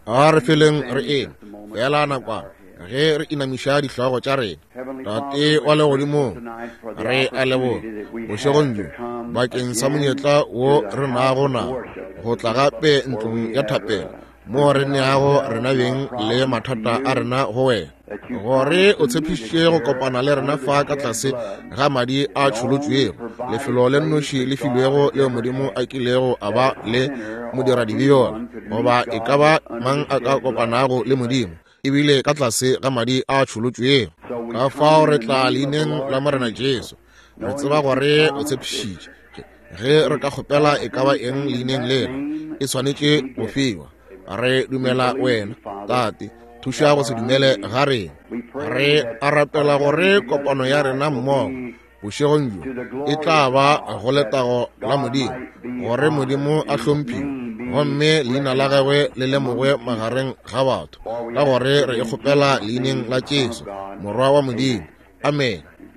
a re feleng re eng fela nakwana ge re inamiša ditlhogo tša rena. Tate wa legodimong re a lebo bošegong jo bakeng sa monyetla wo re naago nago go tla gape ntlong ya thapelo mo re neago rena beng le mathata a rena go wena, gore o tshepišitše go kopana le rena fa ka tlase ga madi a tšholotšwego lefelo le nnoši le filwego leo Modimo a kilego a ba le modiradibiona goba e ka ba mang a ka kopanago le Modimo ebile ka tlase ga madi a tšholotšwego. Ka fao re tla leineng la Morena Jesu re tseba gore o tshepišitše ge re ka kgopela e ka ba eng leineng lena e swanetše go fiwa. Re dumela wena Tate, thuša go se dumele ga rena. Re a rapela gore kopano ya rena mmogo bošegong jo e tla ba go letago la Modimo, gore Modimo a hlomphiwe gomme leina la gagwe le lemogwe magareng ga batho, ka gore re e kgopela leineng la Jesu morwa wa Modimo. Amen.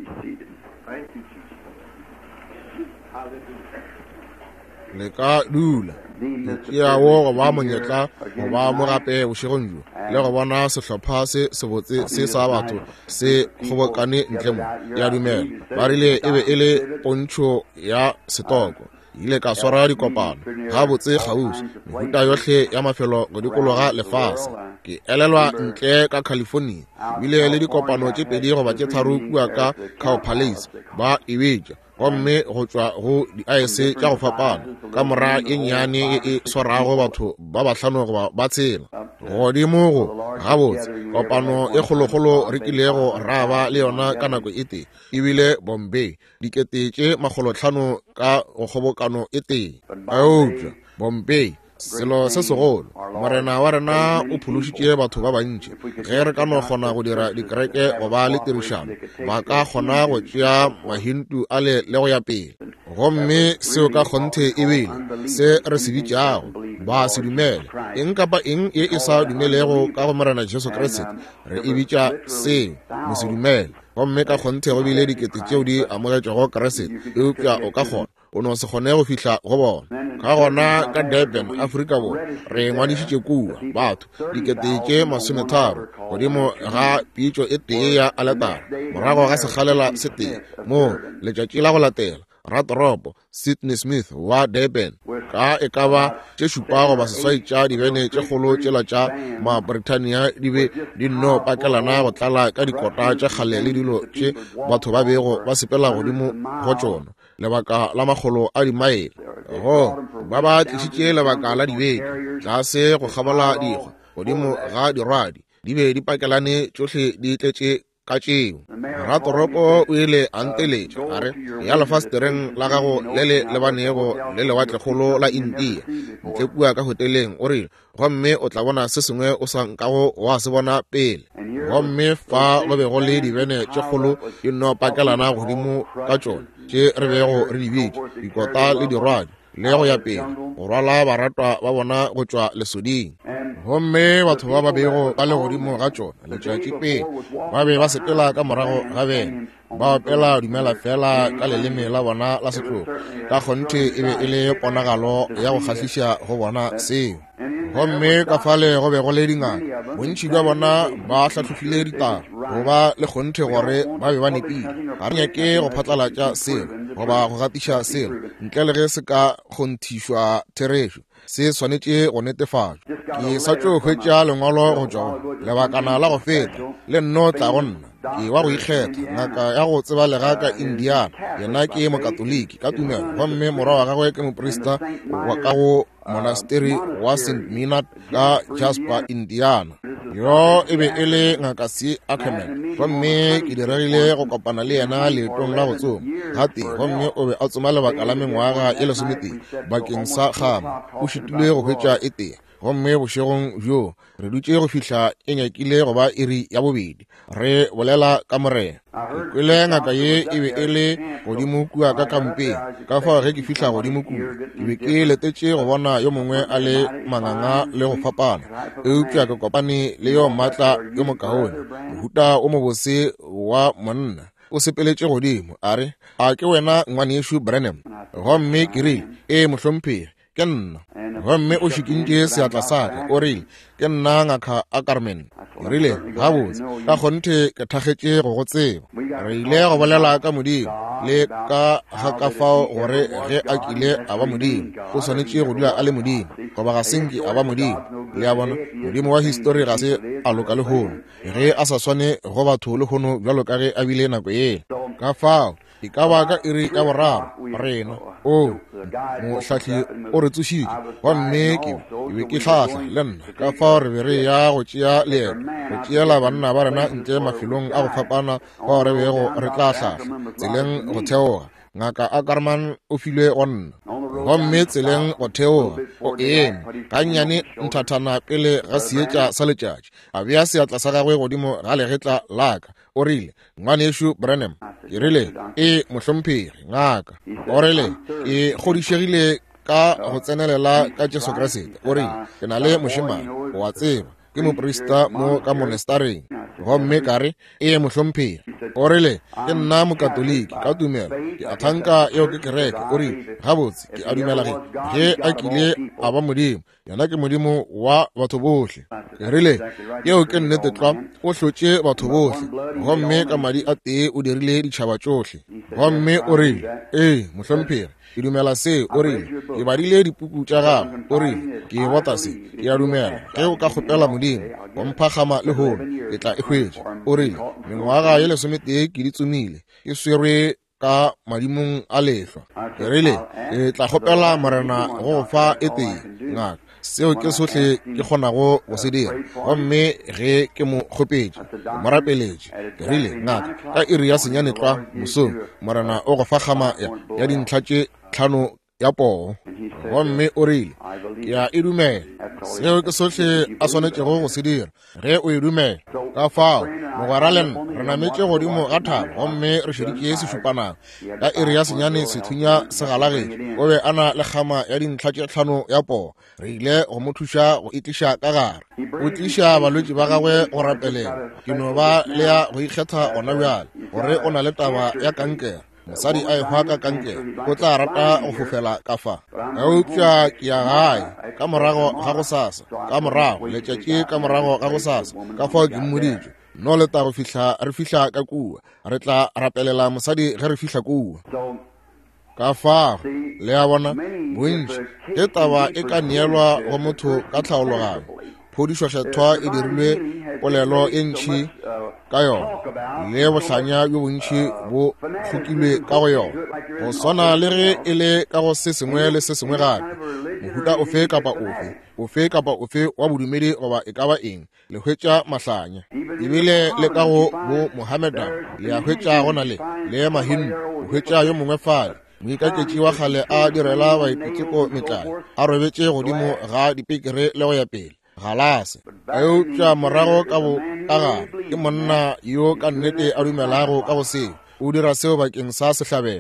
Le ka dula tšeago go ba monyetla go ba mogape bošegong jo le go bona sehlopha se sebotse se sa batho se kgobokane ntle mo ya dumela. Ba rile e be e le pontšho ya setoko ile ka swara dikopano ga botse gausi mehuta yohle ya mafelo go dikologa lefase. Ke elelwa ntle ka California bile le dikopano tše pedi goba tše tharo kua ka Cow Palace ba ebetša gomme go tšwa go diaese tša go fapana ka mora e nnyane e swarago batho ba bahlano goba ba tshela. Godimo go gabotse kopano e kgolokgolo re kilego ra ba le yona ka nako e tee ebile Bombay 500 ka go kgobokano e tee. Eupša Bombay selo se segolo morena wa rena o phološitše batho ba bantši. Ge re ka no kgona go dira dikereke go ba le tirišano ba ka kgona go tšea mahintu a le go ya pele, gomme seo ka kgonthe ebile se re se bitšago ba se dumele eng kapa eng e e sa dumelego ka go morena Jesu Kriste re e bitša seo mo se dumele, gomme ka kgonthe go bile dikete tšeo di amogetšwago Kriste eupša o ka kgona o no se kgone go fihla go bona. Ka gona ka Durban Afrika Borwa re ngwadišitše kua batho 30,000 godimo ga pitšo e tee ya aletara morago ga sekgalela se tee mo letšatši la go latela ratoropo Sydney Smith wa Durban ka e ka ba tše šupa goba seswai tša dibene tše kgolo tšela tša ma-Britania di be di no pakelana go tlala ka dikota tše kgale le dilo tše batho ba bego ba sepela godimo go tšona lebaka la makgolo a dimaele. Go ba ba tlišitše lebaka la dibeke tlase go kgabala dikgwa godimo ga dirwadi di be di pakelane tšohle di tletše ka tšeo. Ratoropo o ile a nteletša a re ya lefasetereng la gago le le lebanego le lewatlekgolo la India ntle kua ka hoteleng o rile gomme o tla bona se sengwe o sa nkago wa se bona pele. Gomme fa go be go le dibene tše kgolo di no pakelana godimo ka tšona tše re bego re di bitša dikota le dirwadi le go ya pele go rwala baratwa ba bona go tšwa lesoding. Gomme batho ba ba bego ba le godimo ga tšona letšatši pele ba be ba sepela ka morago ga bene ba opela dumela fela ka leleme la bona la setlogo ka kgonthe e be e le ponagalo ya go kgahliša go bona seo. Gomme ka fale go be go le dingaka bontši bja bona ba hlahlofile ditaba goba le kgonthe gore ba be ba nepile ga re nyake go phatlalatša seo goba go gatiša seo ntle le ge se ka kgonthišwa therešo se swanetše go netefatšwa. Ke sa tšo hwetša lengwalo go tšwa lebakana la go feta le nno tla go nna ke wa go ikgetha ngaka ya go tseba legaka Indiana yena ke mokatoliki ka tumelo gomme morwa wa gagwe ke moprista wa ka go monasteri wa St. Minard ka Jasper Indiana. Yo e be e le ngaka C. Ackerman gomme ke diregile go kopana le yena leetong la go tsoma gate gomme o be a tsoma lebaka la mengwaga e lesometee bakeng sa gama o šitile go hwetša e tee. Gomme bošegong bjo re dutše go fihla e nyakile go ba iri ya bobedi re bolela ka morena. Ke kwele ngaka ye e be e le godimo kua ka kampeng ka fao ge ke fihla godimo kua ke be ke letetše go bona yo mongwe a le manganga le go fapana eupša ke kopane le yo maatla yo mokaone mohuta o mobose wa monna o sepeletše godimo a re a ke wena ngwane yešo Branham. Gomme ke rile mohlomphehi ke nna gomme o šikintše seatla sa ka o rile ke nna ngaka Ackerman. Ke rile gabotse ka kgonthe ke thakgetše go go tseba. Re ile go bolela ka Modimo le ka ga ka fao gore ge a kile a ba Modimo o swanetše go dula a le Modimo goba ga senke a ba Modimo. Le a bona Modimo wa histori ga se a loka lehono ge a sa swane go batho lehono bjalo ka ge a bile nako ye ka fao e ka ba ka iri ya boraro rena o mohlahli o re tsošitše gomme ke be ke hlahla le nna ka fao re be re ya go tšea leeto go tšeela banna ba rena ntle mafelong a go fapana bao re bego re tla hlahla tseleng go theoga. Ngaka Ackerman o filwe go nna gomme tseleng go theoga o eme ka nnyane nthathana pele ga seetša sa letšatši a bea seatla sa gagwe godimo ga legetla laka o rile ngwanešo Branham. Ke rile mohlomphegi ngaka. O rile ke godišegile ka go tsenelela ka Jesu Kriste. O rile ke na le mošemane wa tseba ke moprista mo ka monastereng gomme kare mohlomphegi. O rile ke nna mokatoliki ka tumelo ke a thanka eo ke kereke. O rile gabotse ke a dumela ge a kile a ba Modimo yena ke Modimo wa batho bohle. Ke rile eo ke nnete tla o hlotše batho bohle gomme ka madi a tee o dirile ditšhaba tšohle. Gomme o rile mohlomphegi ke dumela se. O rile ke badile dipuku tša gago. O rile ke bota se ke a dumela ge o ka kgopela Modimo wa mphagama le hono ke tla e hwetša. O rile mengwaga ye 11 ke di tsomile ke swerwe ka madimong a lehlwa. Ke rile ke tla kgopela morena go fa e tee ngaka seo ke sohle ke kgonago go se dira gomme ge ke mo kgopetše ke mo rapeletše. Ke rile ngaka ka iri ya senyane tla mosong morena o go fagama ya dintlha tše 5 ya poo. Gomme o rile ke a e dumela seo ke sohle a swanetšego go se dira ge o e dumela. Ka fao mogwera le nna re nametše godimo ga thaba gomme re šeditše sešupanang ka iri ya senyane sethunya se galagetše o be a na le kgama ya dintlha tše 5 ya poo. Re ile go mo thuša go itliša ka gare o tliša balwetši ba gagwe go rapelela ke no ba le ya go ikgetha gona bjale gore o na le taba ya kankere. Mosadi a ehwa ka kankere o tla rata go fofela ka fa eupša ke ya gae ka morago ga go sasa ka morago letšatši ka morago ga go sasa ka fao ke mmoditše no leta go fihla re fihla ka kua re tla rapelela mosadi ge re fihla kua. Ka fao le a bona bontši ke taba e ka neelwa go motho ka tlhaologanyo phodišwašathwa e dirilwe polelo e ntšhi ka yona le bohlanya bjo bontši bo hlokilwe ka go yona go swana le ge e le ka go se sengwe le se sengwe gape mohuta ofe kapa ofe wa bodumedi goba e ka ba eng le hwetša mahlanya ebile le ka go bo Mohammedan le a hwetša go na le mahindu o hwetša yo mongwe fale moikaketši wa kgale a direla baipitiko metlai a robetše godimo ga dipekere le go ya pele galase eupša morago ka bo ka gare ke monna yo ka nnete a dumelago ka go seo o dira seo bakeng sa sehlabelo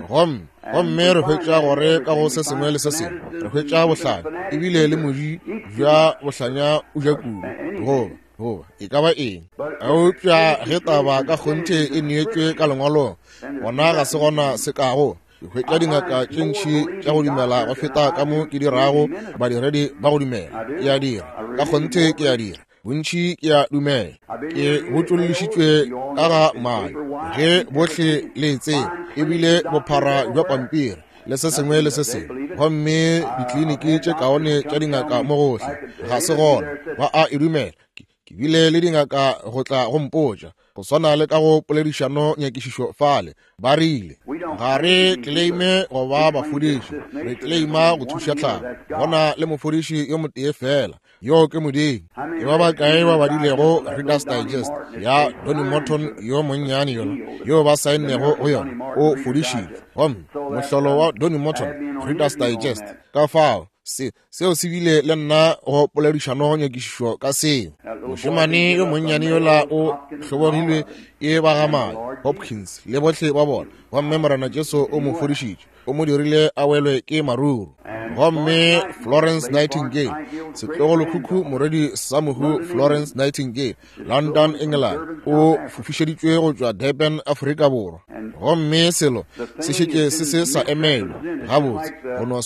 gomme re hwetša gore ka go se sengwe le se sengwe re hwetša bohlanya ebile le moji bja bohlanya o ja kudu goba e ka ba eng eupša ge taba ka kgonthe e neetšwe ka lengwalong gona ga se gona se kago hwetša dingaka tše ntšhi tša go dumela go feta ka mo ke dirago badiredi ba go dumela ke a dira ka kgonthe ke a dira bontši ke a dumela ke botšollišitšwe ka ga mae ge bohle le tseba ebile bophara bja pampiri le se sengwe le se sengwe gomme dikliniki tše kaone tša dingaka mo gohle ga se gona ba a e dumela ke bile le dingaka go tla go mpotša go swana le ka go poledišano nyakišišo fale ba rile ga re tleime go ba bafodiši re tleima go thuša tlhaba gona le mofodiši yo motee fela yo ke Modimo e ba bakae ba badilego Reader's Digest ya Donny Morton yo monnyane yona yo ba saennego go yona o fodišile gomme mohlolo wa Donny Morton Reader's Digest ka fao seo se bile le nna go poledišano nyakišišo ka seo. Mošemane yo monnyane yola o hlobogilwe e bagamai Hopkins le botlhe ba bona, gomme Morena Jesu o mo fodišitše, o mo dirile a welwe ke maruru. Gomme Florence Nightingale, setlogolokhukhu moredi sa mohu Florence Nightingale, London, England, o fofišeditšwe go tšwa Durban, Afrika Borwa. Gomme selo se šetše se sa emelwa gabotse go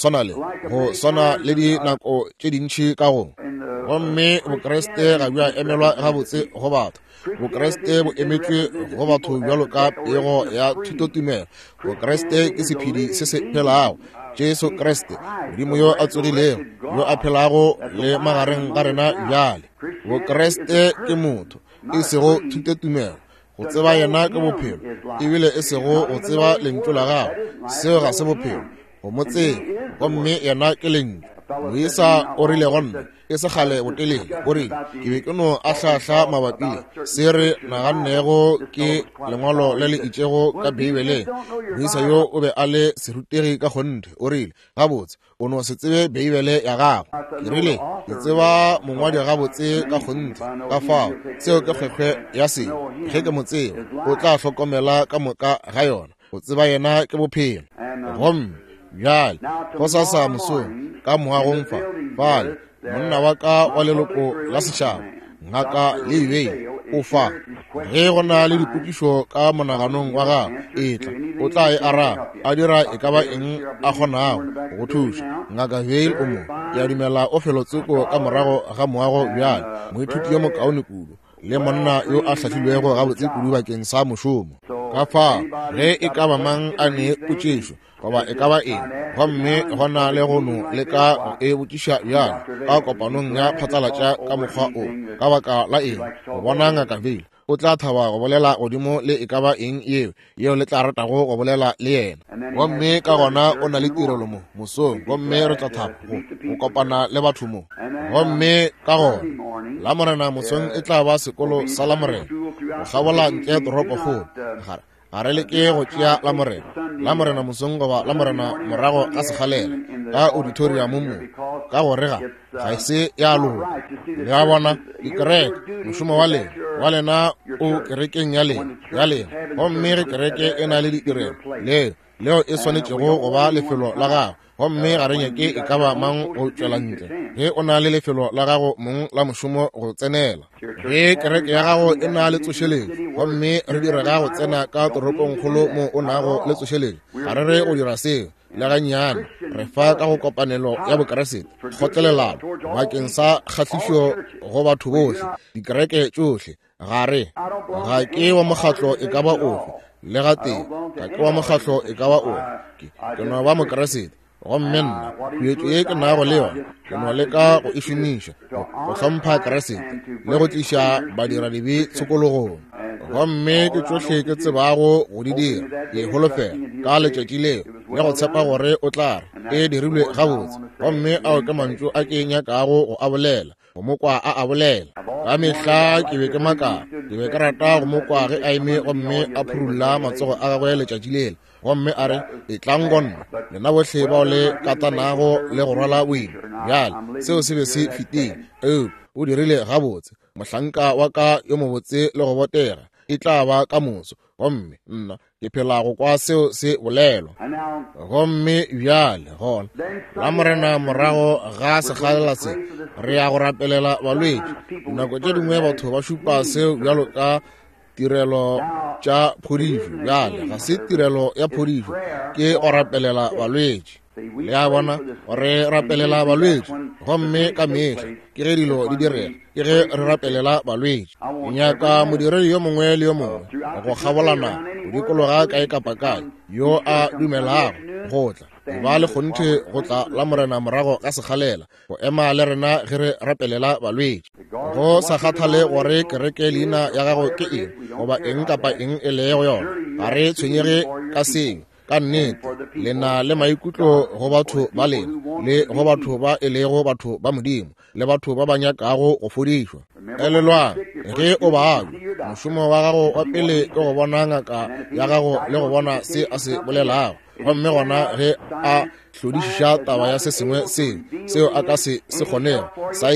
swana le dinako tše dintšhi ka gongwe. Gomme bokreste ga bja emelwa gabotse go batho. Bokreste bo emetšwe go batho bjalo ka pego ya thutotumelo. Bokreste ke sephedi se se phelago, Jesu Kriste, Modimo yo a tsogilego, yo a phelago le magareng ga rena bjale. Bokreste ke motho, e sego thutotumelo. Go tseba yena ke bophelo, ebile e sego go tseba lentšu la gago, seo ga se bophelo. Go mo tseba, gomme yena ke lentšu. Moisa o rile gonne, e se gale botelele, o rile, ke be ke no a hlahla mabapile, se re nagannego ke lengwalo le le itšego ka Beibele. Moisa yo o be a le serutegi ka gonte, o rile, gabotse, o no se tsebe Beibele ya gago. Ke rile, ke tseba mongwadi gabotse ka gonte, ka fao, seo ke kgwekgwe ya seo, ge ke mo tseba, o tla hlokomela ka moka ga yona, o tseba yena ke bophelo. Gomme, bjale, go sa mosong, ka moagong fale, monna wa ka wa leloko la setšhaba, ngaka Leibey, o fa. Ge go na le dipotšišo ka monaganong wa gago, etla, o tla e araba, a dira e ka ba eng a kgonago go thuša. Ngaka Leibey o mo, ya dumela o felotseko ka morago ga moago bjale, moithuti yo mokaone kudu, le monna yo a hlahlilwego gabotse kudu bakeng sa mošomo. Ka fa, ge e ka ba mang a ne potšišo, goba e ka ba eng, gomme gona le gono le ka e botšiša bjale ka kopanong ya phatlalatša ka mokgwa o, ka baka la eng, go bona ngaka Leibey, o tla thaba go bolela godimo le e ka ba eng yeo le tla ratago go bolela le yena. Gomme ka gona o na le tirelo mo mosong, gomme re tla thaba go kopana le batho mo. Gomme ka gona la Morena mosong e tla ba sekolo sa la Morena, go gabola ntle toropo kgolo, ga re leke go tšea la Morena mosong goba la Morena morago ga segalela ka auditoriamo mo, ka gore ga e se ya logo. Le a bona dikereke, mošomo wa lena o kerekeng ya lena, gomme ge kereke e na le ditirelo leo e swanetšego go ba lefelo la gago, gomme ga re nyake e ka ba mang go tšwela ntle ge o na le lefelo la gago mong la mošomo go tsenela. Ge kereke ya gago e na le tsošeletšo, gomme re dire ga go tsena ka toropong kgolo mo o nago le tsošeletšo, ga re re go dira seo le gannyane, re fa ka go kopanelo ya bokeresete kgotlelelano bakeng sa kgahlwišo go batho bohle, dikereke tšohle. Ga ke wa mokgatlo e ka ba ofe, le ga teng ga ke wa mokgatlo e ka ba ofe, ke no ba mokeresete. Gomme nna tuetšo ye ke nago le yona ke no leka go e šomiša go hlompha keresete le go tliša badiradibe tshokologong. Gomme ke tšohle ke tsebago go di dira ke holofela ka letšatši leo le go tshepa gore o tla re e dirilwe gabotse. Gomme ao ke mantšu a ke nyakago go a bolela, go mokwa a bolela ka mehla. Ke be ke makala, ke be ke rata go mokwa ge a eme gomme a phurulla matsogo a gagwe letšatši lele, gomme a re e tlang gonna lena bohle bao le katanago le go rwala boima bjale. Seo se be se fetile, o dirile gabotse. Mohlanka wa ka yo mobotse le go botega e tla ba ka moso, gomme nna ke phela go kwa seo se bolelwa. Gomme bjale gona la Morena morago ga segalela se, re ya go rapelela balwetši. Nako tše dingwe batho ba šupa seo bjalo ka tirelo tša phodišo, bjale ga se tirelo ya phodišo, ke go rapelela balwetši. Le a bona re rapelela balwetši, gomme ka mehla ke ge dilo di direga, ke ge re rapelela balwetši. Nyaka modiredi yo mongwe le yo mongwe go gabolana go dikologa kae kapa kae yo a dumelago go tla ba le kgonthe go tla la Morena morago ka segalela go ema le rena ge re rapelela balwetši. Go sa kgathale gore kereke leina ya gago ke eng goba eng kapa eng e lego yona, ga re tshwenyege ka seng. Ka nnete le na le maikutlo go batho ba lena le go batho ba e lego batho ba Modimo le batho ba ba nyakago go fodišwa. Elelwang ge o baagwe, mošomo wa gago wa pele ke go bona ngaka ya gago le go bona se a se bolelago. gomme gona ge a hlodišiša taba ya se sengwe seo a ka se kgonego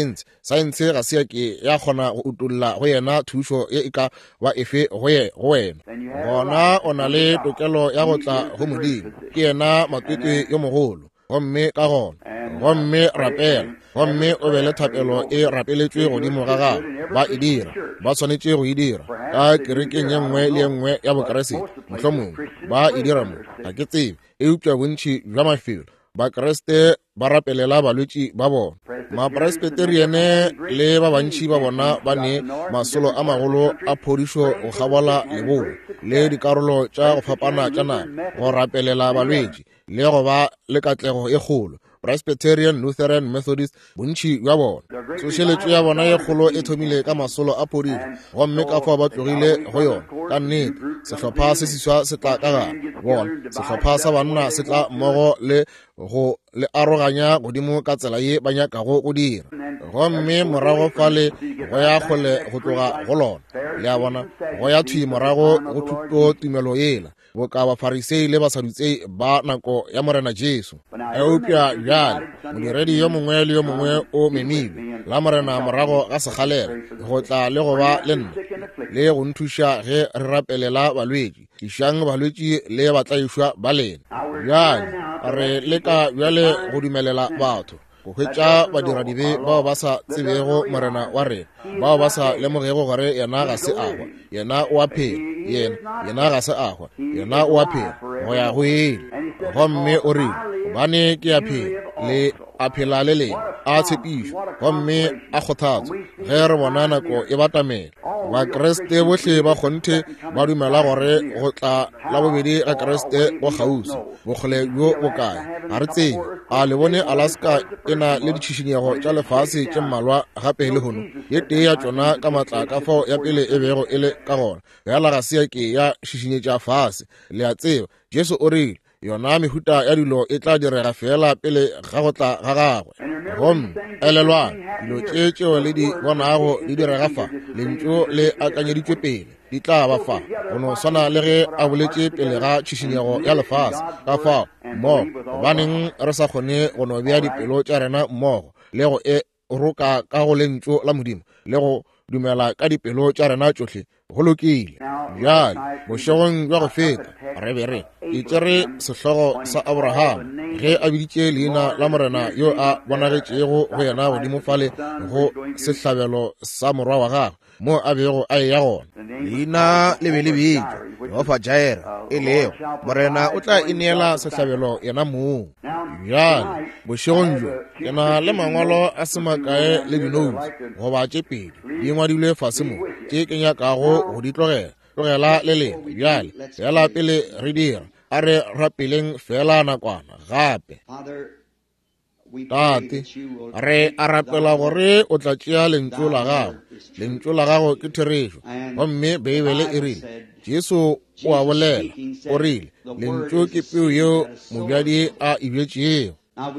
saense ga se ya kgona go utulla go yena thušo e e ka ba efe go wena. Gona o na le tokelo ya go tla go Modimo, ke yena matwetwe yo mogolo. Gomme ka gona gomme rapela, gomme o be le thapelo e rapeletswe godimo ga gago, ba e dira, ba tshwanetse go e dira ka kerekeng ye nngwe le ye nngwe ya bokeresete. Mohlomongwe ba e dira mo, ga ke tsebe, e upša bontši jwa mafelo bakeresete ba rapelela balwetši ba bona. Mapresbiteriane le ba bantši ba bona ba ne masolo a magolo a phodišo go gabola leboa le dikarolo tša go fapana tša naga go rapelela balwetši le go ba le katlego e kgolo. Presbyterian, Lutheran, Methodist, bontši bja bona tsošeletšo ya bona ye kgolo e thomile ka masolo a phodišo, gomme ka fao ba tlogile go yona. Ka nnete sehlopha se seswa se tla ka gare bona, sehlopha sa banna se tla mmogo le go le aroganya godimo ka tsela ye ba nyakago go dira. Gomme morago fale go ya kgole go tloga go lona, le a bona go ya thwi morago go thuto tumelo yela boka bafarisei le basadusei ba nako ya morena Jesu. Eupša bjale modiredi yo mongwe le yo mongwe o memibe la morena morago ga sekgalele go tla le go ba le nna le go nthuša ge re rapelela balwetši, išang balwetši le batlaišwa ba lena. Bjale re leka bjale go dumelela batho go hwetša badiradibe bao ba sa tsebego morena wa rena, bao ba sa lemogego gore yena ga se agwa, yena o a phela, yena ga se agwa, yena o a phela go ya go ele. Gomme o rile gobane ke a phela le a phela le lena, a tshepišwa gomme a kgothatswa ge re bona nako e batamela. Bakeresete bohle ba kgonthe ba dumela gore go tla la bobedi ga keresete go gausi, bokgole bjo bokae ga re tsebe. A le bone Alaska e na le ditšhišinyego tša lefase tše mmalwa gape le hono, ye tee ya tšona ka matla ka fao ya pele e bego e le ka gona, bjala ga se ya ke ya šišinyetša fase. Le a tseba Jesu o rile yona mehuta ya dilo e tla direga fela pele ga go tla ga gagwe. Gomme elelwana dilo tše tšeo le di bonago di direga fa lentšu le akanyeditšwe pele di tla ba fa, go no swana le ge a boletše pele ga tšhišinyego ya lefase ka fao mmogo, gobaneng re sa kgone go no bea dipelo tša rena mmogo le go e roka ka go lentšu la Modimo le go dumela ka dipelo tša rena tšohle go lokile. Bjale bošegong bja go feta re be re itšere sehlogo sa Abraham ge a biditše leina la morena yo a bonagetšego go yena godimo fale go sehlabelo sa morwa wa gagwe mo a bego a eya gona. Leina le be le beetšwa Jehova Jaire, e lego morena o tla ineela sehlabelo yena moo. Bjale bošegong jo ke na le mangwalo a se makae le dinousi goba tše pedi di ngwadilwe fase mo tše ke nyakago go di tlogela le lena. Bjale fela pele re dira a re rapeleng fela nakwana gape. Tate re a rapela gore o tla tšea lentšu la gago, lentšu la gago ke therešo. Gomme Beibele e rile Jesu o a bolela o rile lentšu ke peu yeo mobjadi a ebjetšego.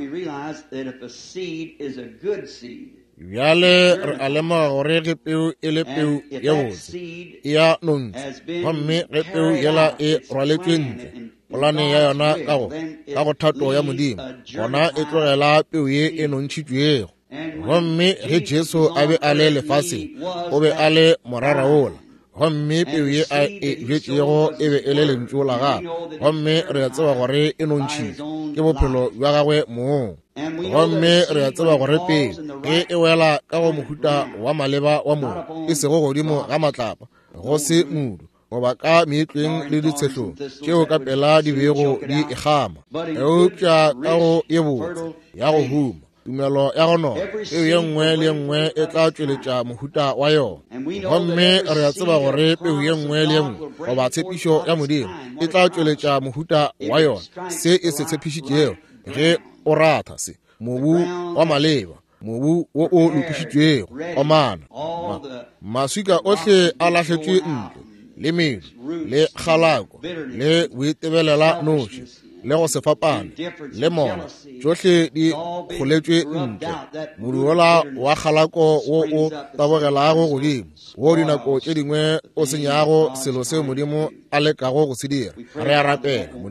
Bjale re a lemoga gore ge peu e le peu ye botse e a nontši, gomme ge peu yela e rwaletšwe ntle polane ya yona ka go thato ya Modimo, gona e tlogela peu ye e nontšhitšwego. Gomme ge Jesu a be a le lefaseng o be a le moraraola, gomme peu ye a e bjetšego e be e le lentšu la gagwe, gomme re a tseba gore e nontšhitšwe ke bophelo bja gagwe moo. Gomme re a tseba gore pele ge e wela ka go mohuta wa maleba wa moo e sego godimo ga matlapa go se mudu goba ka meetlweng le ditshetlong tšeo ka pela di bego di ikgama. Eupša ka go ye botse ya go huma tumelo ya go nona peu ye nngwe le ye nngwe e tla tšweletša mohuta wa yona. Gomme re a tseba gore peu ye nngwe le ye nngwe goba tshepišo ya Modimo e tla tšweletša mohuta wa yona se e se tshepišitšego ge o ratha se mobu wa maleba, mobu wo o lokišitšwego o mana. Maswika ohle a lahletšwe ntle le medu le kgalako le boitebelela noši le go se fapane le mona tšohle di kgoletšwe ntle. Modu wola wa kgalako wo o tabogelago godimo, wo dinako tše dingwe o senyago selo seo Modimo a lekago go se dira. Re a rapela Modimo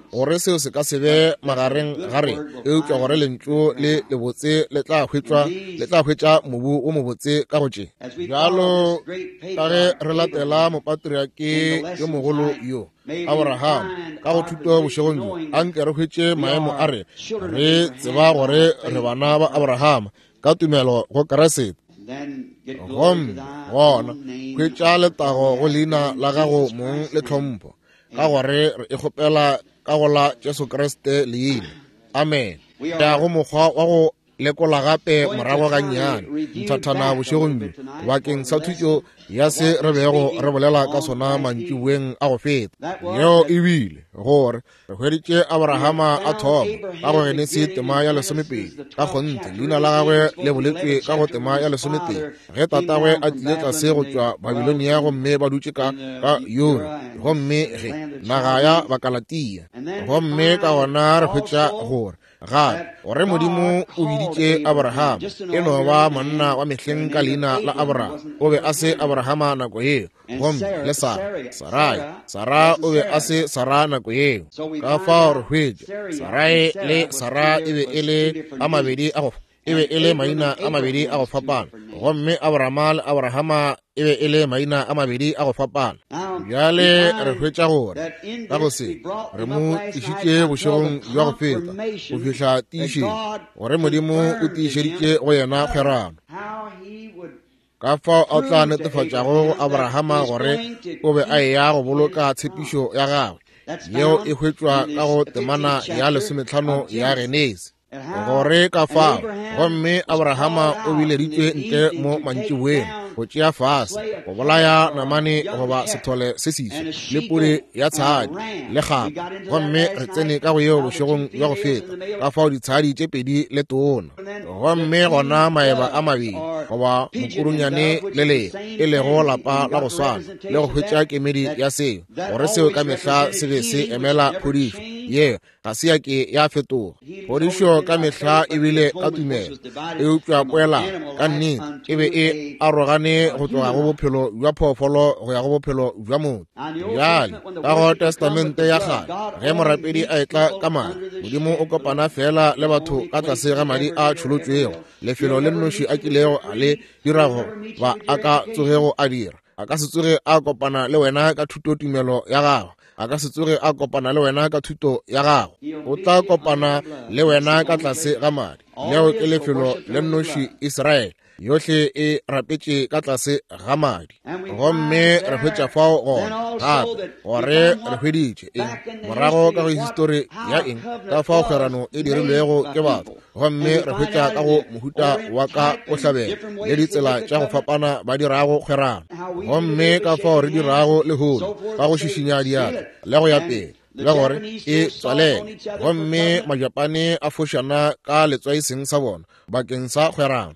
gore seo se ka se be magareng gare eupša gore lentšu le lebotse le tla hwetša mobu o mobotse ka go tše bjalo ka ge re latela mopatriaki yo mogolo yo Abraham ka go thuto bošegong jo a nke re hwetše maemo a re tseba gore re bana ba Abraham ka tumelo go Keresete gomme gona hwetša letago go leina la gago mong le tlhompho ka gore re ikgopela ka go la Jesu Kriste leina amen ya go mokgwa wa go lekola gape morago ga nnyane nthathana bošegong jo bakeng sa thuto ya se re bego re bolela ka sona mantšiboeng a go feta yeo e bile gore re hweditše Abrahama a thoba ka go Genese tema ya 12 ka kgonthe leina la gagwe le boletswe ka go tema ya 13 ge tatagwe a tlile tlase go tšwa Babilonia gomme ba dutše ka Yuri gomme ge naga ya Bakalatia gomme ka gona re hwetša gore gape gore modimo o biditše Abraham eno ba monna wa mehleng ka leina la Abraham o be a se Abrahama nako yeo gomme le Sara o be a se Sara nako yeo ka fao re hwetša Sarai le Sara e be e le maina a mabedi a go fapana gomme Abrahama le Abrahama e be e le maina a mabedi a go fapana bjale re hwetša gore ka go se re mo tišitše bošegong jwa go feta go fihla tiišeng gore modimo o tiišeditše go yena kgerano ka fao a tla netefatšago go Abrahama gore o be a eya go boloka tshepišo ya gagwe yeo e hwetšwa ka go temana ya 15 ya Genese gore ka fao gomme Abrahama o bileditšwe ntle mo mantšiboeng go tšea fase go bolaya namane goba sethole se sešo le pudi ya tshadi le gape gomme re tsene ka go yeo bošegong jwa go feta ka fao ditshadi tše pedi le tona gomme gona maeba a mabedi goba mokurunnyane le le e lego lapa la go swana le go hwetša kemedi ya seo gore seo ka mehla se be se emela phodišo ye ga se yake ya fetoga phodišo ka mehla e bile ka tumelo e upša kwela ka nnete e be e arogane go tloga go bophelo jwa phoofolo go ya go bophelo jwa motho bjale ka go testamente ya gale ge morapedi a etla ka madi modimo o kopana fela le batho ka tlase ga madi a tšholotšwego lefelo le nnoši a kilego a le dirago ba a ka tsogego a dira a ka se tsoge a kopana le wena ka thuto tumelo ya gago a ka se tsoge a kopana le wena ka thuto ya gago o tla kopana le wena ka tlase ga madi leo ke lefelo le nnoši Israele yohle e rapetše ka tlase ga madi gomme re hwetša fao gona gape gore re hweditše eng morago ka go histori ya eng ka fao kgerano e dirilwego ke batho gomme re hwetša ka go mohuta wa ka o hlabela le ditsela tša go fapana ba dirago kgerano gomme ka fao re dirago lehono ka go šišinya diatla le go ya pele le gore e tswalele gomme majapane a fošana ka letswaiseng sa bona bakeng sa kgerano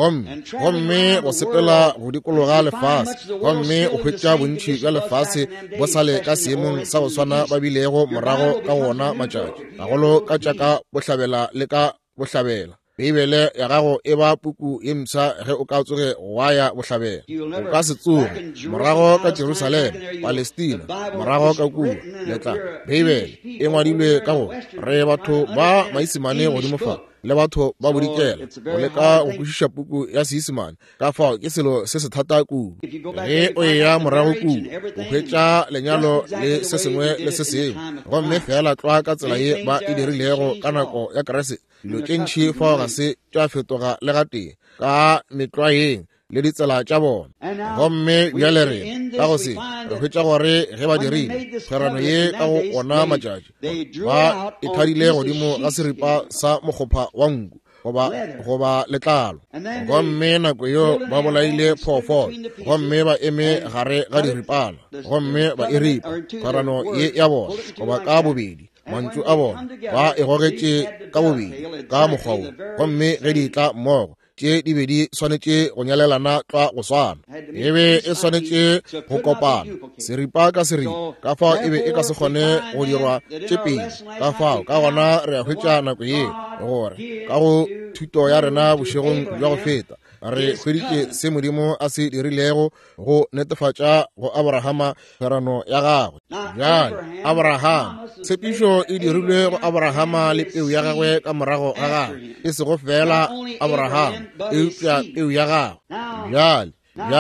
gomme go sepela go dikologa lefase gomme o hwetša bontši bja lefase bo sale ka seemong sa go swana ba bilego morago ka gona matšatši gagolo ka tšaka bohlabela le ka bohlabela Bibele ya gago e ba puku ye msa ge o ka tsoge wa ya bohlabela o ka se tsoge morago ka Jerusalem Palestina morago ka kuwa letla Bibele e ngwadilwe ka go re batho ba maisimane godimo fa le batho ba bodikela o leka go kwešiša puku ya Seisimane ka fao ke selo se se thata kudu ge o ya morago kudu o hwetša lenyalo le se sengwe le se sengwe gomme fela tloa ka tsela ye ba e dirilego ka nako ya Keresete dilo tše ntšhi fao ga se tša fetoga le ga tee ka metlwaeng le ditsela tša bona gomme bjale re ka go se re hwetša gore ge ba dirile kgerano ye ka go ona matšatši ba ithadile godimo ga seripa sa mokgopha wa nku goba letlalo gomme nako yo ba bolaile phoofolo gomme ba eme gare ga diripana gomme ba iripa kgerano ye ya bona goba ka bobedi mantšu a bona ba e gogetše ka bobedi ka mokgwao gomme ge di tla mmogo tše di be di swanetše go nyalelana tla go swana e be e swanetše go kopana seripa ka seripa ka fao e be e ka se kgone go dirwa tše pedi ka fao ka gona re a hwetša nako ye gore ka go thuto ya rena bošegong jwa go feta re hweditše se modimo a se dirilego go netefatša go Abrahama kgerano ya gagwe. Bjale Abraham, tshepišo e dirilwe go Abrahama le peu ya gagwe ka morago ga gagwe, e sego fela Abraham eupša peu ya gagwe. Bjale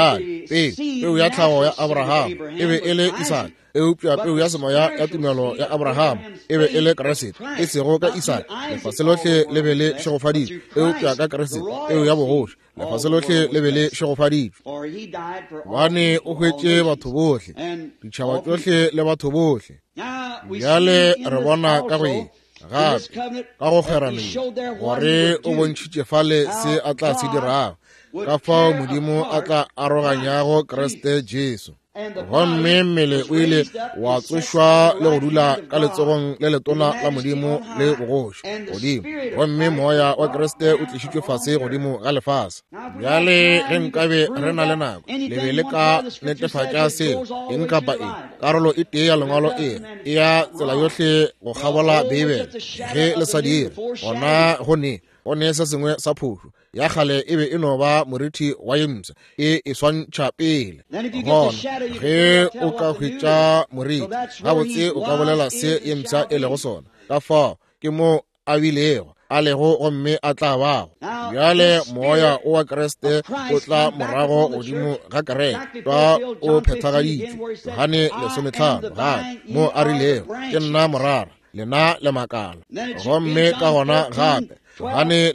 peu ya tlhago ya Abraham e be e le Isaac, eupša peu ya semoya ya tumelo ya Abraham e be e le Kriste, e sego ka Isaac lefase lotlhe le be le šegofaditšwe, eupša ka Kriste peu ya bogoši lefase lotlhe le be le šegofaditšwe. Gobane o hwetše batho bohle, ditšhaba tšohle le batho bohle. Bjale re bona ka go gape ka go kgeraneng gore o bontšhitše fale se a tla se dirago, ka fao modimo a tla aroganyago Kriste Jesu. Gomme mmele o ile wa tsošwa le go dula ka letsogong le letona la modimo le bogoši godimo, gomme moya wa Kriste o tlišitšwe fase godimo ga lefase. Bjale ge nkabe re na le nako le be le ka netefatša seo eng kapa eng, karolo e tee ya lengwalo e ya tsela yohle go kgabola Bibele ge le sa dire gona gone se sengwe sa phošo ya kgale e be e no ba morithi wa yemsa e swantšha pele. Gona ge o ka hwetša morithi gabotse o ka bolela se yemsa e lego sona, ka fao ke mo a bilego a lego gomme a tla bago. Bjale moya o wa Kriste o tla morago godimo ga kereke ka o phethagaditšwe Yohane 15 gape mo a rilego, ke nna morara lena le makala. Gomme ka gona gape Yohane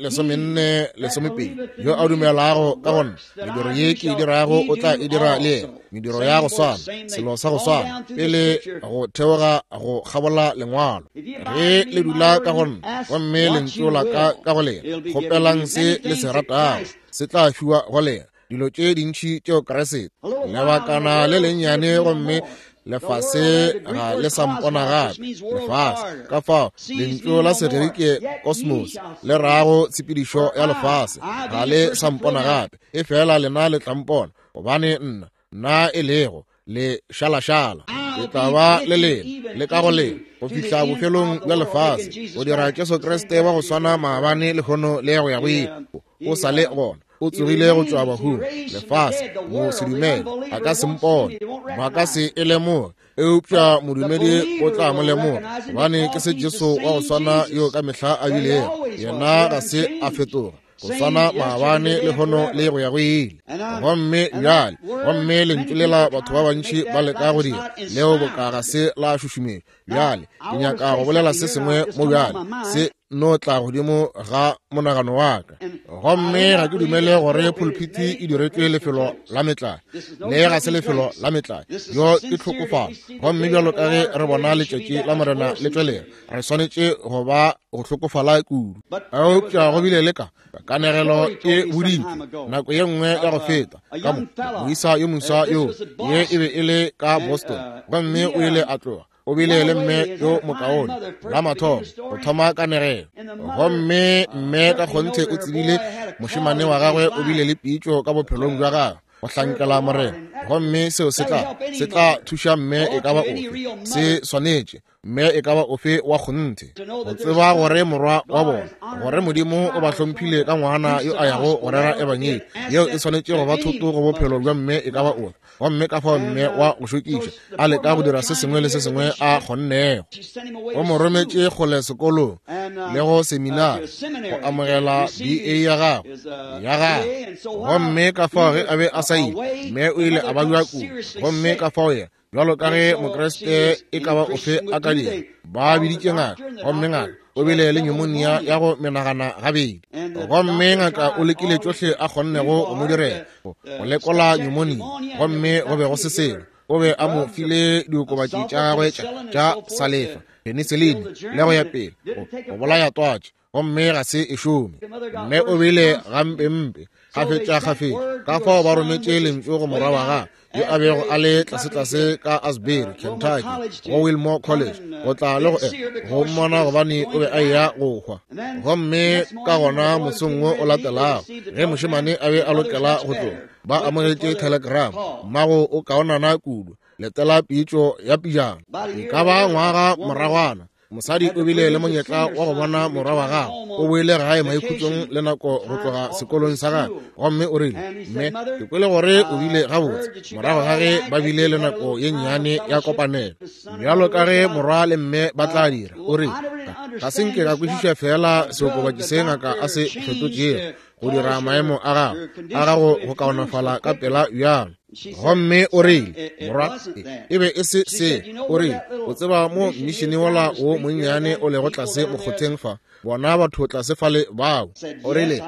14:2 yo a dumelago ka gona mediro ye ke e dirago o tla e dira le mediro ya go swana, selo sa go swana pele go theoga go kgabola lengwalo. Ge le dula ka gona gomme le ntsola ka go lena, kgopelang se le se ratago se tla fiwa go lena, dilo tše dintšhi tšeo Kriste. Lebakana le lennyane gomme lefase ga le sampona gape lefase, ka fao lentšu la segerike cosmos le rago tshepedišo ya lefase ga le sampona gape, e fela lena le tlampona, gobane nna e lego le šalašala le tla ba le lena le ka go lena go fihla bofelong bja lefase. O dira Jesu Kriste wa go swana maabane le kgono le go ya go ilo o sa le gona, o tsogile go tšwa bahung lefase mo sedumele a ka se mpone, ba ka se e lemoge, eupša modumedi o tla mo lemoga, gobane ke se Jesu wa go swana yo ka mehla a bilego, yena ga se a fetoga go swana maabane le kgono le go ya go ile. Gomme lentšu lela batho ba bantši ba leka go dira leo bokaga se la šušumedi. Bjale ke nyaka go bolela se sengwe mo bjale se no tla godimo ga monagano wa ka. Gomme ga ke dumele gore pulpiti e diretšwe lefelo la metlai, le ga se lefelo la metlai yo ke tlhokofala. Gomme bjalo ka ge re bona letšatši la morena le tswelega, re swanetše go ba go tlhokofala kudu. Eupša go bile le ka kanegelo e boditšwe nako ye nngwe ya go feta ka mo moisa yo moswa yo ye e be e le ka Boston, gomme o ile a tloga o bile le mme yo mokaone la mathomo go thoma kanegelo. Gomme mme ka kgonthe o tsebile mošemane wa gagwe o bile le pitšo ka bophelong bja gagwe go hlankela morena. Gomme seo se tla thuša mme e ka ba ofe se swanetše, mme e ka ba ofe wa kgonthe go tseba gore morwa wa bona gore modimo o ba hlomphile ka ngwana yo a yago go rera ebanyedi yeo e swanetše go ba thoto go bophelo bja mme e ka ba ofe. Gomme ka fao mme wa go šokiša a leka go dira se sengwe le se sengwe a kgonnego. O mo rometše kgole sekolong le go seminari go amogela BA ya gagwe. Gomme ka fao ge a be a sa ile, mme o ile a ba bja kudu. Gomme ka fao yena bjalo ka ge mokreste e ka ba ofe a ka dira ba biditše ngaka, gomme ngaka o bile le pneumonia ya go menagana gabedi. Gomme ngaka o lekile tšohle a kgonnego go mo direla go lekola pneumonia, gomme go be go se selo, o be a mo file diokobatši tša gagwe tša salefa, penicillin le go ya pele go bolaya twatši, gomme ga se e šome. Mme o bile gampempe gafetša ka fao ba rometše lentšu go morwa wa gagwe yo a bego a le tlase ka Asbury, Kentucky go Wilmore College go tla le go mmona gobane o be a ya go hwa. Gomme ka gona mosong o latelago ge mošemane a be a lokela go tloga, ba amogetše telegram mmago o kaonana kudu letela pitšo ya pijana. E ka ba ngwaga moragwana mosadi o bile le monyetla wa go bona morwa wa gago o boele gae maikhutsong le nako go tloga sekolong sa gagwe gomme o rile mme ke kwele gore o bile gabotse morago ga ge ba bile le nako ye nnyane ya kopanelo bjalo ka ge morwa le mme ba tla dira o rile ga se nke ka kwešiša fela seokobaki se ngaka a se fetotšego go dira maemo a gago go kaonafala ka pela bjalo gomme o rile morwa e be e se o rile o tseba mo mmišene wola o monnyane o lego tlase mokgotheng fa bona batho tlase fale bao o rile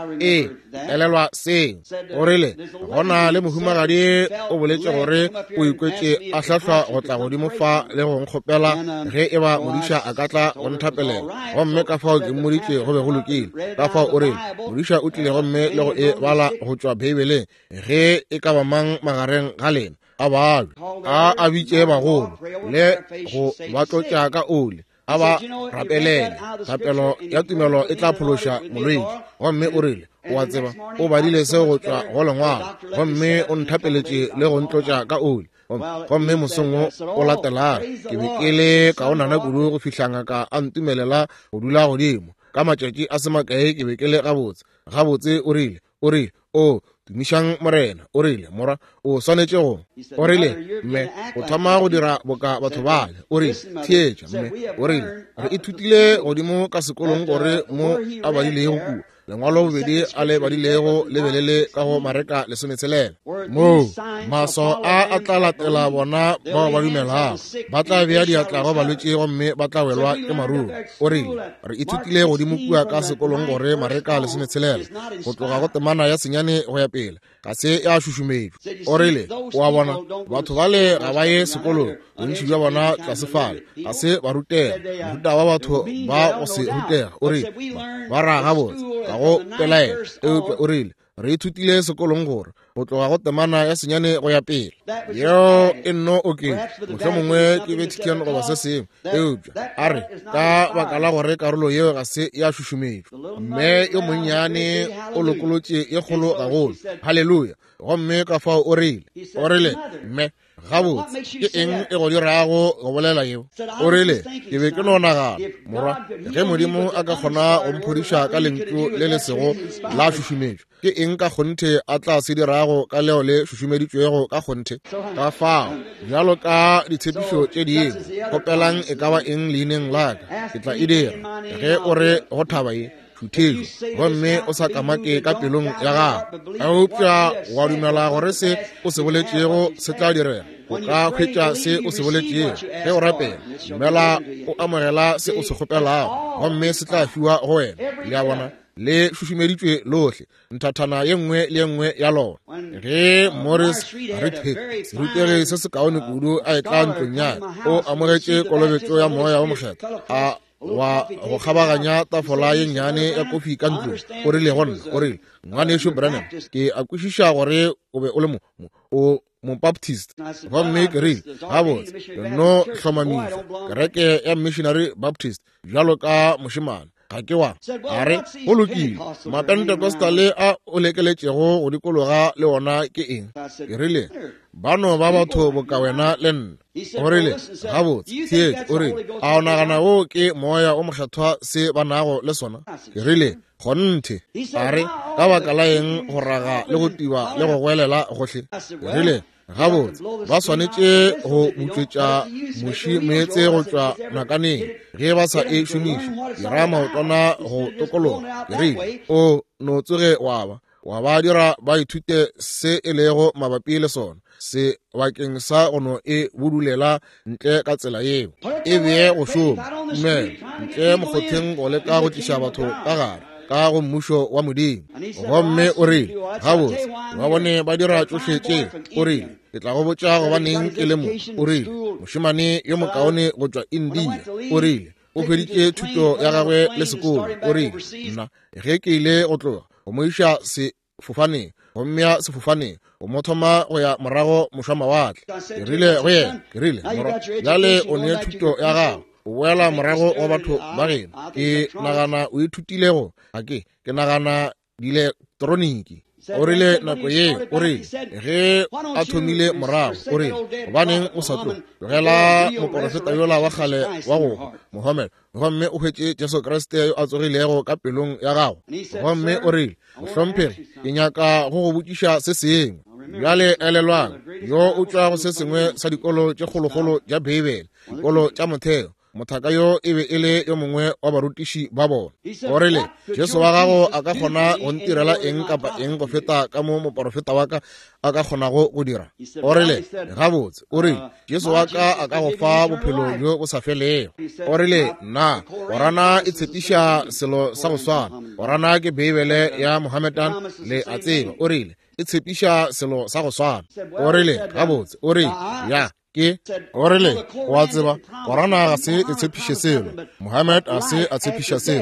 elelwa seng o rile gona le mohumagadi o boletše gore o ikwetše a hlahlwa go tla godimo fa le go nkgopela ge e ba modiša a ka tla go nthapelela gomme ka fao ke mmoditše go be go lokile ka fao o rile modiša o tlile gomme le go e bala go tšwa beibeleng ge e ka ba mang magareng ga lena a baalo a bitše bagolo le go batlotša ka ole a ba rapelele rapelo ya tumelo e tla phološa molwedi gomme o rile o a tseba o badile seo go tšwa go lengwalo gomme o nthapeletše le go ntlotša ka ole gomme mosong o latelago ke be ke le kaonana kudu go fihla ngaka a ntumelela go dula godimo ka matšatši a se makae ke be ke le gabotse o rile o tumišang morena o rile morwa o swanetše go o rile mme o thoma go dira boka batho bale o rile theetša mme o rile re ithutile godimo ka sekolong gore mo a badilego kua lengwalo bobedi a le badilego lebelele ka go mareka lesometselela mo maso a tla latela bona bao ba dumelago ba tla bea diatla go balwetše gomme ba tla welwa ke maruo o rile re ithutile godimo kua ka sekolong gore mareka lesometselela go tloga go temana ya senyane go ya pele ga se ya šušumetšwe o rile o a bona batho bale ga ba ye sekolong bontši bja bona tlasefale ga se ba rutega mohuta wa batho ba go se rutega o rile ba ra gabotse ga go pelaela eupša o rile re ithutile sekolong gore go tloga go temana ya senyane go ya pele yeo e nno oketše motlho mongwe ke betikian goba se sengwe eupša a re ka baka la gore karolo yeo ga se ya šušumetšwe mme yo monnyane o lokolotše ye kgolo gagolo halleluja gomme ka fao o rile mme gabotse ke eng e go dirago go bolela yeo o rile ke be ke nonagala morwa ge modimo a ka kgona go mphodiša ka lentšu le le sego la šušumetšwe ke eng ka kgonthe a tla se dirago ka leo le šušumeditšwego ka kgonthe ka fao bjalo ka ditshepišo tše dingwe kgopelang e ka ba eng leineng laka ke tla e dira ge o re go thaba ye thuthetšo gomme o sa kamake ka pelong ya gago eupša wa dumela gore se o se boletšego se tla direga o ka hwetša se o se boletšego ge o rapela dumela o amogela se o se kgopelago gomme se tla fiwa go wena le a bona le šušumeditšwe lohle nthathana ye nngwe le ye nngwe ya lona ge morris serutegi se se kaone kudu a e tla ntlong yane o amogetše kolobetšo ya moya wa mokgetho a wa go kgabaganya tafola ye nnyane ya kofi ka ntlong o rile gonna o rile ngwanešo branham ke a kwešiša gore o be o le mo-baptist gomme ke rile gabotse no hlomamisa kereke ya missionary baptist bjalo ka mošemane ga ke wa a re go lokile mapentekostale a o lekeletšego go dikologa le ona ke eng ke rile bano ba batho boka wena le nna o rile gabotse theetše o rile a o nagana wo ke moya o mokgethwa se ba nago le sona ke rile gonthe a re ka baka la eng go raga le go tiba le go gwelela gohle ke rile gabotse ba swanetše go butswetša meetse go tšwa nakaneng ge ba sa e šomiše dira maotwana go tokologa ke rile o no tsoge wa ba dira ba ithute se e lego mabapi le sona se bakeng sa gono e budulela ntle ka tsela yeo e bee go šoma ntle mokgotheng go leka go tliša batho ka gare ka go mmušo wa modimo gomme o rile gabotse ba bone ba dira tšohle tše o rile ke tla go botša gobaneng ke le mo o rile mošemane yo mokaone go tšwa india o rile o hweditše thuto ya gagwe le sekolo o rile nna ge ke ile go tloga go mo iša sefofaneng gommea sefofaneng o mo thoma go ya morago mošamawatle ke rile go yena ke rile bjale o nee thuto ya gago o boela morago wa batho ba geno ke nagana o ithutilego ke nagana dielektroniki o rile nako ye o rile ge a thomile morago o rile gobaneng o sa tlo tlogela moporofeta yola wa kgale wa go Mohammed gomme o hwetše Jesu Kriste yo a tsogilego ka pelong ya gago gomme o rile mohlomphegi ke nyaka go go botšiša se sengwe bjale elelwang yo o tšwa go se sengwe sa dikolo tše kgolokgolo tša Bibele dikolo tša motheo mothaka yo e be e le yo mongwe wa barutiši ba bona o rile Jesu wa gago a ka kgona go ntirela eng kapa eng go feta ka mo moporofeta wa ka a ka kgonago go dira o rile gabotse o rile Jesu wa ka a ka go fa bophelo jo bo sa felego o rile na orana e tshepiša selo sa go swana orana ke Bibele ya Mohammedan le a tseba o rile e tshepiša selo sa go swana o rile gabotse o rile ya ke o rile wa tseba orana ga se e tshepiše selo Mohammed a se a tshepiša selo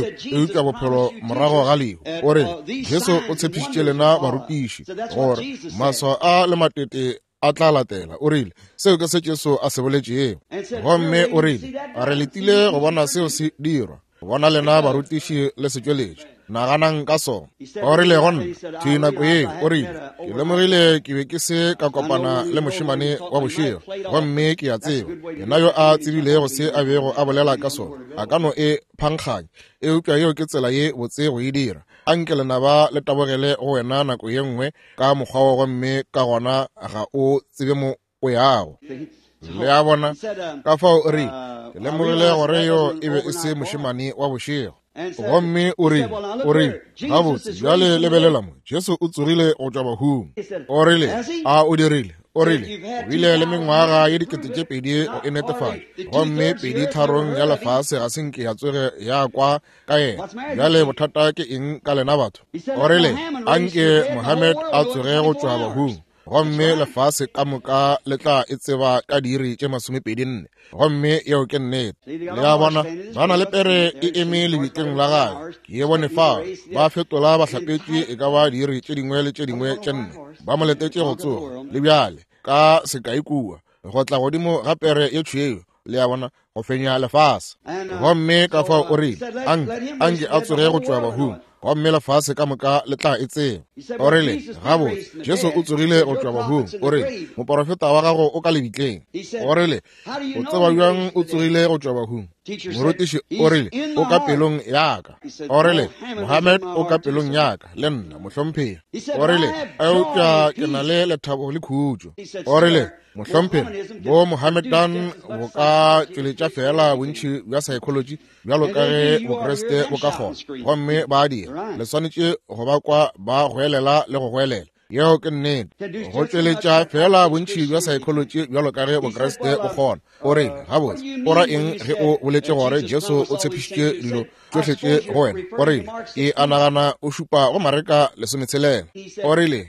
e utla bophelo morago ga leo o rile Jesu o tshepišitše lena barutiši gore maswa a le matete a tla latela o rile seo ke se Jesu a se boletšego gomme o rile a re letile go bona seo se dirwa go bona lena barutiši le setšweletše naganang ka sona o rile gonna ke nako ye o rile ke lemogile ke be ke se ka kopana le mošimane wa bošego gomme ke a tseba yena yo a tsebilego se a bego a bolela ka sona a ka no e phankganya e upša yeo ke tsela ye botse go e dira a nke lenaba le tabogele go wena nako ye nngwe ka mokgwa wa gomme ka gona ga o tsebe mo o yago le a bona ka fao o rile ke lemogile gore yo e be e se mošimane wa bošego gomme o rile gabotse bjale lebelela mo Jesu o tsogile go tšwa bahung o rile a o dirile o rile o bile le mengwaga ye 2000 o e netefatša gomme 23 ya lefase ga senke ya tsoge ya kwa ka yena bjale bothata ke eng ka lena batho o rile anke Mohammed a tsoge go tšwa bahung gomme lefase ka moka le tla e tseba ka diiri tše 24 gomme yeo ke nnete le ya bona ba na le pere e eme lebitleng la gae ke ye bone fao ba fetola bahlapetše e ka ba diiri tše dingwe le tše dingwe tše nne ba mo letetše go tsoga le bjale ka sekaikua go tla godimo ga pere ye tšhweo le ya bona go fenya lefase gomme ka fao o rile anke a tsoge go tšwa bahung gomme lefase ka moka le tla e tseba o rile gabotse Jesu o tsogile go tšwa bahung o rile moporofeta wa gago o ka lebitleng o rile o tseba bjang o tsogile go tšwa bahung morutiši o rile o ka pelong yaka o rile Mohammed o ka pelong yaka le nna mohlomphegi o rile a eupša ke na le lethabo le khutšo o rile mohlomphegi bo Mohammedan bo ka tšweletša fela bontši bja psychology bjalo ka ge bokreste bo ka kgona gomme ba dira le swanetše go bakwa ba hwelela le go hwelela yeo ke nnete go tšweletša fela bontši bja psychology bjalo ka ge bokreste bo kgona o rile gabotse o ra eng ge o boletše gore Jesu o tshepišitše dilo tšohle tše go wena o rile ke a nagana o šupa go mareka lesometshela o rile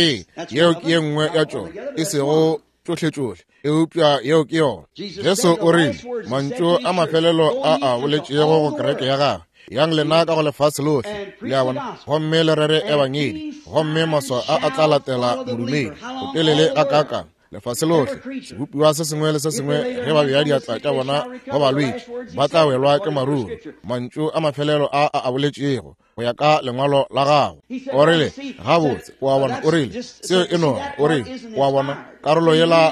yeo ke ye nngwe ya tšona e sego tšohle e upša yeo ke yona Jesu o rile mantšu a mafelelo a boletšego go kereke ya gagwe yang lena ka go lefase lohle le a bona gomme lerere ebangedi gomme maswa a tla latela modumedi o telele a kakang lefase lohle sebupiwa se sengwe le se sengwe ge ba beya diatla tša bona go balwetše ba tla welwa ke maruru mantšu a mafelelo a boletšego go ya ka lengwalo la gago o rile gabotse o a bona o rile seo e nona o rile o a bona karolo yela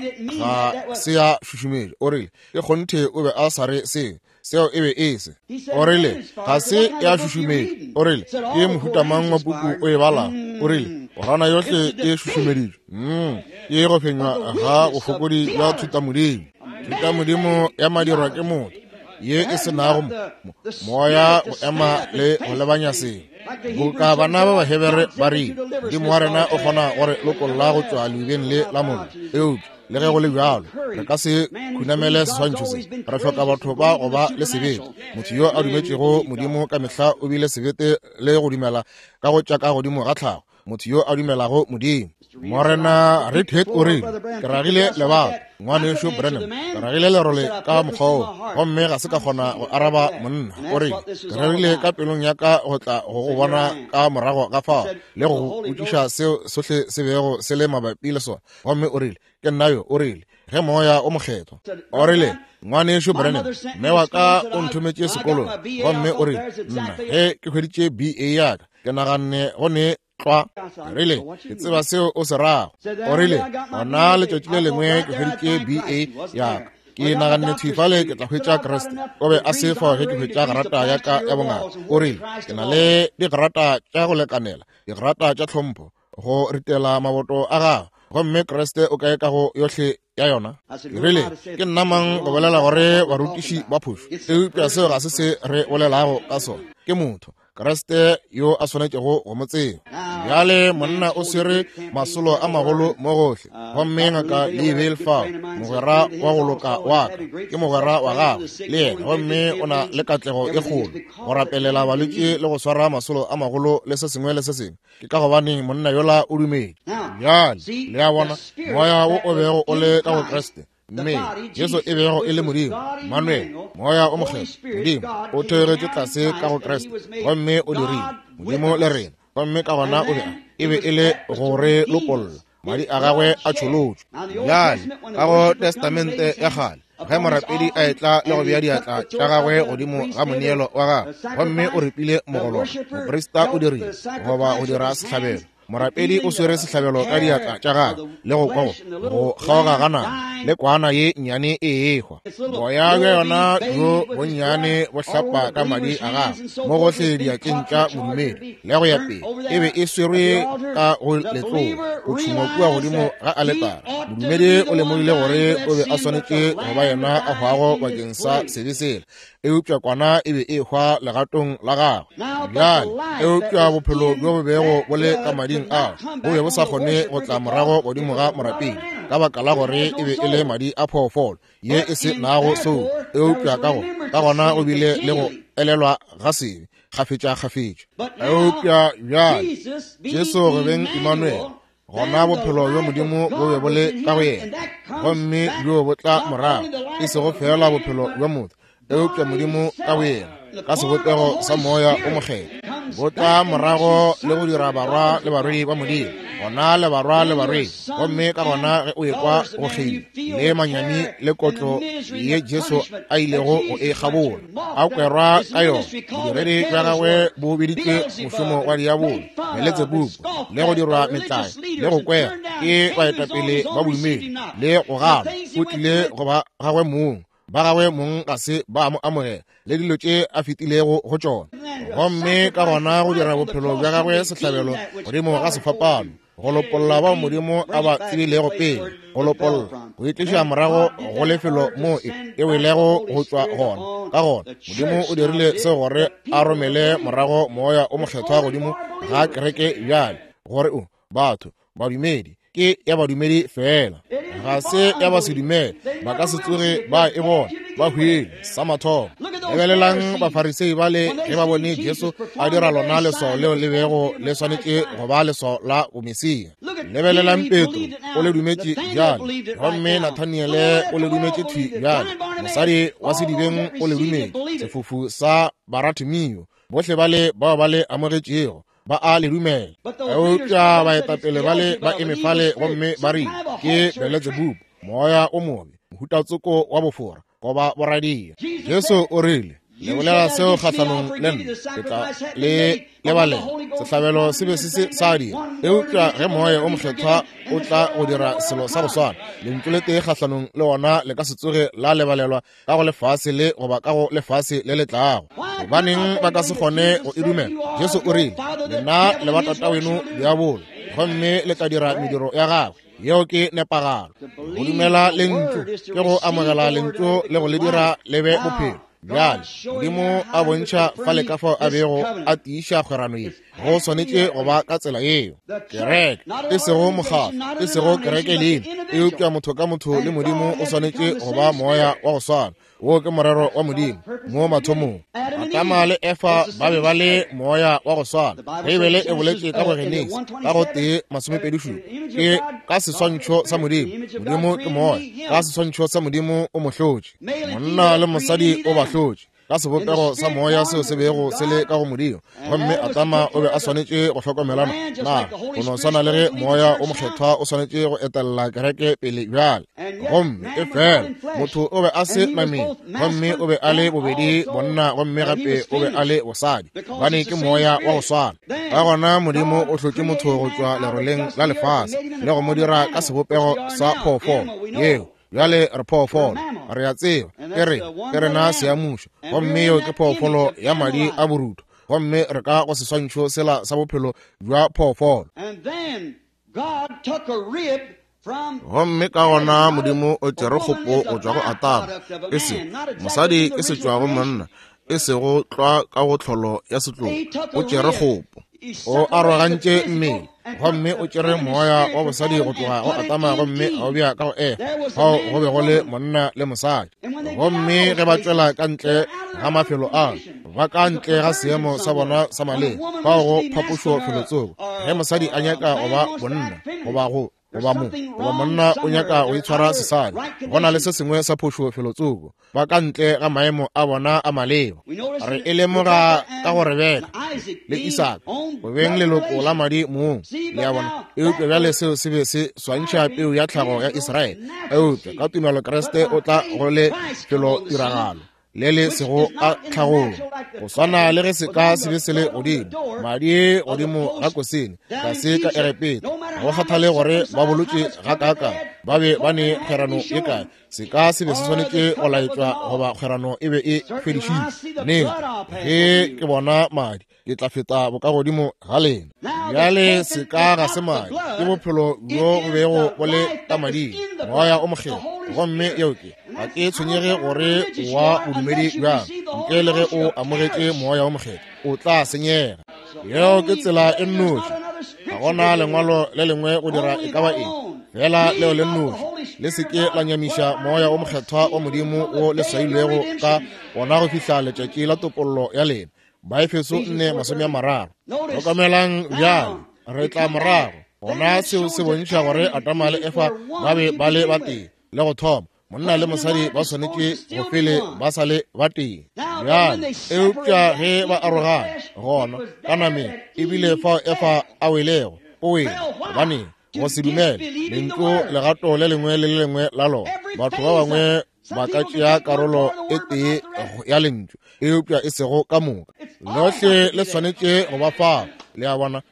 ga se ya šušumedi o rile e kgonthe o be a sa re seo e be e se o rile ga se ya šušumedi o rile ke mohutamang wa puku o e balang o rile orana yohle e šušumeditšwe ke go fenywa ga go fokodi ya thutamodimo ya madirwa ke motho ye e senago moya go ema le go lebanya sengwe boka bana ba bahebere ba rile modimo wa rena o kgona gore lokolo la go tšwa leubeng le la mono eupša le ge go le bjalo re ka se khunamele seswantšho se re hloka batho ba go ba le sebete motho yo a dumetšego modimo ka mehla o bile sebete le go dumela ka go tša ka godimo ga tlhago motho yo a dumelago modimo morena redhead o rile ke ragile lebaka ngwane yešo Branham ke ragile lerole ka mokgwa o gomme ga se ka kgona go araba monna o rile ke ragile ka pelong ya ka go tla go bona ka morago ga fao le go botšiša seo sohle se bego se le mabapi le sona gomme o rile ke nna yo o rile ge moya o mokgethwa o rile ngwane yešo Branham mme wa ka o nthometše sekolong gomme o rile nna ge ke hweditše BA yaka ke naganne gone tlwa rile ke tseba seo o se rago o rile gona letšatši le lengwe ke hweditše BA yaka ke naganne thifale ke tla hwetša Kriste o be a sefa ge ke hwetša garata ya ka ya bongaka o rile ke na le digarata tša go lekanela digarata tša tlhompho go ritela maboto a gago gomme Kriste o kae ka go yohle ya yona rile ke nna mang go bolela gore barutiši ba phošo eupša seo ga se se re bolelago ka sona ke motho Kriste yo a swanetšego go mo tseba bjale monna o swere masolo a magolo mo gohle gomme ngaka Leibel Fao mogwera wa go loka wa ka ke mogwera wa gagwe le yena gomme o na le katlego e kgolo go rapelela balwetši le go swara masolo a magolo le se sengwe le se sengwe ke ka gobane monna yola o dumedi bjale le a bona moya wo o bego o le ka go Kriste mme Jesu e bego e le Modimo Manuel moya o mokgetho Modimo o theogetše tlase ka go Kriste gomme o dirile Modimo le rena gomme ka gona o e be e le gore lopolola madi a gagwe a tšholotšwe bjale ka go testamente ya kgale ge morapedi a etla le go bea diatla tša gagwe godimo ga moneelo wa gagwe gomme o repile mogolora moporista o dirile goba go dira sehlabelo morapedi o swere sehlabelo ka diatla tša gagwe le go kwago go kgaoga ga nama le kwana ye nnyane e ehwa boya bja yona jo bonnyane bo hlapa ka madi a gagwe mo gohle diatleng tša modumedi le go ya pele e be e swerwe ka go letlong go tšhuma kua godimo ga a letara modumedi o lemogile gore o be a swanetše go ba yena a hwago bakeng sa sebe sela eupša kwana e be e hwa legatong la gagwe bjale eupša bophelo bjo bo bego bo le ka mading ao bo be bo sa kgone go tla morago godimo ga morapedi ka baka la gore e be e le madi a phoofolo ye e se nago soo eupša ka gona o bile le go elelwa ga sebe kgafetša eupša bjale Jesu re beng Emmanuel gona bophelo bjo Modimo bo be bo le ka go yena gomme bjo bo tla morago e sego fela bophelo bjo motho eupša Modimo ka go yena ka sebopego sa moya o mokgetho bo tla morago le go dira barwa le barwedi ba Modimo gona le barwa le barwedi gomme ka gona ge o ekwa go kgile le manyami le kotlo ye Jesu a ilego go e gabola a kwerwa ka yona bodiredi bja gagwe bo beditše mošomo wa diabolo meletse bupu le go dirwa metlae le go kwega ke baetapele ba boimedi le go gama o tlile go ba gagwe mong ba gagwe mong ga se ba mo amogela le dilo tše a fetilego go tšona gomme ka gona go dira bophelo bja gagwe sehlabelo godimo ga sefapano go lopolola ba Modimo a ba tsebilego pele go lopolola go itliša morago go lefelo mo e welego go tšwa gona ka gona Modimo o dirile se gore a romele morago moya o mokgethwa godimo ga kereke bjale gore batho badumedi ke ya badumedi fela ga se ya ba sedumedi ba ka se tsoge ba e bona ba hwile sa mathomo lebelelang bafarisei ba le ge ba bone Jesu a dira lona leso leo le bego le swanetše go ba leso la bomesia lebelelang Petro o le dumetše bjale gomme Nathaniele o le dumetše thwi bjale mosadi wa sedibeng o le dumetše sefofu sa Baratimio bohle bale bao ba le amogetšego ba a le dumela eupša baetapele bale ba emefale gomme ba rile ke Belzebub moya o mobe mohutatsoko wa bofora goba boradia Jesu o rile le bolela seo kgahlanong le nna ke tla le lebalela sehlabelo se be se sa dira eupša ge moya o mokgethwa o tla go dira selo sa go swana lentswe le tee kgahlanong le ona le ka se tsoge la lebalelwa ka go lefase le goba ka go lefase le le tlago gobaneng ba ka se kgone go e dumela Jesu o rile lena le ba tata weno diabolo gomme le tla dira mediro ya gagwe yeo ke nepagalo go dumela lentšu ke go amogela lentšu le go le dira lebe bophelo bjale Modimo a bontšha fa le ka fao a bego a tiiša kgwerano ye go swanetše go ba ka tsela yeo kereke e sego mokgatlo e sego kereke lena eupša motho ka motho le Modimo o swanetše go ba moya wa go swana wo ke morero wa Modimo mo mathomong Adama le Efa ba be ba le moya wa go swana Bibele e boletše ka go Genesi ka go tee 27 ke ka seswantšho sa Modimo ke moya ka seswantšho sa Modimo o mohlotše monna le mosadi o ba hlotše ka sebopego sa moya seo se bego se le ka go modimo gomme Adama o be a swanetše go tlhokomelana na go no swana le ge moya o mokgethwa o swanetše go etelela kereke pele bjale gomme e fela motho o be a se nameng gomme o be a le bobedi bonna gomme gape o be a le bosadi bane ke moya wa go swana ka gona modimo o hlotse motho go tšwa leroleng la lefase le go mo dira ka sebopego sa phoofolo yeo bjale re phoofolo re a tseba ke rena seamušo gomme eo ke phoofolo ya madi a boruto gomme re ka go seswantšho sela sa bophelo bja phoofolo gomme ka gona modimo o tšere kgopo go tšwa go Adama e se mosadi e se tšwa go monna e se go tlwa ka go tlholo ya setlogo o tšere kgopo o arogantše mmele gomme o tšere moya wa bosadi go tloga go Adama gomme a o bja ka go gao go be go le monna le mosadi gomme ge ba tswela ka ntle ga mafelo a ba ka ntle ga seemo sa bona sa maleng bao go phapošo felotsoko ge mosadi a nyaka go ba bonna goba monna o nyaka go itshwara sesadi go na le se sengwe sa phošo felotsoko ba ka ntle ga maemo a bona a maleba re e lemoga ka go Rebeka le Isaka go beng leloko la madi moong le ya bona eupša bjale seo se be se swantšha peu ya tlhago ya Iseraele eupša ka tumelo Kriste o tla go le felo tiragalo le le sego a tlhagong go swana le ge se ka se be se le godimo madi godimo ga kosene ka se ka erepeta go kgathale gore ba bolotše ga kaka ba be ba ne kgerano e kae se ka se be se swanetše go laetšwa goba kgerano e be e fedišitše ne ge ke bona madi ke tla feta boka godimo ga lena bjale se ka ga se madi ke bophelo bjo bo bego bo le ka mading moya o mokgetho gomme eoke ga ke tshwenyege gore wa bodumedi bjang nke le ge o amogetše moya o mokgetho o tla senyega yeo ke tsela e nnoši ga gona lengwalo le lengwe go dira e ka ba eng fela leo le nnoši le seke la nyamiša moya o mokgethwa wa modimo o le swailwego ka gona go fihla letšatši la topollo ya lena Baefeso 4:30 tlhokomelang bjale re tla morago gona seo se bontšha gore Adama le Eva ba be ba le bateng le go thoma monna le mosadi ba swanetše go pele ba sa le bateng bjale eupša ge ba arogana gona ka nameng ebile fao Eva a welego o wele gobane go se dumele lentlo legato le lengwe le le lengwe la lona batho ba bangwe ba ka tšea karolo e tee ya lentlo eupša e sego ka moka lohle le swanetše go ba fao le a bona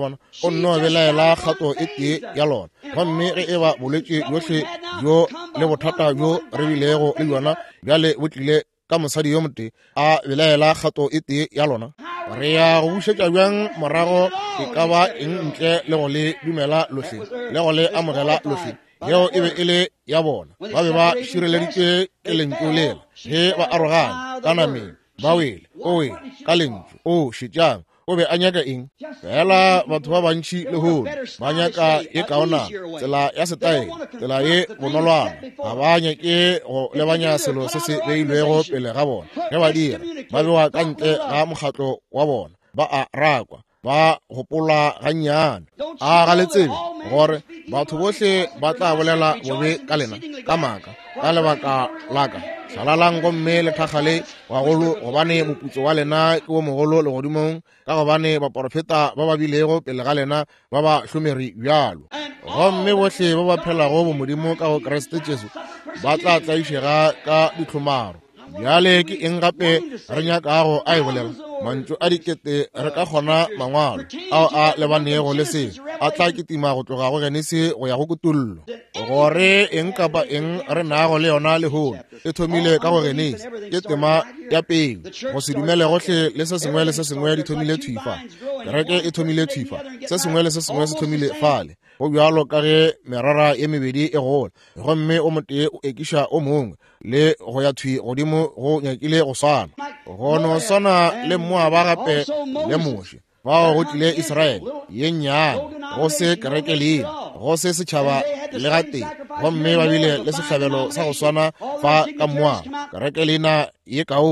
o nno belaela kgato e tee ya lona gomme ge e ba bolwetše bjohle bjo le bothata bjo re bilego le bjona bjale bo tlile ka mosadi yo motee a belaela kgato e tee ya lona re ya go bušetša bjang morago e ka ba eng ntle le go le dumela lohle le go le amogela lohle yeo e be e le ya bona ba be ba šireleditše ke lentšu lela ge ba arogana ka nameng ba wele o wele ka lentšu o šetšang o be a nyaka eng fela batho ba bantši lehono ba nyaka e kaona tsela ya setaele tsela ye bonolwana ga ba nyake go lebanya selo se se beilwego pele ga bona ge ba dira ba bewa ka ntle ga mokgatlo wa bona ba a rakwa ba gopola gannyane a ga letsebe gore batho bohle ba tla bolela bobe ka lena ka maaka ka lebaka laka tlalalang gomme le thakgale wagolo gobane moputso wa lena ke wo mogolo legodimong ka gobane baprofeta ba ba bilego pele ga lena ba ba hlomeri bjalo gomme bohle ba ba phelago bomodimo ka go Kriste Jesu ba tla tlaišega ka dihlomaro bjale ke eng gape re nyakago a e bolela mantšu a dikete re ka kgona mangwalo ao a lebanego le se a tla kitima go tloga go Genese go ya go kutullo gore eng kapa eng re nago le yona lehono e thomile ka go Genese ke tema ya peu go se dumele gohle le se sengwe di thomile thuifa kereke e thomile thuifa se sengwe le se sengwe se thomile fale go bjalo ka ge merara ye mebedi e gola gomme o motee o ekiša o mongwe le go ya thui godimo go nyakile go swana go no swana le mmoa ba gape le moše bao go tlile Iseraele ye nnyane go se kereke leina go se setšhaba le ga teng gomme ba bile le sehlabelo sa go swana fa ka mmoa kereke leina ye kaone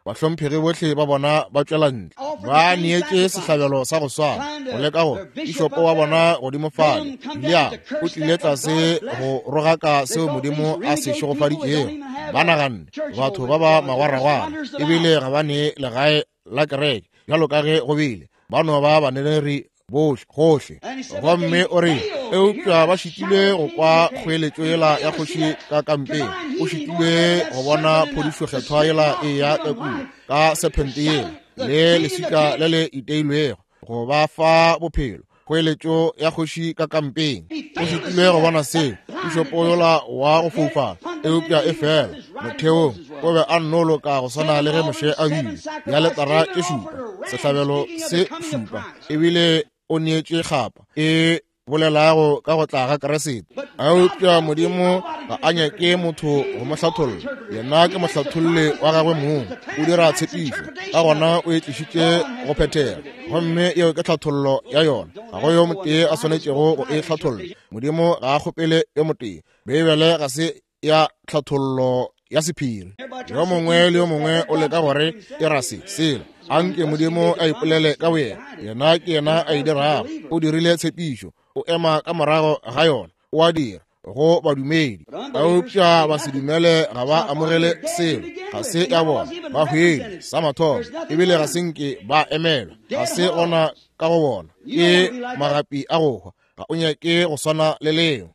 bahlomphegi botlhe ba bona ba tswela ntle ba neetse sehlabelo sa go swana go leka go bishopo wa bona godimo fale Elia o tlile tlase go rogaka seo modimo a se šogofaditšego ba naganne batho ba ba magwaragwara ebile ga ba ne legae la kereke bjalo ka ge go bile ba no ba baneneri gohle gomme o re eupša ba šitile go kwa kgoeletšo yela ya kgoši ka kampeng o šitile go bona phodišokgethwa yela e ya kekulu ka sepente yela le lesika le le iteilwego go ba fa bophelo kgoeletšo ya kgoši ka kampeng o šitile go bona seo bishopo yola wa go fofa eupša e fela motheong o be a nnoloka go swana le ge moše a bile ya letara ke šupa sehlabelo se šupa ebile o neetše kgapa e bolelago ka go tla ga keresete a eupša modimo ga a nyake motho go mo hlatholla yena ke mohlathulli wa gagwe mong o dira tshepišo ka gona o e tlišitše go phethela gomme eo ke hlathollo ya yona ga go yo motee a swanetšego go e hlatholla modimo ga a kgopele yo motee beebele ga se ya hlathollo ya sephiri yo mongwe le yo mongwe o leka gore irase sela anke modimo a ipolele ka boyena yena ke yena a e dirago o dirile tshepišo o ema ka morago ga yona o a dira go badumedi a eupša ba se dumele ga ba amogele selo ga se ya bona ba hwele sa mathomo ebile ga senke ba emelwa ga se gona ka go bona ke magapi a go hwa ga o nyake go swana le leo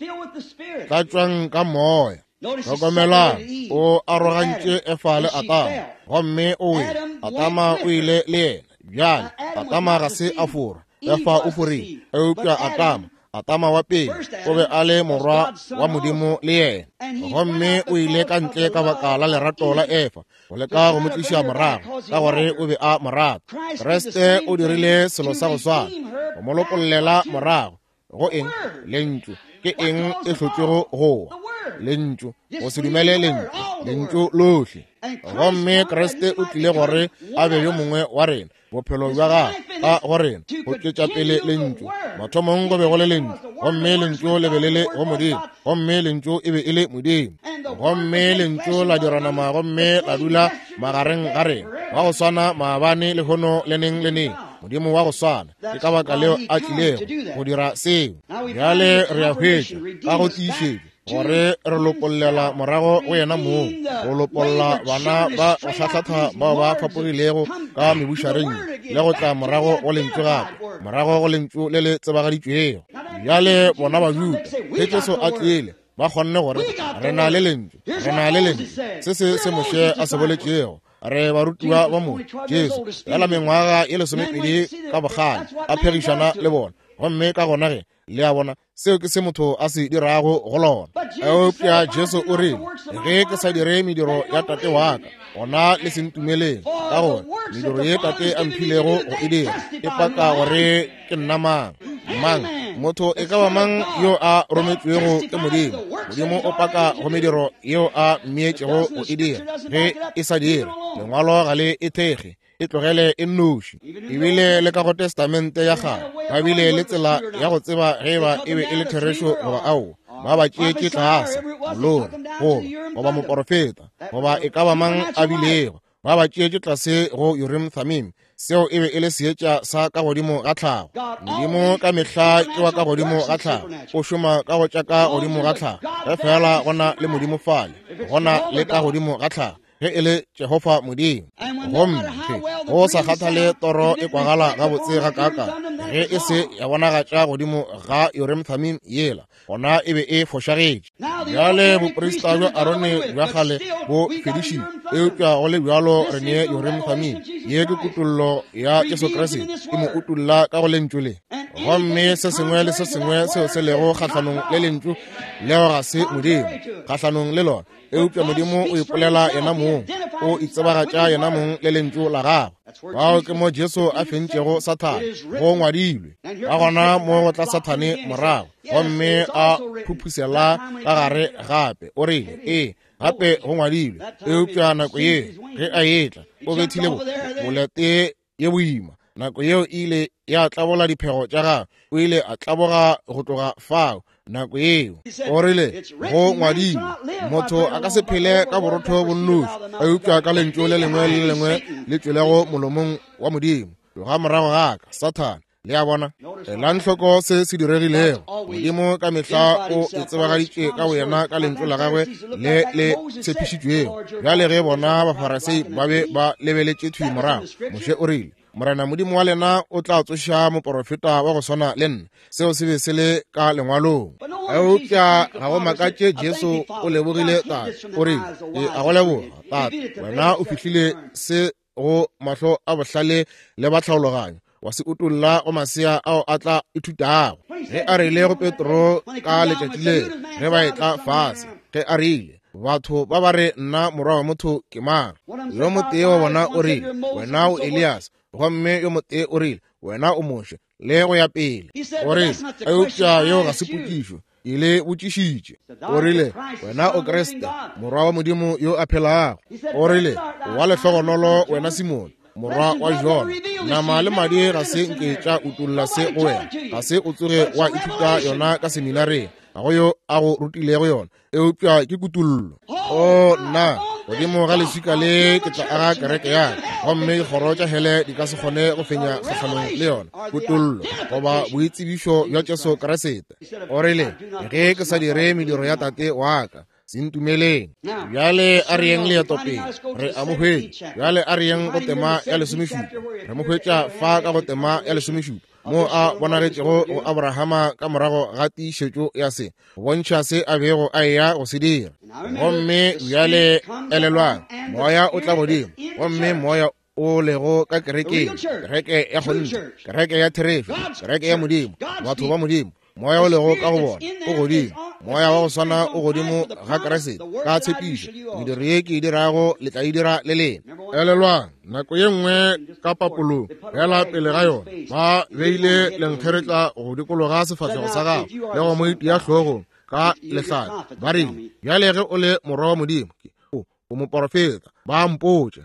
tlatswang ka moya tlhokomelang o arogantše efale atama gomme o we atama o ile le yena bjale atama ga se a fora efa o forile eupša atama wa pele o be a le morwa wa modimo le yena gomme o ile ka ntle ka baka la lerato la efa go leka go mo tliša morago ka gore o be a morato kreste o dirile selo sa go swana go mo lokollela morago go eng lentšu ke eng e hlotšego gowa lentšu go se dumele lentšu lohle gomme kreste o tlile gore a be yo mongwe wa rena bophelo bja gagwe ka go rena go tšwetša pele lentšu mathomong go be go le lentšu gomme lentšu le be le le go modimo gomme lentšu e be e le modimo gomme lentšu la diranama gomme la dula magareng ga rena wa go swana maabane lehono le neng le neng modimo wa go swana ke ka baka leo a tlilego go dira seo bjale re a hwetša ka go tiišetša gore re lopollela morago go yena moo go lopolola bana ba tlhatlhatha bao ba fapogilego ka mebušareng le go tla morago go lentšu gape morago go lentšu le le tsebagaditšwego bjale bona bajuda ge Jesu a tlile ba kgonne gore re na le lentšu se moše a se boletšego re barutiwa ba mo Jesu yala mengwaga e lesomepedi ka bogale a phegišana le bona gomme ka gona ge le a bona seo ke se motho a se dirago go lona eupša Jesu o rile ge ke sa dire mediro ya tate wa ka gona le sentumeleng ka gore mediro ye tate a mphilego go e dira e paka gore ke nna mang motho e ka ba mang yo a rometšwego ke modimo o paka go mediro yeo a meetšego go e dira ge e sa dire lengwalo ga le e thege e tlogele e nnoši ebile le ka go testamente ya gagwe ba bile le tsela ya go tseba ge ba e be e le therešo goba ao ba ba tšeetše tlase molori goba moprofeta goba e ka ba mang a bilego ba ba tšeetše tlase go Urim Thummim seo e be e le seetša sa ka godimo ga tlhago modimo ka mehla ke wa ka godimo ga tlhago o šoma ka go tša ka godimo ga tlhago ge fela gona le modimo fale gona le ka godimo ga tlhago ge e le Jehova modimo gomme go sa kgathale toro e kwagala gabotse ga kaka ge e se ya bonagatša godimo ga Urim Thummim yela gona e be e fošagetše bjale boporista bja Arone bja kgale bo fedišitše eupša go le bjalo re nee Urim Thummim ye ke kutullo ya Jesu Kriste e mo utulla ka go lentšu le gomme se sengwe le se sengwe seo se lego kgatlhanong le lentšu leo ga se modimo kgatlhanong le lona eupša modimo o ipolela yena mong o itsebagatša yena mong le lentšu la gagwe bao ke mo Jesu a fentšego Sathane go ngwadilwe ka gona mo go tla Sathane morago gomme a phuphusela ka gare gape o rile gape go ngwadilwe eupša nako ye ge a etla o bethile bolete ye boima nako yeo ile ya tlabola diphego tša gagwe o ile a tlaboga go tloga fao nako eo o rile go ngwadile motho a ka se phele ka borotho bonnoši a upša ka lentšu le lengwe le lengwe le tšwelego molomong wa modimo ga morago gaka Satan le a bona ela ntlhoko se diregilego modimo ka mehla o itsebagaditše ka wena ka lentšu la gagwe le tshepišitšwego bjale ge bona bafarasei ba be ba lebeletše thwi morago Moše o rile morena modimo wa lena o tla tsoša moprofeta wa go swana le nna seo se be se le ka lengwalong eupša ga go makatše Jesu o lebogile tate o rile a go leboga tate wena o fihlile se go mahlo a bohlale le batlhaologanyo wa se utolla go masea ao a tla ithutago ge a rile go Petro ka letšatši le ge ba etla fase ge a rile batho ba ba re nna morwa wa motho ke mang yo motee wa bona o rile wena o Elias gomme yo motee o rile wena o Moše le go ya pele o rile a eupša yo ga se pokišo ile botšišitše o rile wena o Kriste morwa wa Modimo yo a phelago o rile wa lehlogonolo wena Simone morwa wa Jona nama le madi ga se nke tša utolla se go wena ga se o tsoge wa ithuta yona ka seminareng ga go yo a go rutilego yona eupša ke kutullo o nna godimo ga leswika le ke tla aga kereke yaka gomme dikgoro tša hele di ka se kgone go fenya kgahlanong le yona kutullo goba boitsebišo bja Jesu Kriste o rile ge ke sa dire mediro ya tate wa ka se ntumeleng bjale a re yeng leeto pele re amogetše bjale a re yeng go tema ya lesomešupa re mo hwetša fa ka go tema ya lesomešupa mo a bonagetšego go Abrahama ka morago ga tiišetšo ya se go bontšha se a bego a eya go se dira gomme bjale elelwang moya o tla godimo gomme moya o lego ka kerekeng kereke ya kgonne kereke ya therešo kereke ya modimo batho ba modimo moya o lego ka go bona o godimo moya wa go swana o godimo ga Kriste ka tshepišo mediro ye ke e dirago le tla e dira le lena elelwang nako ye nngwe ka papolong fela pele ga yona ba beile lenkgeretla go dikologa sefatlhego sa gago le go mo itia hlogong ka lehlaka ba rile bjale ge o le morwa wa Modimo o moprofeta ba mpotša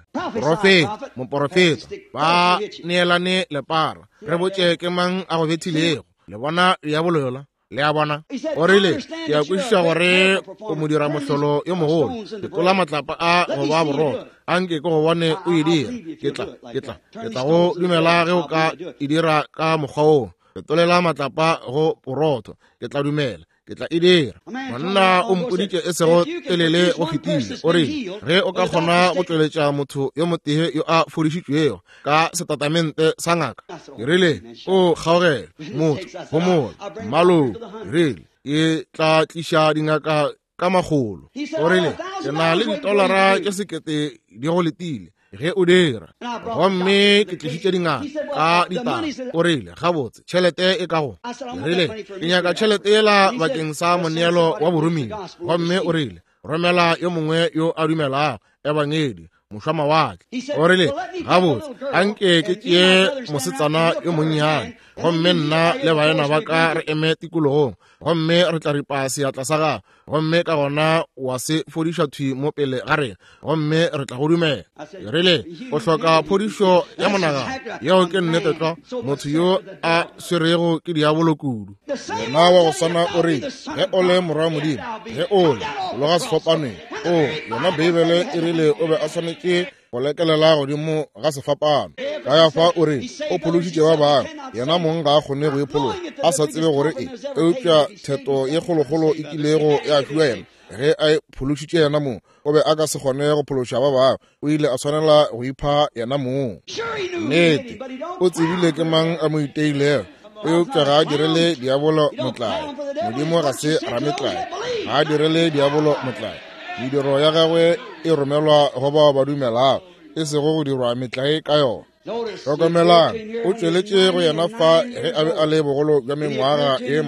moprofeta ba neelane lepara re botše ke mang a go bethilego le bona ya bolola le a bona o rile ke a kwešiša gore o mo dira mohlolo yo mogolo ke tlola matlapa a go ba boroko a nke ke go bone o e dira ke tla go dumela ge o ka e dira ka mokgwa oo ke tolela matlapa go borotho ke tla dumela ke tla e dira monna o mpoditše e sego telele go fetile o rile ge o ka kgona go tšweletša motho yo motee yo a fodišitšwego ka setatamente sa ngaka ke rile o kgaogele motho go mola mmalong rile e tla tliša dingaka ka magolo o rile ke na le $1 tše 1,000 di go letile ge o dira gomme ke tlišitše dingaka ka ditaba o rile gabotse tšhelete e ka go rile ke nyaka tšhelete ela bakeng sa moneelo wa boromedi gomme o rile romela yo mongwe yo a dumelago ebangedi mošwama wake o rile gabotse a nke ke tšee mosetsana yo monnyane gomme nna le baena ba ka re eme tikologong gomme re tla ripa seatla sa gago gomme ka gona wa se fodiša thwi mo pele ga rena gomme re tla go dumela rile o hloka phodišo ya monaga yeo ke nnete tla motho yo a swerego ke diabolo kudu yena wa go swana o rile ge o le morwa wa Modimo ge o le loga sefapaneng o yona beibele e rile o be a swanetše go lekelela godimo ga sefapano ka ya fa o re o phološitše ba bangwe yena mong ga a kgone go ipholola a sa tsebe gore eupša theto ye kgolokgolo e kilego ya fiwa yena ge a phološitše yena mong o be a ka se kgone go phološa ba bangwe o ile a tshwanela go ipha yena mong nnete o tsebile ke mang a mo iteilego eupša ga a direle diabolo motlai Modimo ga se rametlai ga a direle diabolo motlai mediro ya gagwe e romelwa go bao ba dumelago e sego go dirwa metlae ka yona tlhokomelang o tšweletše go yena fa ge a be a le bogolo bja mengwaga e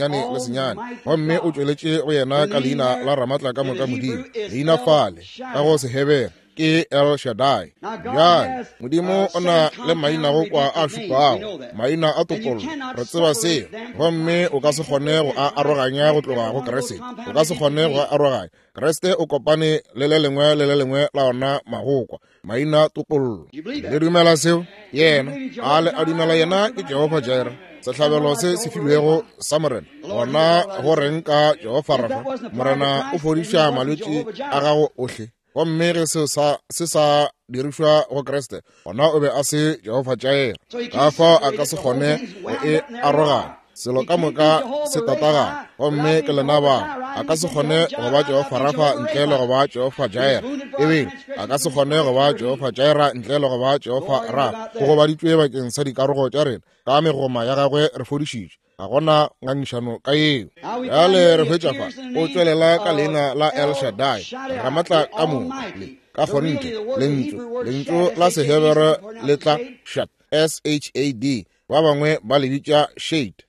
99 gomme o tšweletše go yena ka leina la Ramatla ka moka Modimo leina fale ka go se hebega ke El Shaddai. Bjale Modimo o na le maina go kwa a šupago, maina a topollo, re tseba se, gomme o ka se kgone go a aroganya go tloga go Kreste, o ka se kgone go a aroganya. Kreste o kopane le lengwe la ona magokwa, maina topollo. Le dumela seo? Yena a dumela yena ke Jehova Jireh. Sehlabelo se se filwego sa morena gona go reng ka Jehova Rafa, morena o fodiša malwetši a gago ohle. Gomme ge se sa dirišwa go Kreste, gona o be a se Jehova Jireh, ka fa a ka se kgone go e aroganya. Selo ka moka se tatagana, gomme ke lenaba a ka se kgone go ba Jehova Rafa ntle le go ba Jehova Jireh. Ebe a ka se kgone go ba Jehova Jireh ntle le go ba Jehova Rafa. Go gobaditšwe bakeng sa dikarogo tša rena, ka megoma ya gagwe re fodišitše, ga gona ngangišano ka eo. Bjale re hwetša fa o tšwelela ka leina la El Shaddai, ra matla ka moka ka kgonte lentšu la Sehebere le tla Shad, S-H-A-D, ba bangwe ba le bitša shade.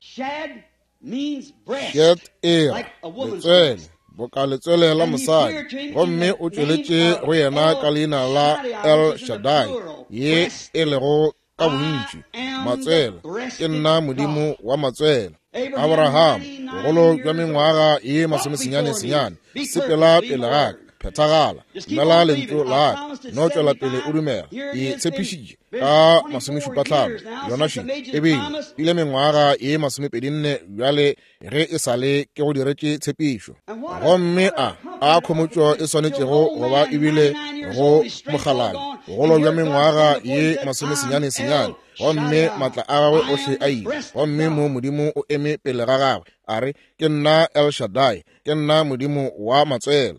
Shed letswele, boka letswele la mosadi, gomme o tšweletše go yena ka leina la El Shaddai, ye e lego ka bontši, matswele, ke nna Modimo wa matswele. Abraham, bogolo jwa mengwaga ye 90 sepela pele gaka, phethagala, dumela lentšu la ka, no tšwela pele o dumela, e tshepišitše ka 75 yona shi, ebile ile mengwaga ye 24 bjale ge e sale ke go diretše tshepišo. Gomme a khomotšo e swanetšego go ba ebile go mogalale, bogolo bja mengwaga ye 90, gomme matla a gagwe ohle a ile, gomme mo Modimo o eme pele ga gagwe, a re, ke nna El Shaddai, ke nna Modimo wa matswele.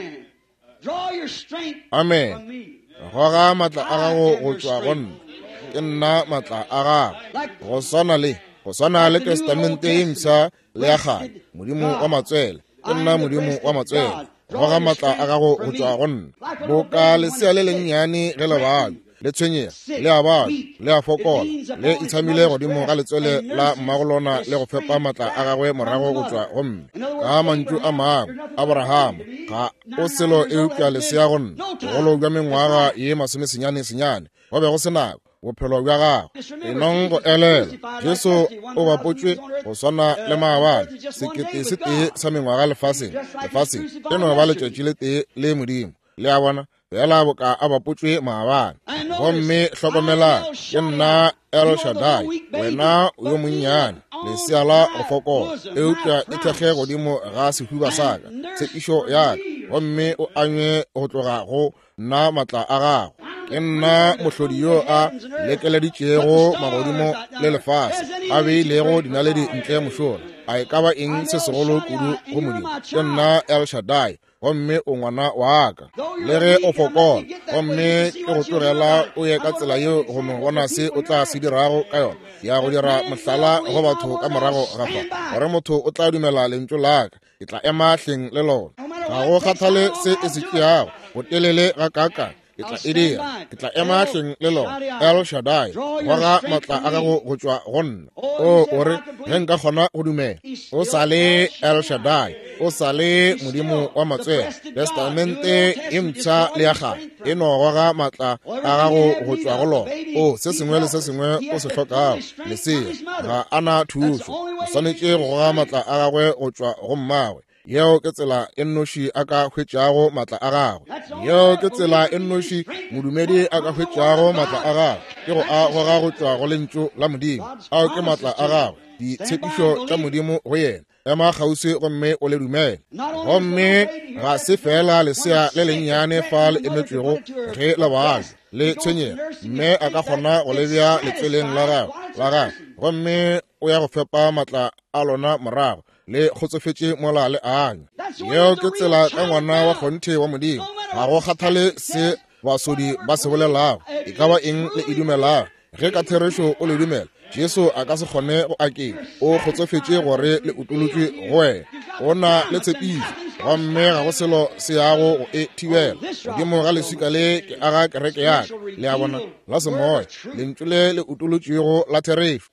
Amen. Goga matla a gago go tšwa go nna, ke nna matla a gago, go swana le testamente ye mpšha le ya kgale, Modimo wa matswele, ke nna Modimo wa matswele. Goga matla a gago go tšwa go nna, boka lesea le lennyane ge le balo, le tshwenyega, le a balo, le a fokola, le itšhamile godimo ga letswele la mmagolona le go fepa matla a gagwe morago go tšwa go mme. Ka mantšu a mangwe, Abraham ga o selo e upša lesea go nna, bogolo bja mengwaga ye 90 go be go se nako bophelo bja gago. Enong go elela, Jesu o bapotšwe go swana le maabane, sekete se tee sa mengwaga lefaseng, e no ba letšatši le tee le Modimo, le a bona fela boka a bapotšwe maabane. Gomme hlokomela, ke nna El Shaddai, wena o yo monnyane, lesea la go fokola, e upša e thekge godimo ga sehuba sa ka, tshepišo ya ka, gomme o anywe go tloga go nna matla a gago. Ke nna mohlodi yo a lekeleditšego magodimo le lefase, a beilego dinaledi ntle mošola, a e ka ba eng se segolo kudu go Modimo. Ke nna El Shaddai, gomme o ngwana wa ka, le ge o fokola, gomme ke go tlogela o ye ka tsela yeo go no bona se o tla se dirago ka yona, ya go dira mohlala go batho ka morago ga fa, gore motho o tla dumela lentšu la ka, ke tla ema hleng le lona. Ga go kgathale se e se tšeago, go telele ga kaka, ke tla e dira, ke tla ema hleng le lona. El Shaddai, goga matla a gago go tšwa go nna. O re, ge nka kgona go dumela, o sale El Shaddai, o sale Modimo wa matswele, testamente e mpšha le ya kgale, e no goga matla a gago go tšwa go lona. Se sengwe le se sengwe o se hlokago, lesea ga ana thušo, o swanetše go goga matla a gagwe go tšwa go mmagwe. Yeo ke tsela e nnoši a ka hwetšago matla a gagwe, yeo ke tsela e nnoši modumedi a ka hwetšago matla a gagwe, ke go a goga go tšwa go lentšu la Modimo. Ao ke matla a gagwe, ditshepišo tša Modimo go yena. Ema kgauswi gomme o le dumele, gomme ga se fela lesea le lennyane fa le emetšwego ge le baalo le tshwenyega, mme a ka kgona go le bja letsweleng la gagwe, gomme o ya go fepa matla a lona morago, le kgotsofetše mola le anya. Yeo ke tsela ka ngwana wa kgonthe wa Modimo. Ga go kgathale se basodi ba se bolelago, e ka ba eng le e dumelago. Ge ka therešo o le dumela, Jesu a ka se kgone go akeng, o kgotsofetše gore le utolotšwe go wena, go na le tshepišo, gomme ga go selo se yago go e thibela. Modimo ga leswika le ke aga kereke yaka, le a bona la semoya, lentšu le utolotšwego la therešo.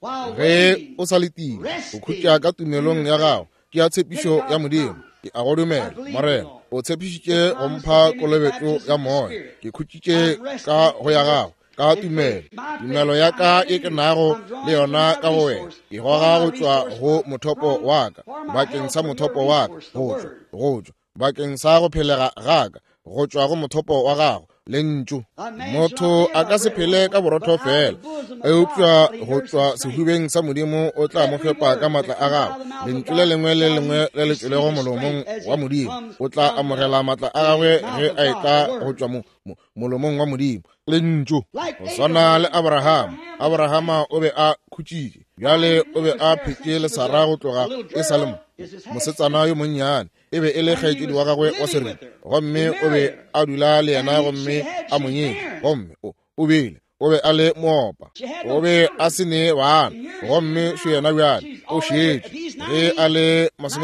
Ge o sa le tiro, o khutša ka tumelong ya gago, ke ya tshepišo ya Modimo, ke a go dumela, morena. o tshepišitše go mpha kolobetso ya moya, ke khutšitše ka go ya gago ka tumelo ya ka e ke nago le yona ka go wena, ke goga go tšwa go mothopo wa ka bakeng sa mothopo wa ka go tšwa bakeng sa go phelega ga ka go tšwa go mothopo wa gago lentšu. Motho a ka se phele ka borotho fela, eupša go tšwa sehubeng sa Modimo o tla mo fepa ka matla a gago. Lentšu le lengwe le lengwe le le tšwelego molomong wa Modimo o tla amogela matla a gagwe ge a etla go tšwa molomong wa Modimo. Lentšu go swana le Abrahama o be a khutšitše, bjale o be a phetše le Sara go tloga e sa le mosetsana yo monnyane, e be e le kgaetšedi wa gagwe wa seriti, gomme o be a dula le yena, gomme a monyetša, gomme o be a le moopa, o be a se ne bana, gomme šo yena bjale o šetše ge a le masome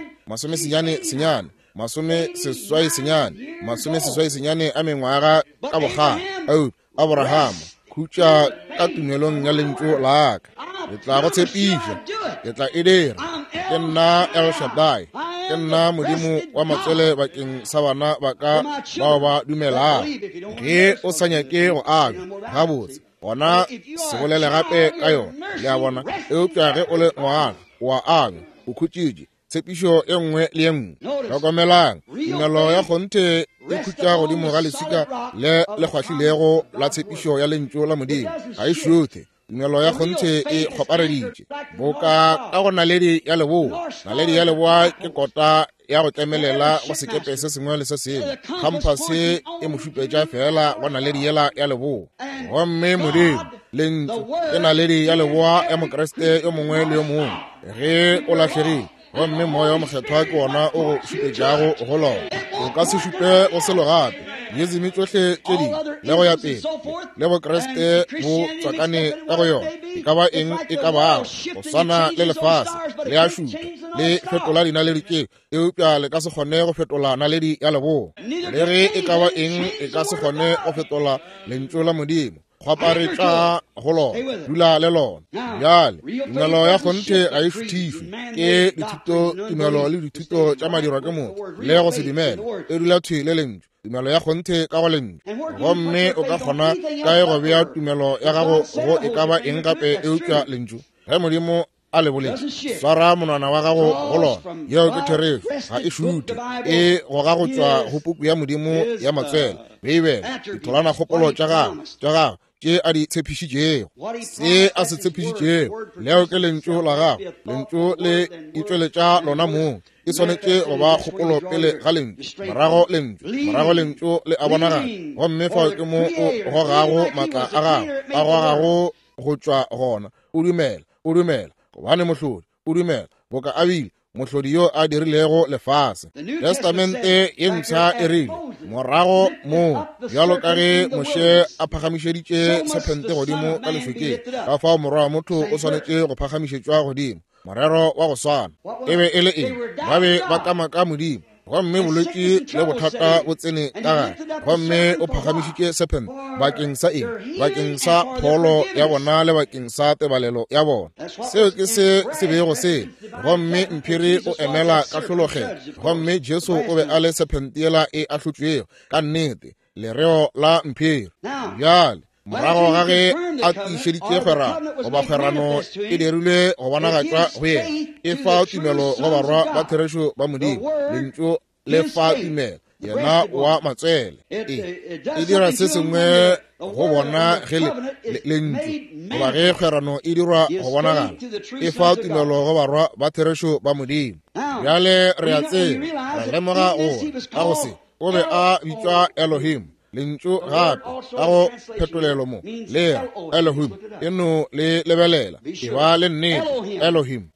seswai senyane a mengwaga ka bogare. Abrahama, khutša ka tumelong ya lentšu la ka, ke tla go tshepiša, ke tla e dira, ke nna El Shaddai, ke nna Modimo wa matswele bakeng sa bana ba ka bao ba dumelago. Ge o sa nyake go abja gabotse, gona se bolele gape ka yona, le a bona eupša ge o le ngwana wa abja o khutšitše tshepišo e nngwe le e nngwe. Tlhokomelang, tumelo ya kgonthe e khutša godimo ga leswika le kgwahlilego la tshepišo ya lentšu la Modimo, ga e šuthe. Tumelo ya kgonthe e kgopareditše boka ka go naledi ya leboa. Naledi ya leboa ke kota ya go tlemelela go sekepe se sengwe le se sengwe, khampase e mošupetša fela go naledi yela ya leboa. Gomme Modimo lentšu ke naledi ya leboa ya mokreste yo mongwe le yo mongwe ge o latlhegile, gomme moya wa mokgethwa ke wona o go šupetšago go lona. O ka se šupe go selo gape, diezimi tsohle tše dingwe le go ya pele le bokreste bo tswakane ka go yona. E ka ba eng e ka bago go swana le lefase le a šupa le fetola dinaledi tše, eupša le ka se kgone go fetola naledi ya leboa, le ge e ka ba eng e ka se kgone go fetola lentšu la Modimo. Kgwaparetša go lona, dula le lona. Bjale tumelo ya kgonthe ga e šuthišwe ke tumelo le dithuto tša madiro ke motho le go se dumele, e dula thwe le lentšu. Tumelo ya kgonthe ka go lentšu, gomme o ka kgona ka e go bea tumelo ya gago go e ka ba eng gape eupša lentšu ge Modimo a le boletše. Swara monwana wa gago go lona, yeo ke therefo ga e šute, e goga go tšwa go puku ya Modimo ya matswele. Beibele ditholana kgopolo tša gago tše a di tshepišitšego, se a se tshepišitšego leo ke lentšu la gago. Lentšu le itšweletša lona moo, e swanetše go ba kgopolo pele ga lentšu, morago lentšu le a bonagala, gomme fao ke mo o gogago matla a gago a gogago go tšwa gona. O dumela gobane mohlodi o dumela boka a bile mohlodi yo a dirilego lefase. Testamente ye ntšha e rile morago moo, bjalo ka ge Moše a phagamišeditše sephente godimo ka lešokeng, ka fao morwa wa motho o swanetše go phagamišetšwa godimo. Morero wa go swana e be e le eng, ba be ba kama ka Modimo, gomme bolwetši le bothata bo tsene ka gare, gomme o phagamišitše sephente bakeng sa eng, bakeng sa pholo ya bona le bakeng sa tebalelo ya bona. Seo ke se bego se, gomme mphiri o emela ka hlologelo, gomme Jesu o be a le sephente yela e ahlotšwego ka nnete, lereo la mphiri. Bjale morago ga ge a tiišeditše kgwerano goba kgwerano e dirilwe go bonagatšwa go yena, e fa tumelo go barwa ba therešo ba Modimo. Lentšu le fa tumelo yena wa matswele, e dira se sengwe go bona ge lentšu goba ge kgwerano e dirwa go bonagala, e fa tumelo go barwa ba therešo ba Modimo. Bjale re a tseba ra lemoga ka go se o be a bitšwa Elohim. Lentšu gape ka go phetolelo mo le Elohim eno le lebelela e ba le nnete Elohim,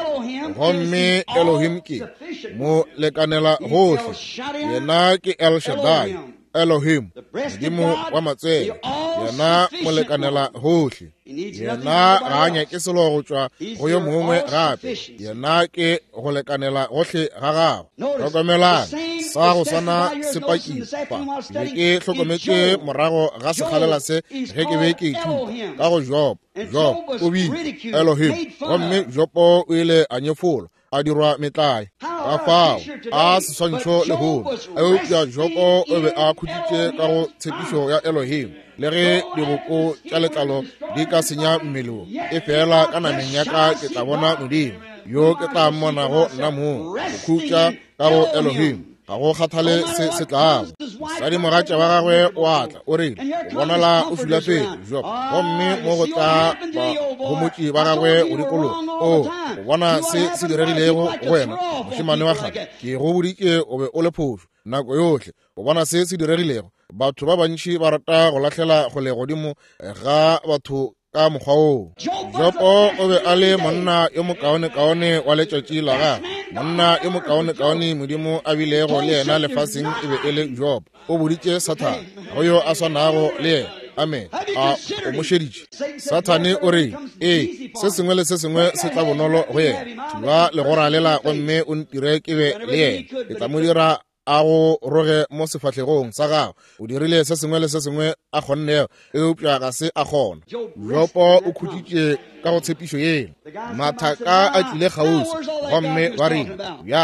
gomme Elohim ke mo lekanela gohle, yena ke El Shaddai. Elohim Modimo wa matswele, yena mo lekanela gohle, yena ga a nyake selo go tšwa go yo mongwe gape, yena ke go lekanela gohle ga gago. Tlhokomelang, sa go swana sepakipa be ke tlhokometše morago ga sekgalela se ge ke be ke ithuta ka go Job o bile Elohim, gomme Job o ile a nyefola a dirwa metlae ka fao a seswantšho leholo a eupša Jopo o be a khutitše ka go tshepišo ya Elohim le ge diboko tša letlalo di ka senya mmele e fela ka nameng ya ka ke tla bona Modimo yo ke tla mmonago nna moo go khutša ka go Elohim ga go kgathale se tlago mosadi mogatša wa gagwe o atla o rile o bonala o fula pele Jopo gomme mo go tla gomotši ba gagwe go dikologa o bona se diregilego go wena mošemane wa gagwe ke go boditše o be o le phošo nako yotlhe o bona se diregilego batho ba bantši ba rata go lahlela go le godimo ga batho ka mokgwa oo Jopo o be a le monna yo mokaone-kaone wa letšatši la gagwe monna yo mokaone-kaone Modimo a bilego le yena lefaseng e be e le Jopo o boditše Sathane go yo a swanago le yena amen a o mošeditše Sathane o re se sengwe le se sengwe se tla bonolo go yena thuba legora lela gomme o ntire ke be le yena ke tla mo dira a go roge mo sefatlhegong sa gago o dirile se sengwe le se sengwe a kgonnego e upša ga se a kgona Jopo o khutitše ka go tshepišo yena mathaka a tlile kgauswi gomme ba rile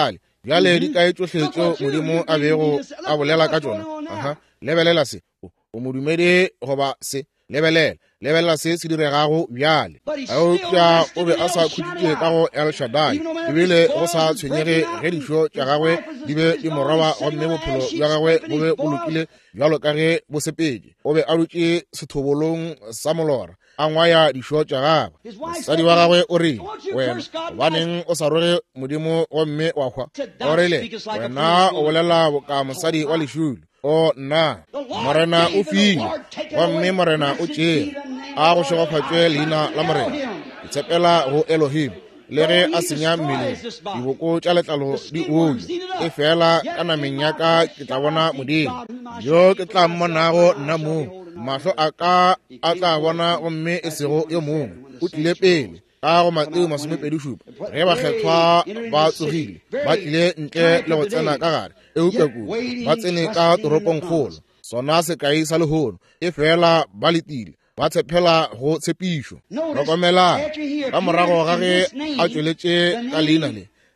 bjale di kae tsohle tšeo Modimo a bego a bolela ka tšona lebelela se o modumedi goba se lebelela se diregago bjale a eupša o be a sa khutitše ka go El Shaddai ebile go sa tshwenyege ge dišo tša gagwe di be di moroba gomme bophelo bja gagwe bo be bo lokile bjalo ka ge bo sepetše o be a dutše sethobolong sa molora a ngwaya dišo tša gagwe mosadi wa gagwe o rile wena gobaneng o sa roge Modimo gomme wa hwa o rile wena o bolela boka mosadi wa lešulu o nna morena o file gomme morena o tšere a go šogofatšwe leina la morena ke tshepela go Elohim le ge a senya mmele diboko tša letlalo di oyo e fela ka nameng ya ka ke tla bona Modimo yo ke tla mmonago nna moo mahlo a ka a tla bona gomme e sego yo mongwe o tlile pele ka go Mateo 27 ge bakgethwa ba tsogile ba tlile ntle le go tsena ka gare eupša kudu ba tsene ka toropong kgolo sona sekai sa lehono e fela ba letile ba tshepela go tshepišo tlhokomelang ka morago ga ge a tšweletše ka leina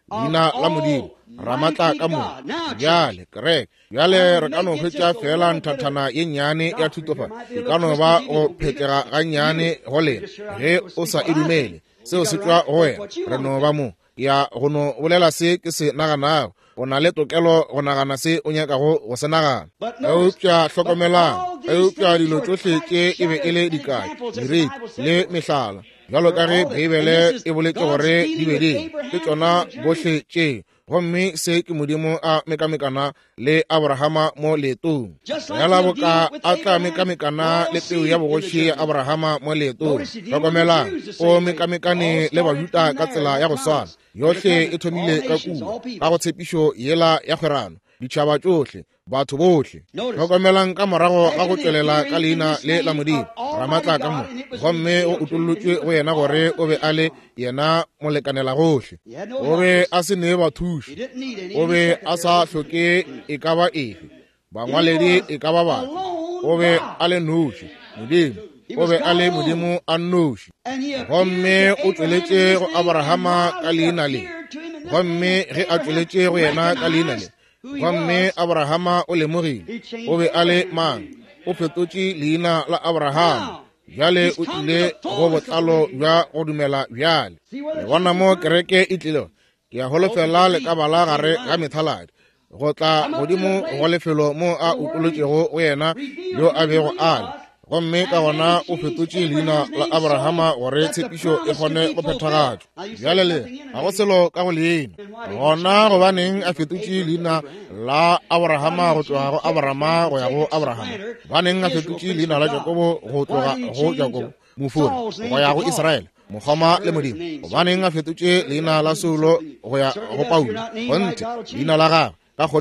la Modimo ra matla ka moo bjale kereke bjale re ka no hwetša fela nthathana ye nnyane ya thutofa e ka no ba go phetlega ga nnyane go lena ge o sa e dumele seo se tšwa go wena re no ba mo ya go no bolela se ke se naganago o na le tokelo go nagana se o nyakago go se nagana eupša hlokomelang eupša dilo tsohle tše e be e le dikai direti le mehlala bjalo ka ge Bibele e boletše gore di be di ke tšona bohle tše gomme se ke Modimo a mekamekana le Abrahama mo leetong yala boka a tla mekamekana le peo ya bogoši ya Abrahama mo leetong tlhokomelang o mekamekane le Bajuda ka tsela ya go swana yohle e thomile ka kuwa ka go tshepišo yela ya kgwerano ditšhaba tšohle batho bohle tlhokomelang ka morago ga go tšwelela ka leina le la Modimo ra matla ka mo gomme o utollotšwe go yena gore o be a le yena molekanela gohle o be a se nee bathuši o be a sa hloke e ka ba efe bangwaledi e ka ba batho o be a le noši Modimo o be a le Modimo a noši gomme o tšweletše go Abrahama ka leina le gomme ge a tšweletše go yena ka leina le gomme Abrahama o lemogile o be a le mang o fetotše leina la Abrahama bjale o tlile go botlalo bja go dumela bjale le bona mo kereke e tlile ke a holofela le ka bala gare ga methaladi go tla godimo go lefelo mo a utolotšego go yena yo a bego ale gomme ka gona o fetotše leina la Abrahama gore tshepišo e kgone go phethagatšwa bjale le ga go selo ka go leina gona gobaneng a fetotše leina la Abrahama go tloga go Abrahama go ya go Abrahama baneng a fetotše leina la Jakobo go tloga go Jakobo mofori go ya go Israele mokgoma le Modimo gobaneng a fetotše leina la Saulo go ya go Paulo gonte leina la gagwe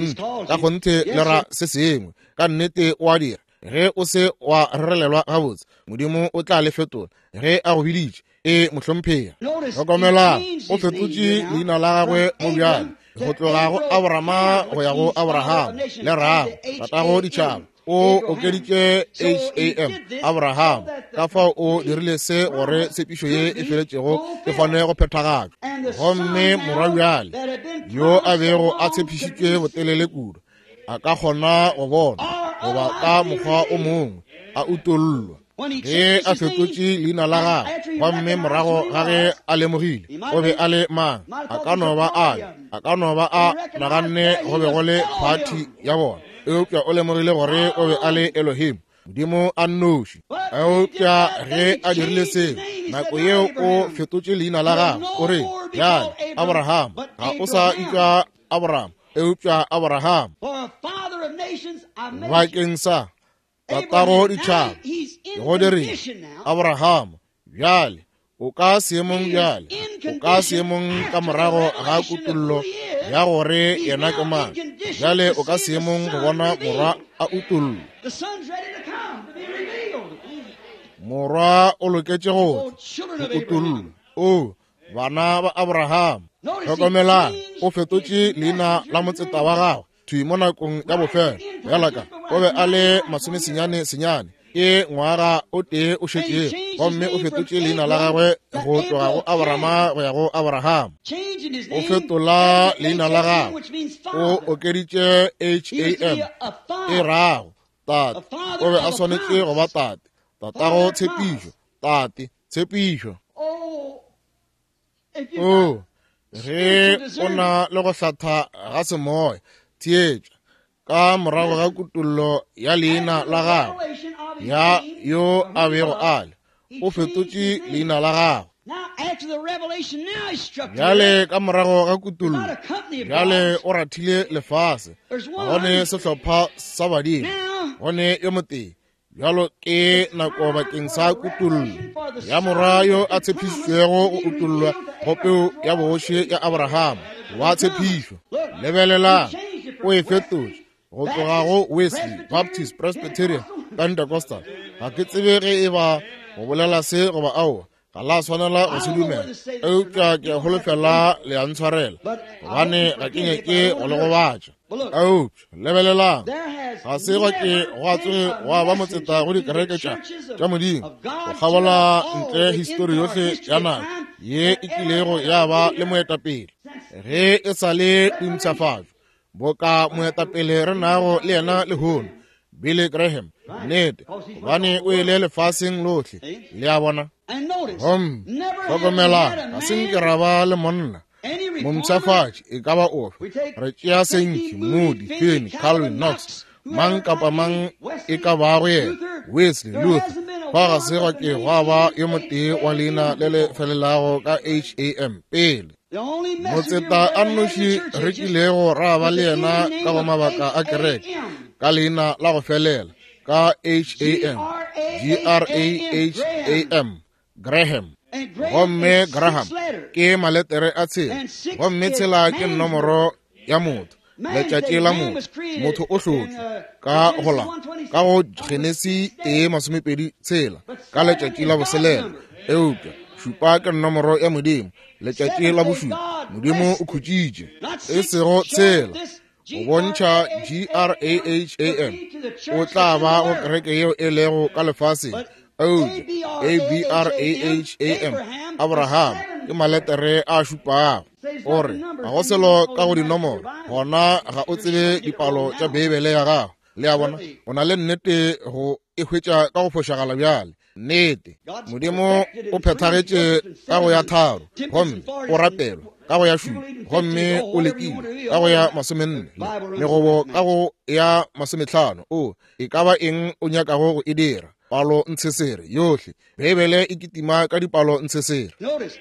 ka gonte le ra se sengwe ka nnete o a dira ge o se wa rerelelwa gabotse Modimo o tla le fetola ge a go biditše mo hlomphega tlhokomelang o fetotše leina la gagwe mo bjale go tloga go Abrahama go ya go Abrahama le rago ratago ditšhaba o okeditše HAM Abraham ka fao o dirile se gore tshepišo ye e feletšego e kgone go phethagatšwa. Gomme morwa bjale yo a bego a tshepišitše botelele kudu a ka kgona go bona goba ka mokgwa o mongwe a utollwa ge a fetotše leina la gagwe. Gomme morago ga ge a lemogile o be a le mang, a ka no ba a naganne go be go le party ya bona. Eupša o lemogile gore o be a le Elohim, Modimo a nnoši. Eupša ge a dirile seo, nako yeo o fetotše leina la gagwe o re bjale Abraham, ga o sa itšwa Abraham, eupša Abraham bakeng sa tatago ditšhaba. Go dire Abraham bjale o ka seemong bjale, o ka seemong ka morago ga kutullo ya gore yena ke mang. Bjale o ka seemong go bona morwa a utullo. Morwa o loketše go utullo. O bana ba Abraham, hlokomelang, o fetotše leina la motseta wa gagwe thui mo nakong ya bofelo. Bjalaka o be a le 80 ke ngwaga o tee o šetše, gomme o fetotše leina la gagwe go tloga go Abrahama go ya go Abraham. O fetola leina la gagwe, o okeditše HAM e rago tate. O be a swanetše go ba tate, tatago tshepišo, tate tshepišo. O ge o na le go hlatha ga semoya theetša ka morago ga kutullo ya leina la gagwe ya yo a bego ale, o fetotše leina la gagwe. Bjale ka morago ga kutullo bjale o rathile lefase, gone sehlopha sa badimo, gone yo motee. Bjalo ke nako bakeng sa kutullo ya morwa yo a tshepišitšwego go utullwa go peo ya bogoši ya Abraham wa tshepišo. Lebelelang, o e fetotše go tloga go Wesley, Baptist, Presbyterian, Pentecostal. Ga ke tsebe ge e ba go bolela se goba aowa, ga la swanela go se dumela. Eupša ke a holofela le a ntshwarela, gobane ga ke nyake go le go batša. Eupša lebelelang, ga se go ke go a tsoge go a ba motseta go dikereke tša Modimo, go kgabola ntle histori yohle ya nako ye e kilego ya ba le moetapele. Ge e sa le dintšhafatšo boka moetapele re nago le yena lehono Billy Graham, nnete gobane o ile lefaseng lohle le a bona. Hlokomelang, ga se nke ra ba le monna momtšhafatši e ka ba ofe. Re tšea Sankey, Moody, Finney, Calvin, Knox, mang kapa mang e ka bago yena, Wesley, Luther. Fa ga se go ke go ba yo motee wa leina le le felelago ka HAM pele. Motseta a nnoši re kilego ra ba le yena ka go mabaka a kereke ka leina la go felela ka HAM, GRAHAM, Graham. Gomme Graham ke maletere a tshela, gomme tshela ke nomoro ya motho, letšatši la motho o hlotšwe ka gola ka go Genesi 1:26 ka letšatši la boselela. Eupša šupa ke nomoro ya Modimo, letšatši la bošupa Modimo o khutšitše e sego tshela. Go bontšha GRAHAM o tla ba go kereke yeo e lego ka lefaseng. Abraham, Abraham ke maletere a šupago gore ga go selo ka go dinomoro, gona ga o tsebe dipalo tša Bibele ya gago. Le a bona o na le nnete go e hwetša ka go fošagala bjale. Nnete Modimo o phethagetše ka go ya 3, gomme o rapelwa ka go ya 7, gomme o lekile ka go ya 40, megobo ka go ya 50. O e ka ba eng o nyakago go e dira palo ntshesere yohle. Bibele e kitima ka dipalo ntshesere.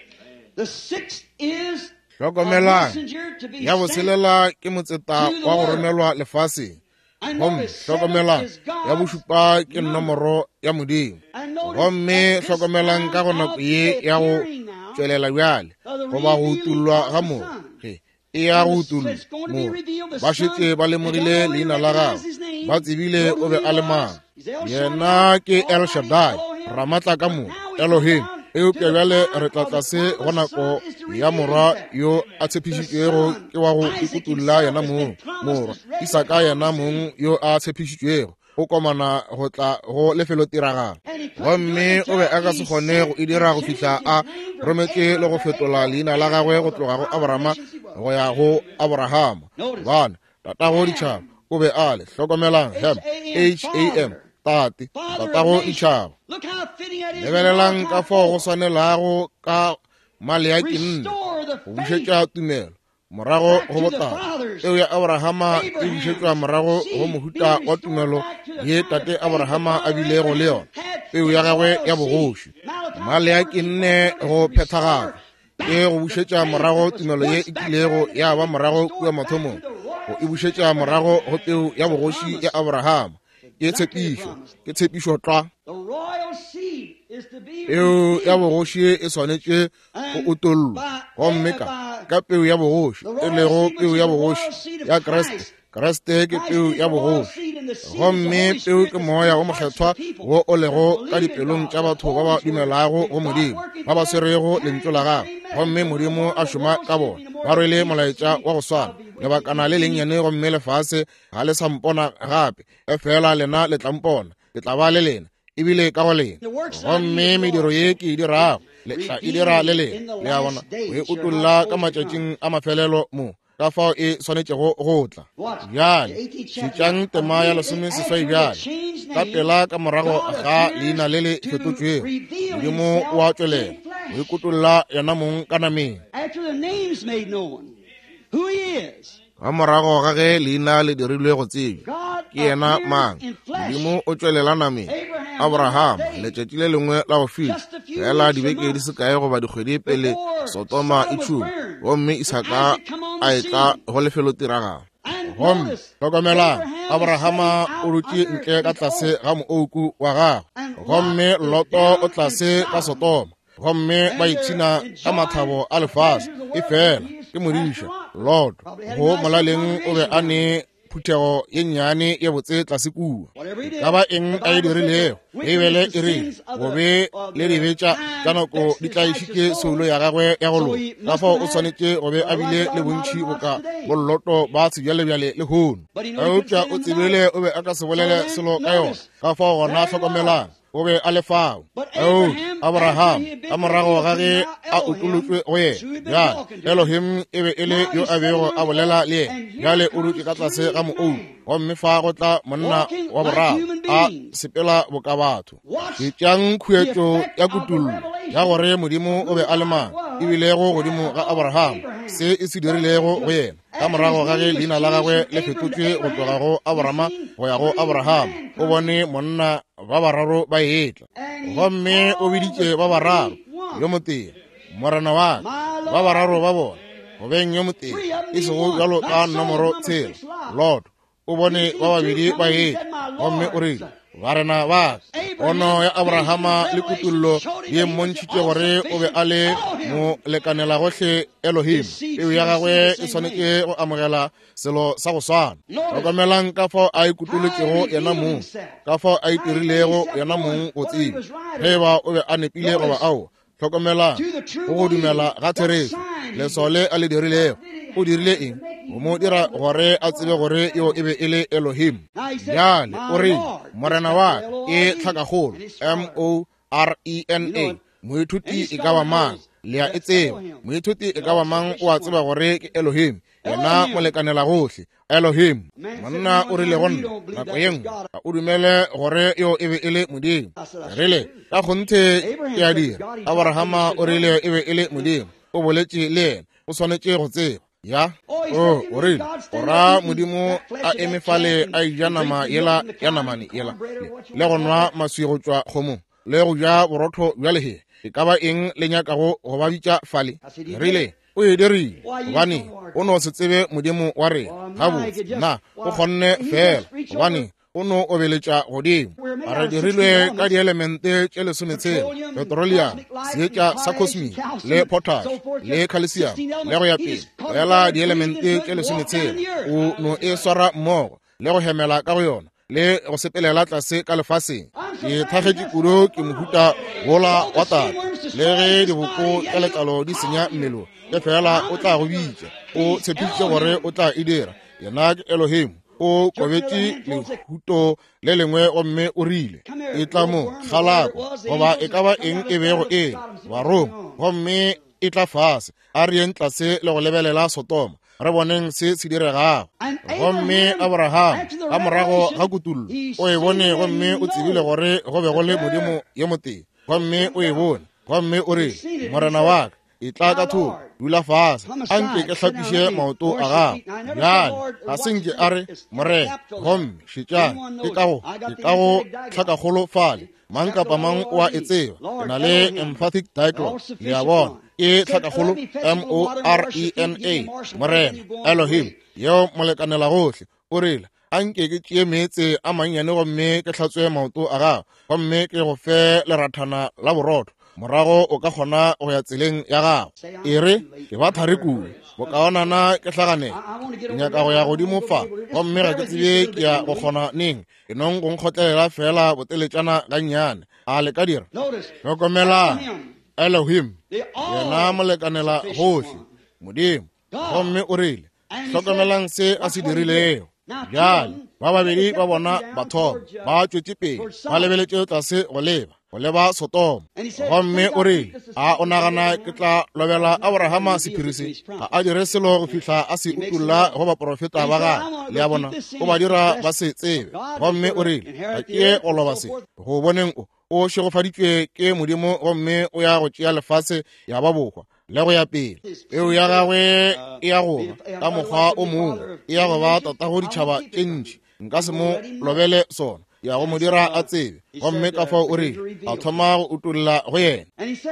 Hlokomelang, ya boselela ke motseta wa go romelwa lefaseng. Gomme hlokomelang, ya bošupa ke nomoro ya Modimo. Gomme hlokomelang ka go nako ye ya go tšwelela bjale goba go utullwa ga moo e ya go utullwa moo. Ba šetše ba lemogile leina la gagwe, ba tsebile o be a le mang. Yena ke El Shaddai, ramatla ka moo, Elohim. Eupša bjale re tla tlase go nako ya morwa yo a tshepišitšwego ke wa go ikutulla yena morwa Isaka, yena mong yo a tshepišitšwego. o komana go tla go lefelo tiragalo gomme o be a ka se kgone go e dira go fitlha a rometse le go fetola leina la gagwe go tloga go Abrahama go ya go Abrahama. Bana tatago ditšhaba o be a le hlokomelang Ham HAM tatago ditšhaba lebelelang ka fao go swanelago ka male ya kenne go bušetša tumelo morago go botala. Peo ya Abrahama e bušetšwa morago go mohuta wa tumelo ye tate Abrahama a bilego le yona, peo ya gagwe ya bogoši. Male ya kenne go phethagala e go bušetša morago tumelo ye e kilego ya ba morago kua mathomong go e bušetša morago go peo ya bogoši ya Abrahama ke tshepišo tla. Peo ya bogoši e swanetše go utollwa gomme ka peo ya bogoši e lego peo ya bogoši ya Kriste ke peo ya bogoši gomme peo ke moya go mokgethwa wo o lego ka dipelong tša batho ba ba dumelago go Modimo ba ba swerego lentšu la gagwe gomme Modimo a šoma ka bona ba rwele molaetša wa go swana. Lebakana le lennyane gomme lefase ga le sa mpona gape efela lena le tla mpona, le tla ba le lena ebile ka go lena gomme mediro ye ke e dirago le tla e dira le lena. Le a bona o e utolla ka matšatšing a mafelelo mo ka fao e swanetšego go tla. Bjale šitšang tema ya 16 bjale ka pela ka morago ga leina le le fetotšwego Modimo o a tšwelela o e kutolla yona mong ka nameng. Ga morago ga ge leina le dirilwe go tsebja ke yena mang, Modimo o tšwelela nameng Abrahama letšatši le lengwe la go fitlha fela dibeke di se kae goba dikgwedi pele Sotoma e tšhuma gomme Isaka a etla go lefelo tiragalo. Gomme hlokomelang Abrahama o rutše ntle ka tlase ga moouku wa gagwe gomme Loto o tlase ka Sotoma gomme ba itšhina ka mathabo a lefase e fela ke modiša Loto go molaleng o be a ne phuthego ye nnyane ye botse tlase kua ka ba eng a e dirilego e bele e rile gobe le dibetša tša nako di tla išitše soulo ya gagwe ya go loga ka fao o swanetše gobe a bile le bontšhi boka bolloto ba sebjalebjale le hono. Eupša o tsebile o be a ka se bolele selo ka yona ka fao gona hlokomelang o be a lefao. Abraham a morago ga ge a utolotswe go yena bjale Elohim e be e le yo a bego a bolela le yena bjale o dutše ka tlase ga moou gomme fa go tla monna wa boraro a sepela boka batho. Šitšang khuetšo ya kutullo ya gore Modimo o be a le mang ebilego godimo ga Abraham se e se dirilego go yena ka morago ga ge leina la gagwe le fetotšwe go tloga go Abrahama go ya go Abraham. O bone monna ba bararo ba etla gomme o biditše ba bararo yo motee morena wa ba bararo ba bona go beng yo motee e sego jalo ka nomoro 6 Lord. O bone ba babedi ba etla gomme o rile barena ba ono ya Abrahama le kutullo ye mmontšhitše gore o be a le mo lekanela gohle Elohim. Peo ya gagwe e swanetše go amogela selo sa go swana. Hlokomelang ka fao a ikutolotšego yena mong ka fao a itirilego yena mong go tseba ge ba o be a nepile goba ao. Hlokomelang go dumela ga Therese lesole a le dirilego o dirile eng o mo dira gore a tsebe gore yo e be e le Elohim. Bjale o re morena wa e tlhakagolo MORENA moithuti e ka ba mang le a e tseba moithuti e ka ba mang o a tseba gore ke Elohim yena molekanela gohle Elohim. Monna o rile gonna nako ye nngwe o dumele gore yo e be e le Modimo rile ka gonthe ke a dira. Abrahama o rile e be e le Modimo o boletše le yena o swanetše go tseba ya o rile ora Modimo a emefale a ija nama yela ya namane yela le go nwa maswi go tšwa kgomong le go ja borotho bja lehe e ka ba eng le nyakago go ba bitša fale rile o e dirile gobane o no se tsebe Modimo wa rena gabotse na o kgonne fela gobane o no obeletša godimo. A re dirilwe ka dielemente tše lesometshela petroleum seetša sa cosmic le potash le calcium le go ya pele fela dielemente tše lesometshela o no e swara mmogo le go hemela ka go yona le go sepelela tlase ka lefaseng. Ke thakgetše kudu ke mohuta wola wa tata le ge diboko tša letlalo di senya mmelo e fela o tla go bitša o tshepitše gore o tla e dira yena ke Elohim o kobetse lehuto le lengwe gomme o rile e tla mo galako goba e ka ba eng e bego e barong gomme e tla fase a rieng tlase le go lebelela Sodoma re boneng se se diregago gomme Abraham ka morago ga kutullo o e bone gomme o tsebile gore go be go le modimo ye moteng gomme o e bone gomme o re morena wa ka e tla ka thoko dula fase a nke ke hlapiše maoto a gago bjale ga senke a re morena gomme šetšana ke ka go tlhakagolo fale mang kapa mang o a e tseba ke na le emphatic dialogue le a bona e tlhakagolo morena morena Elohim yeo molekanela gohle o rile a nke ke tšee meetse a mannyane gomme ke hlatswe maoto a gago gomme ke go fe lerathana la borotho morago o ka kgona go ya tseleng ya gago e re ke ba thari kudu bokaonana ke hlaganela ke nyaka go ya godimo fa gomme ga ke tsebe ke ya go kgona neng ke nong go nkgotlelela fela boteletšana ka nnyane a le ka dira hlokomelang Elohim yena molekanela gohle modimo gomme o rile hlokomelang se a se dirilego bjale ba babedi ba bona bathoba ba tšwetše pele ba lebeletše tlase go leba Sodoma gomme o rile a o nagana ke tla lobela Abrahama sephiri se a dire selo go fihla a se utulla go baprofeta ba gagwe le a bona o ba dira ba se tsebe gomme o rile ga ke go loba se go boneng o šegofaditšwe ke modimo gomme o ya go tšea lefase ya ba bokgwa le go ya pele peo ya gagwe e ya goba ka mokgwa o mongwe e ya go ba tatago ditšhaba tše ntši nka se mo lobele sona ya go mo dira a tsebe gomme ka fao o re a thoma go utulla go yena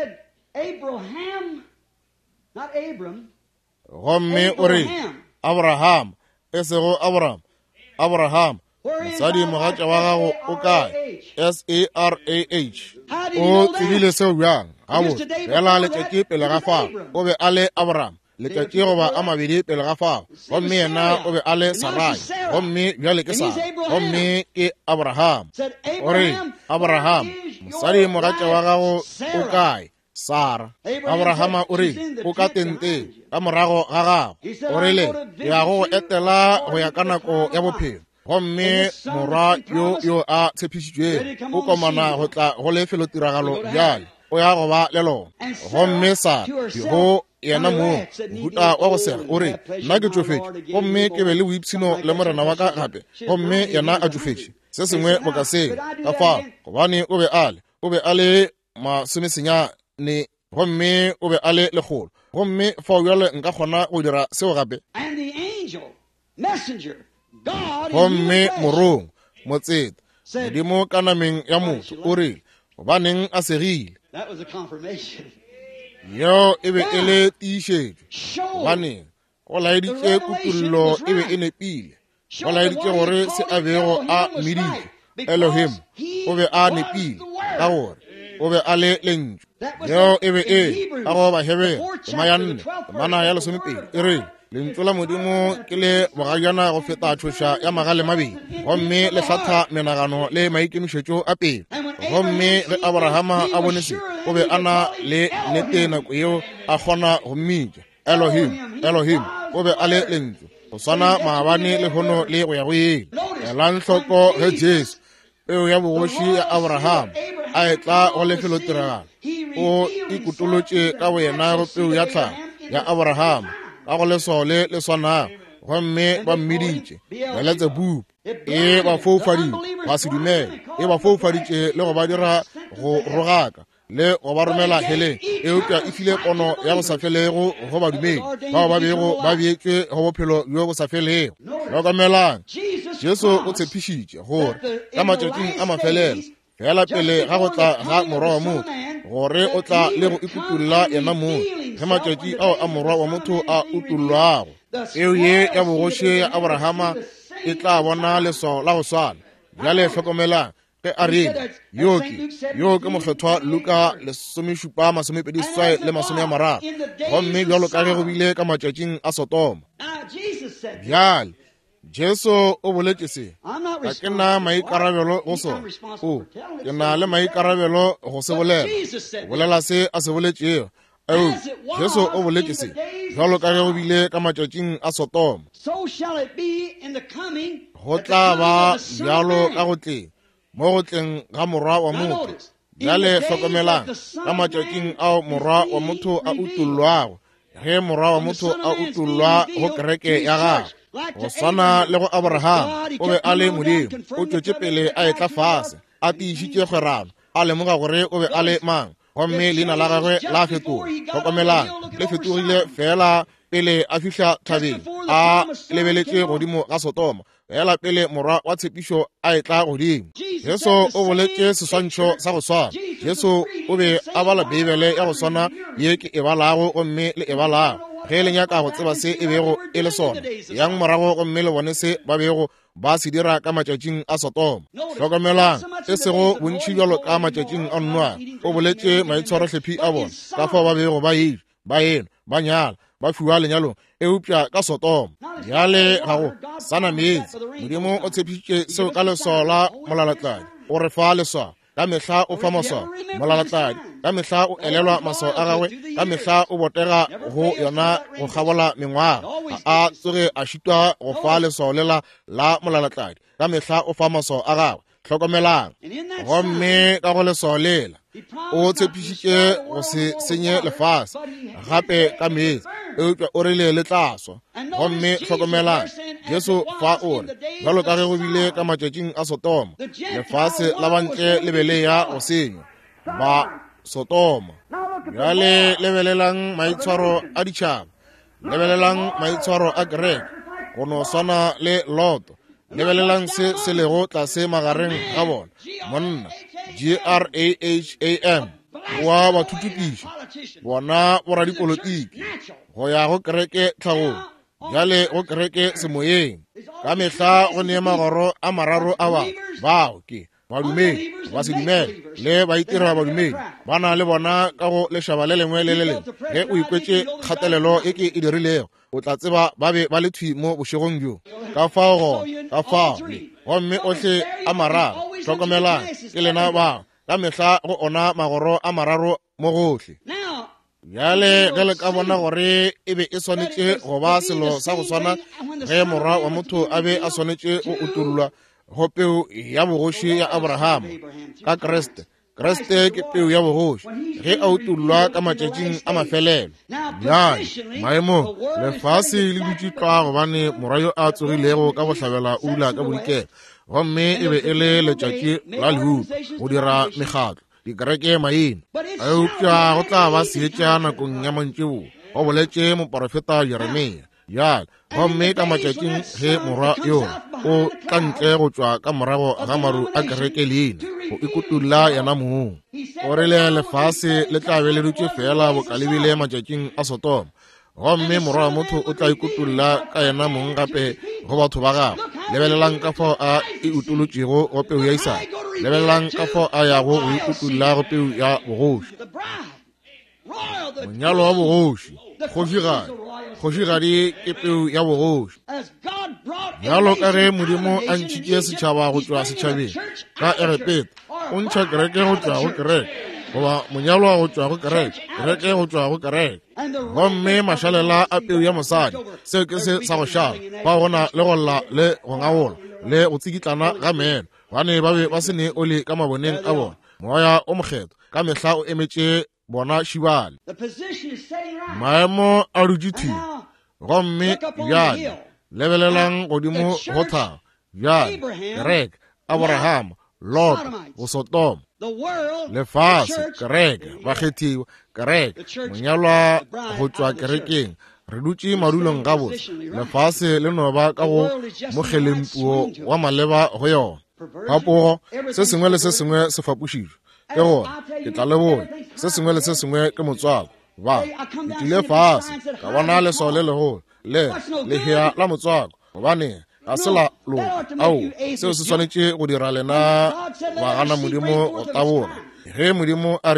gomme o re Abraham e sego Abraham mosadi mogatša wa gago o kae Sarah o tsebile seo bjang gabo fela letšatši pele ga fao o be a le Abraham letšatši goba a mabedi pele ga fao gomme yena o be a le Sarai gomme bjale ke Sara gomme ke Abraham o re Abraham mosadi mogatša wa gago o kae Sara Abrahama o re o ka tente ka morago ga gago o rile ya go etela go ya ka nako ya bophelo gomme morwa yo a tshepišitšweng o komana go tla go lefelo tiragalo bjale o ya go ba le lona gomme Sara go yena mo mohuta wa go sega o re nna ke tšofetše gomme ke be le boipshino le morena wa ka gape gomme yena a tšofetše se sengwe bo ka seng ka fao gobane o be a le masomesenyane gomme o be a le legolo gomme fao bjale nka kgona go dira seo gape gomme morong motseta modimo ka nameng ya motho o rile gobaneng a segile yo e be e le tiišetšo gobaneng go laeditše kutullo e be e nepile go laeditše gore se a bego a meditše Elohim o be a nepile ka gore o be a le lentšu yo e be ka go bahebega tema ya 4 temana ya 12 e re lentšu la modimo ke le bogajana go feta tšhoša ya magale mabedi gomme le hlatha menagano le maikemišetšo a pele gomme ge Abrahama a bone se o be a na le nnete nako yeo a kgona go mmitša Elohim o be a le lentšu go swana maabane le hono le go ya go yele elang hloko ge Jesu peo ya bogoši ya Abraham a etla go lefelo tiragalo o ikutolotše ka boyena go peo ya tlhago ya Abraham ka go lesole le swanago gomme ba mmiditše beletse bupu e ba foufaditše ba se dumele e ba foufaditše le go ba dira go rogaka le go ba romela heleng eupša e file pono ya go sa felego go badumedi bao ba bego ba beetšwe go bophelo bjo bo sa felego hlokomelang Jesu o tshepišitše gore ka matšatšing a mafelelo fela pele ga go tla ga morwa wa motho gore o tla le go ikutulla yena motho ge matšatši ao a morwa wa motho a utullwago eo ye ya bogoši ya Abrahama e tla bona leswao la go swana bjale hlokomelang ge a reng yo ke mokgethwa Luka 17:27 gomme bjalo ka ge go bile ka matšatšing a Sodoma bjale Jesu o boletše se ga ke na maikarabelo go sona ke na le maikarabelo go se bolela se a se boletšego Jesu o boletse se jalo ka ge go bile ka matšatšing a Sodoma go tla ba jalo ka go tleng mo go tleng ga morwa wa motho. Jale hlokomelang ka matšatšing ao morwa wa motho a utollwago, ge morwa wa motho a utollwa go kereke ya gagwe, go swana le go Abraham o be a le modimo, o tšwetše pele a etla fase, a tiišitše kgwerano, a lemoga gore o be a le mang, gomme leina la gagwe la fetoga. Hlokomelang le fetogile fela pele a fihla thabeng, a lebeletše godimo ga Sodoma, fela pele morwa wa tshepišo a etla godimo. Jesu o boletše seswantšho sa go swana. Jesu o be a bala Bibele ya go swana ye ke e balago gomme le e balago, ge le nyaka go tseba se e bego e le sona yang morago gomme le bone se ba bego ba se dira ka matšatšing a Sodoma. Hlokomelang e sego bontši bjalo ka matšatšing a nnwana. O boletše maitshwarohlephi a bona ka fao ba bego ba ena ba nyala ba fiwa lenyalong eupša ka Sodoma. Jale ga go sana meetse, Modimo o tshepišitše seo ka leswao la molalatladi, o re fa leswao ka mehla o fa maswao molalatladi, ka mehla o elelwa maswao a gagwe, ka mehla o botega go yona go kgabola mengwaga, a tsoge a šitwa go fa leswao lela la molalatladi, ka mehla o fa maswao a gagwe. Hlokomelang gomme ka go leswao lela o tshepišitše go se senye lefase, gape ka meetse eupša o rile le tlaswa. Gomme hlokomelang Jesu fa o re jalo ka ge go bile ka matšatšing a Sodoma, lefase la bantle le be le ya go senywa ba Sodoma. Bjale lebelelang maitshwaro a ditšhaba, lebelelang maitshwaro a kereke go no swana le Loto, lebelelang se lego tlase magareng ga bona monna GRAHAM wa bathutukiši bona boradipolotiki go ya go kereke tlhagong, bjale go kereke semoyeng. Ka mehla go neema magoro a mararo a bao ke badumedi ba sedumele le baitira badumedi ba na le bona ka go lešhaba le lengwe le le lengwe. Ge o ikwetše kgatelelo e ke e dirilego, o tla tseba ba be ba le thwi mo bošegong bjo ka fao gomme ohle a mararo. Hlokomelang ke lena bao ka mehla go ona magoro a mararo mo gohle. Bjale ge le ka bona gore e be e swanetše go ba selo sa go swana ge morwa wa motho a be a swanetše go utollwa go peu ya bogoši ya Abraham ka Kriste. Kriste ke peu ya bogoši ge a utollwa ka matšatšing a mafelelo. Bjale maemo lefase le dutše tla gobane morwa yo a tsogilego ka go hlabela ula ka bodikela, gomme e be e le letšatši la lehulo go dira mekgatlo dikereke maina. Eupša go tla ba seetša nakong ya mantšiboa, go boletše moprofeta Jeremia. Jale gomme ka matšatšing ge morwa yo o tla ntle go tšwa ka morago ga maru a kereke leina go ikutulla yena moong, o rile lefase le tla be le dutše fela bokalebile matšatšing a Sodoma, gomme morwa wa motho o tla ikutulla ka yena moong gape go batho ba gagwe. Lebelelang ka fao a e utolotšego go peu ya Isaka, lebelelang ka fao a yago go ikutulla go peu ya bogoši. Monyalo wa bogoši, kgošigadi ke peu ya bogoši. Jalo ka ge Modimo a ntšhitše setšhaba go tšwa setšhabeng ka Erepeta, o ntšha kereke go tšwa go kereke, goba monyalo go tšwa go kereke, kereke go tšwa go kereke. Gomme mašalela a peu ya mosadi, seo ke se sa go šala ba gona le go lla le go ngagola le go tsikitlana ga meno, bane ba be ba se ne o le ka maboneng a bona. Moya o mokgetho ka mehla o emetše bona šibale, maemo a dutše thwii. Gomme bjale lebelelang godimo go thaba, bjale kereke Abraham, Lot go Sodoma, lefase kereke bakgethiwa, kereke monyalwa go tšwa kerekeng. Re dutše madulong ga botse, lefase le no ba ka go mogelempuo wa maleba go yona. Phapogo se sengwe le se sengwe se fapošitšwe ke gore ke tla leboa, se sengwe le se sengwe ke motswako ba ke tlile fase ka bona leswao le legolo le lehea la motswako, gobane ga se la loka ao seo se swanetše go dira lena ba gana Modimo go taboga. Ge Modimo a rile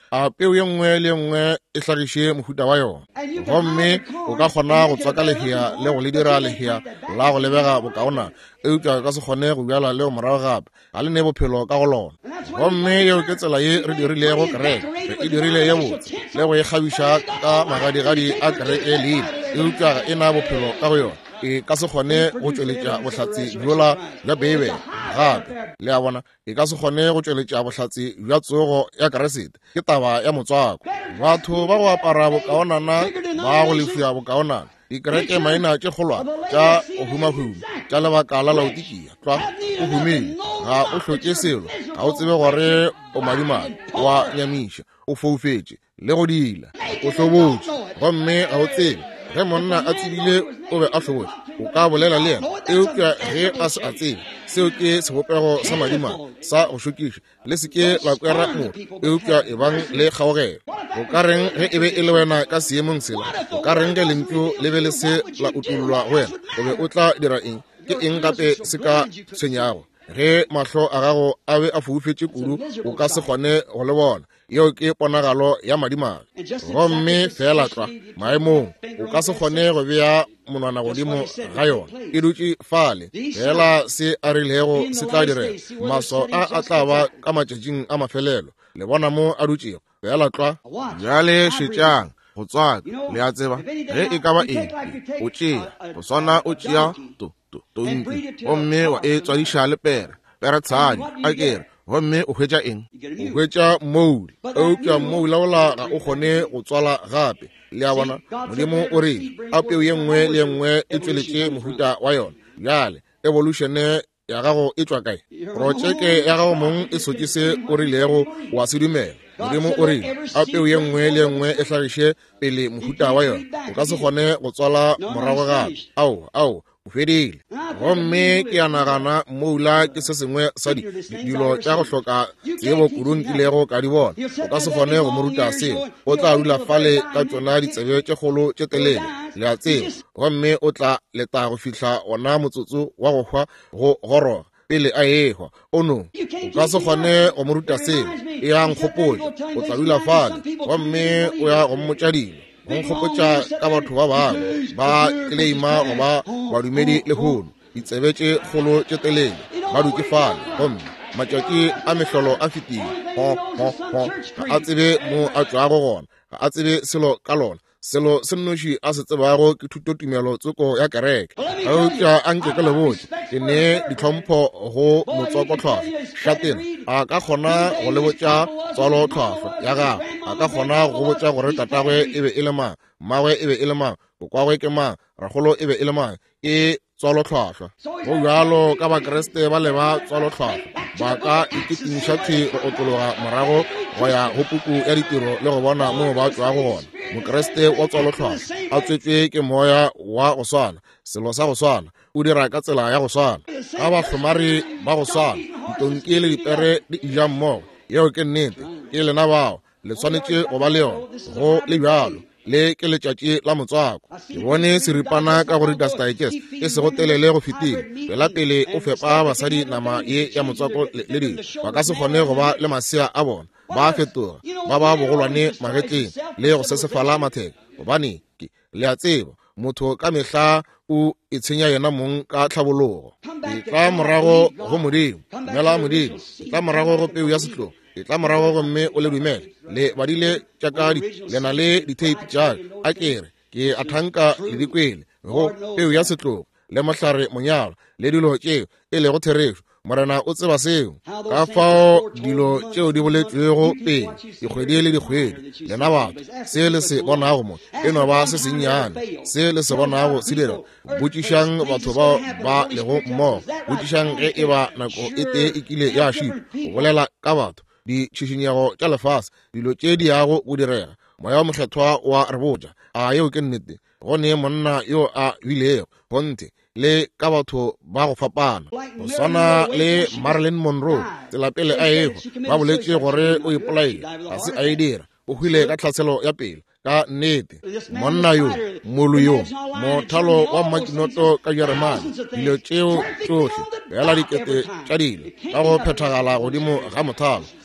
a peu ye nngwe le nngwe e hlagiše mohuta wa yona gomme o ka kgona go tswaka lehea le go le dira lehea la go lebega bokaona eupša ka se kgone go bjala leo morago gape ga le ne bophelo ka go lona gomme yeo ke tsela ye re dirilego kereke re e dirile ye botse le go e kgabiša ka magadigadi a kereke leile eupša e na bophelo ka go yona e ka se kgone go tšweletša bohlatsi bjola bja bebe gape le a bona e ka se kgone go tšweletša bohlatsi bja tsogo ya keresete ke taba ya motswako batho ba go apara bokaonana ba go lefia bokaonana dikereke maina tše kgolwana tša go humahuma tša lebaka la laodikia tla o humile ga o hlotše selo ga o tsebe gore o madimadi wa nyamiša o foufetše le go dila o hlobotše gomme ga o tsebe ge monna a tsebile o be a hlobotše o ka bolela le yena eupša ge a se a tsebe seo ke sebopego sa madimadi sa go šokiša le se ke la kwera motho eupša e bang le kgaogelo o ka reng ge e be e le wena ka seemong sela o ka reng ge lempio le be le se la utullwa go wena o be o tla dira eng ke eng gape se ka tshwenyago ge mahlo a gago a be a foufetše kudu o ka se kgone go le bona yeo ke ponagalo ya madimadi gomme fela tla maemong o ka se kgone go bea monwana godimo ga yona e dutše fale fela se a rilego se tla direla maso a tla ba ka matšatšing a mafelelo le bona mo a dutšego fela tla bjale šetšang go tswaka le a tseba ge e ka ba eng o tšea go swana o tšea tonki gomme wa e tswadiša le pere tshadi a kere gomme o hwetša eng o hwetša mouli eupša mouli ola ga o kgone go tswala gape le a bona modimo o rile a peu ye nngwe le nngwe e tšweletše mohuta wa yona bjale evolutione ya gago e tšwa kae projeke ya gago mong e sokise o rilego wa se dumela modimo o rile a peu ye nngwe le nngwe e hlagiše pele mohuta wa yona o ka se kgone go tswala morago gape ao o fedile gomme ke a nagana moula ke se sengwe sa dilo tša go hloka tsebo kudu nkilego ka di bona o ka se kgone go moruta seo o tla dula fale ka tšona ditsebe tše kgolo tše telele le a tsebo gomme o tla leta go fihla ona motsotso wa go hwa go goroga pele a ehwa ono o ka se kgone go moruta seo e ya nkgopotša o tla dula fale gomme o ya go mmotša dilo go nkgopotša ka batho ba bangwe ba kleima goba badumedi lehono ditsebe tše kgolo tše telele ba dutše fale gomme matšatši a mehlolo a fetile ga a tsebe mo a tšwago gona ga a tsebe selo ka lona selo se nnoši a se tsebago ke thutotumelo tsoko ya kereke a eupša a nke ke lebotse ke ne ditlhompho go motswakotlhwahlwa šatena a ka kgona go lebotša tswalotlhwahlwa ya gago a ka kgona go botša gore tatagwe e be e le mang mmagwe e be e le mang bokwagwe ke mang ragolo e be e le mang e tswalotlhwahlwa go bjalo ka bakreste ba leba tswalotlhwahlwa ba ka ikitimišatše go otologa morago go ya go puku ya ditiro le go bona moo ba tšwago gona mokreste wa tswalotlhwahlwa a tswetswe ke moya wa go swana selo sa go swana o dira ka tsela ya go swana ka bahlomari ba go swana ditonki le dipere di ija mmogo yeo ke nnete ke lena bao le tshwanetše go ba le yona go le bjalo le ke letšatši la motswako ke bone seripana ka go Reader's Digest e se go telele go fetile fela pele o fepa basadi nama ye ya motswako le dilo ba ka se kgone go ba le masea a bona ba fetoga ba ba bogolwane magetleng le go sesefala matheka gobane le a tseba motho ka mehla o itshenya yena mong ka tlhabologo e tla morago go modimo dumela modimo e tla morago go peu ya setlogo e tla morago go mme o le dumele le badile tšaka le na le diteipi tša a kere ke a thanka le dikwele go peu ya setlogo le mohlare monyalo le dilo tšeo e lego therešo morena o tseba seo ka fao dilo tšeo di boletšwego pele dikgwedi le dikgwedi lena batho se le se bonago mo e no ba se sennyane se le se bonago se dira botšišang batho bao ba lego mmogo botšišang ge e ba nako e tee e kile ya šipa go bolela ka batho di tšhišinyego tša lefase dilo tše di yago go direga moya wa mokgethwa wa re botša a yeo ke nnete go ne monna yo a bilego gonte le ka batho ba go fapana go swana le Marilyn Monroe tsela pele a ego ba boletše gore o ipolaile ga se a e dira o hwile ka tlhaselo ya pele ka nnete monna yo molu yo mothalo wa makinoto ka Jeremane dilo tšeo tšohle bjala dikete tša dilo ka go phethagala godimo ga mothalo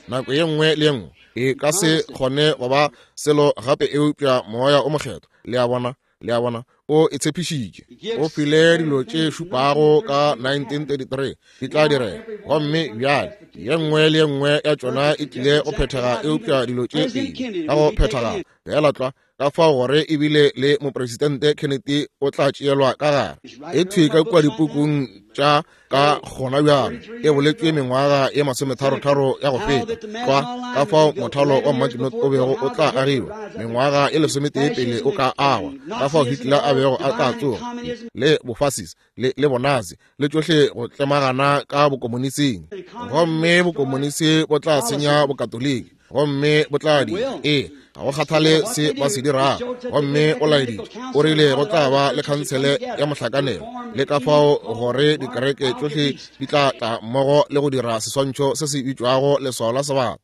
nako ye nngwe le nngwe e ka se kgone go ba selo gape eupša moya o mokgetho le a bona o e tshepišitše o file dilo tše šupago ka 1933 di tla direga gomme bjale ye nngwe le ye nngwe ya tšona e tlile go phethega eupša dilo tše pedi ka go phethagala fela tla ka fao gore ebile le mopresidente Kennedy o tla tšeelwa ka gare e thwe ka kua dipukung tša ka gona bjalo e boletšwe mengwaga ye 33 ya go feta tla ka fao mothalo wa Maginot o bego o tla agiwa mengwaga e 11 pele o ka awa ka fao Hitler a bego a tla tsoga le bofasisi le bonazi le tšohle go tlemagana ka bokomonising gomme bokomonisi bo tla senya bokatoliki gomme bo tla di ga go kgathale se ba se dirago gomme o laeditše o rile go tla ba le khansele ya mohlakanelo le ka fao gore dikereke tšohle di tla tla mmogo le go dira seswantšho se se bitšwago leswao la sebata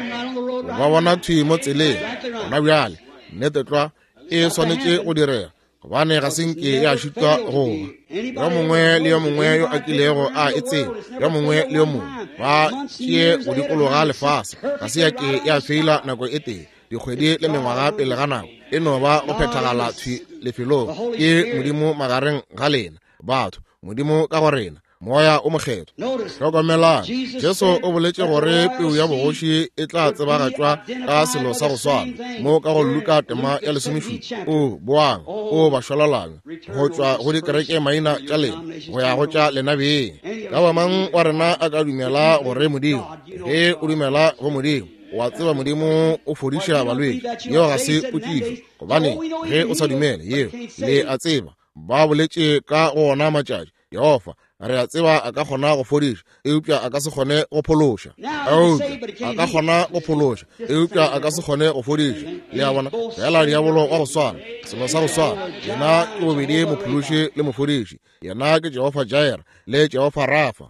ba bona thwi mo tseleng gona bjale nnete tla e swanetše go direga gobane ga senke ya šitwa goba yo mongwe le yo mongwe yo a kilego a e tseba yo mongwe le yo mongwe ba tšee go dikologa lefase ga se yake ya feila nako e teng dikgwedi le mengwaga pele ga nako e no ba go phethagala thwi lefelong ke modimo magareng ga lena batho modimo ka go rena moya o mokgetho hlokomelang Jesu o boletše gore peu ya bogoši e tla tsebagatšwa ka selo sa go swana mo ka go Luka tema ya 17 o boang o ba šwalalang go tšwa go dikereke maina tša lena go ya go tša lenabeng ka ba mang wa rena a ka dumela gore modimo ge o dumela go modimo wa tseba modimo o fodiša balwetši yeo ga se potšišo gobane ge o sa dumele yeo le a tseba ba boletše ka gona matšatši Yehova re a tseba a ka kgona go fodiša eupša a ka se kgone go phološa a ka kgona go phološa eupša a ka se kgone go fodiša le a bona fela diabolo wa go swana selo sa go swana yena ke bobedi mophološi le mofodiši yena ke Jehova Jaire le Jehova Rafa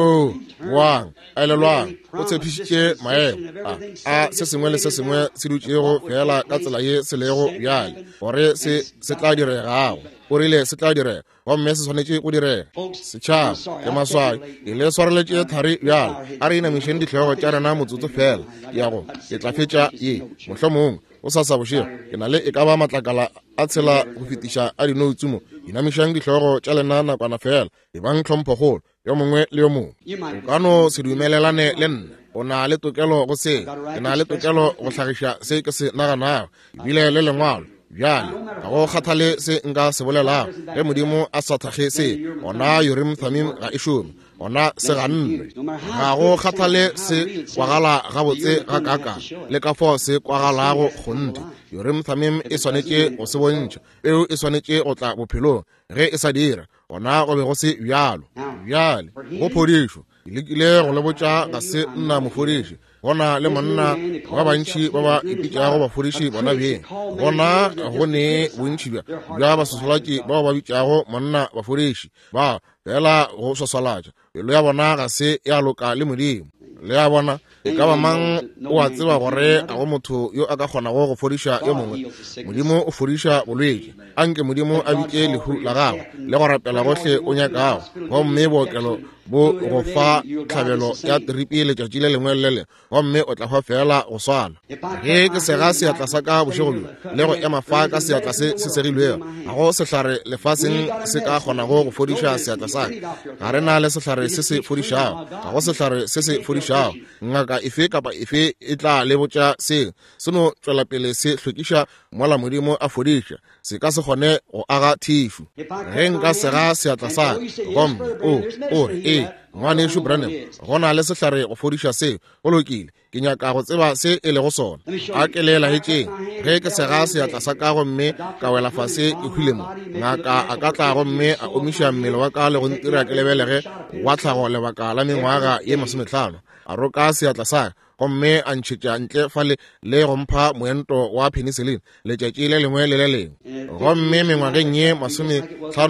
boang a elelwang o tshepišitše maemo a se sengwe le se sengwe se dutšego fela ka tsela ye se lego bjale gore se tla diregago o rile se tla direga gomme se swanetše go direga setšhaba ke maswai e le swareletše thari bjalo a re inamišeng ditlhogo tša rena motsotso fela yago ke tla fetša ye mohlomongwe o sa bošego ke na le e ka ba matlakala a tshela go fetiša a dinoutsumo inamišang ditlhogo tša lena nakwana fela e bang tlhomphogolo yo mongwe le yo mongwe o ka no se dumelelane le nna o na le tokelo go se ke na le tokelo go tlhagiša se ke se naganago ebile le lengwalo bjale ga go kgathale se nka se bolelago ge modimo a sa thage se ona Urim Thummim ga e šome ona se ganne ga go kgathale se kwagala gabotse ga kaka le ka fao se kwagalago kgonte Urim Thummim e swanetše go se bontšha peu e swanetše go tla bophelong ge e sa dira ona go be go se bjalo bjale go phodišo lekile go lebotša ga se nna mofodiši gona le monna ba bantši ba ba ipitšago bafodiši bona beng gona go ne bontši bja basosolatši bao ba bitšago monna bafodiši ba fela go sosolatša pelo ya bona ga se ya loka le modimo le ya bona e ka ba mang o a tseba gore a go motho yo a ka kgonago go fodiša yo mongwe modimo o fodiša bolwetši anke modimo a bitše lehu la gago le go rapela gohle o nyakago gomme bookelo bo go fa tlhabelo ya tripi letšatši le lengwe le le gomme o tla fa fela go swana ge ke sega seatla sa ka bošego le go ema fa ka seatla se segilwego ga go sehlare lefaseng se ka kgonago go fodiša seatla sa ga re na le sehlare se se fodišago ga go sehlare se se fodišago ngaka efe kapa efe e tla lebotša se no tšwela pele se hlwekiša mola modimo a fodiša se ka se kgone go aga thišu ge nka sega seatla sa gomme o re ngwanešo Branham go na le sehlare go fodiša se go lokile ke nyaka go tseba se e le go sona a ke le laetšeng ge ke sega seatla sa ka gomme ka wela fase ke hwile mo ngaka a ka tla gomme a omiša mmele wa ka le go ntira ke lebelege wa tlhago lebaka la mengwaga ye 50 a roka seatla sa gomme a ntšhetša ntle fale le go mpha moento wa penicillin letšatši le lengwe le le lengwe gomme mengwageng ye 50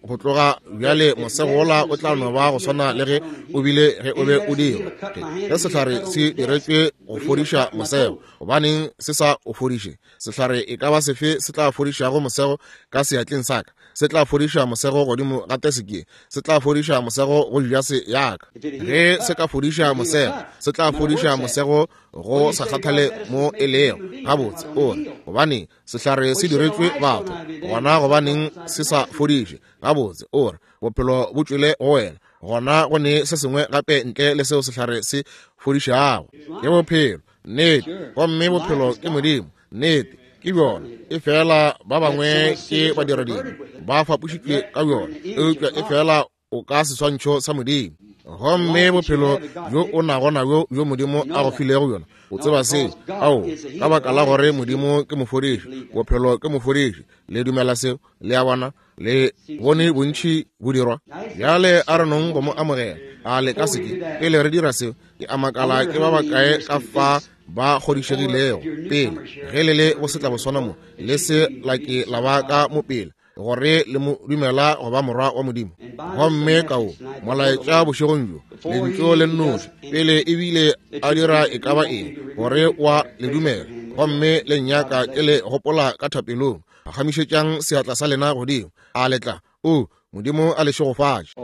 go tloga bjale mosegola o tla no ba go swana le ge o bile ge o be o dira ge sehlare se diretswe go fodiša mosego gobaneng se sa o fodiše sehlare e ka ba sefe se tla fodišago mosego ka seatleng sa ka se tla fodiša mosego godimo ga teseke se tla fodiša mosego go jase yaka ge se ka fodiša mosego se tla fodiša mosego go sa kgathale mo e lego gabotse ore gobane sehlare se diretswe batho gona gobaneng se sa fodiše gabotse ore bophelo bo tšwele go wena gona go ne se sengwe gape ntle le seo sehlare se fodišago ke bophelo nnete gomme bophelo ke modimo nnete ke bjona e fela ba bangwe ke badiradimo ba fapošitšwe ka bjona eupša e fela o ka seswantšho sa modimo gomme bophelo bjo o nagona bjo modimo a go filego bjona o tseba se ao ka baka la gore modimo ke mofodiši bophelo ke mofodiši le dumela seo le a bona le bone bontši bo dirwa bjale a re nong go mo amogela a le ka seke pele re dira seo ke amakala ke ba bakae ka fa ba kgodišegilego pele ge le le go setla bo swana mo le se la ke la ba ka mo pele gore le mo dumela go ba morwa wa modimo gomme kao molaetša bošegong jo lentso le nnoši pele ebile a dira e ka ba eng gore wa le dumela gomme le nnyaka ke le gopola ka thapelong a gamišetšang seatla sa lena godimo a letla o modimo a lešegofatše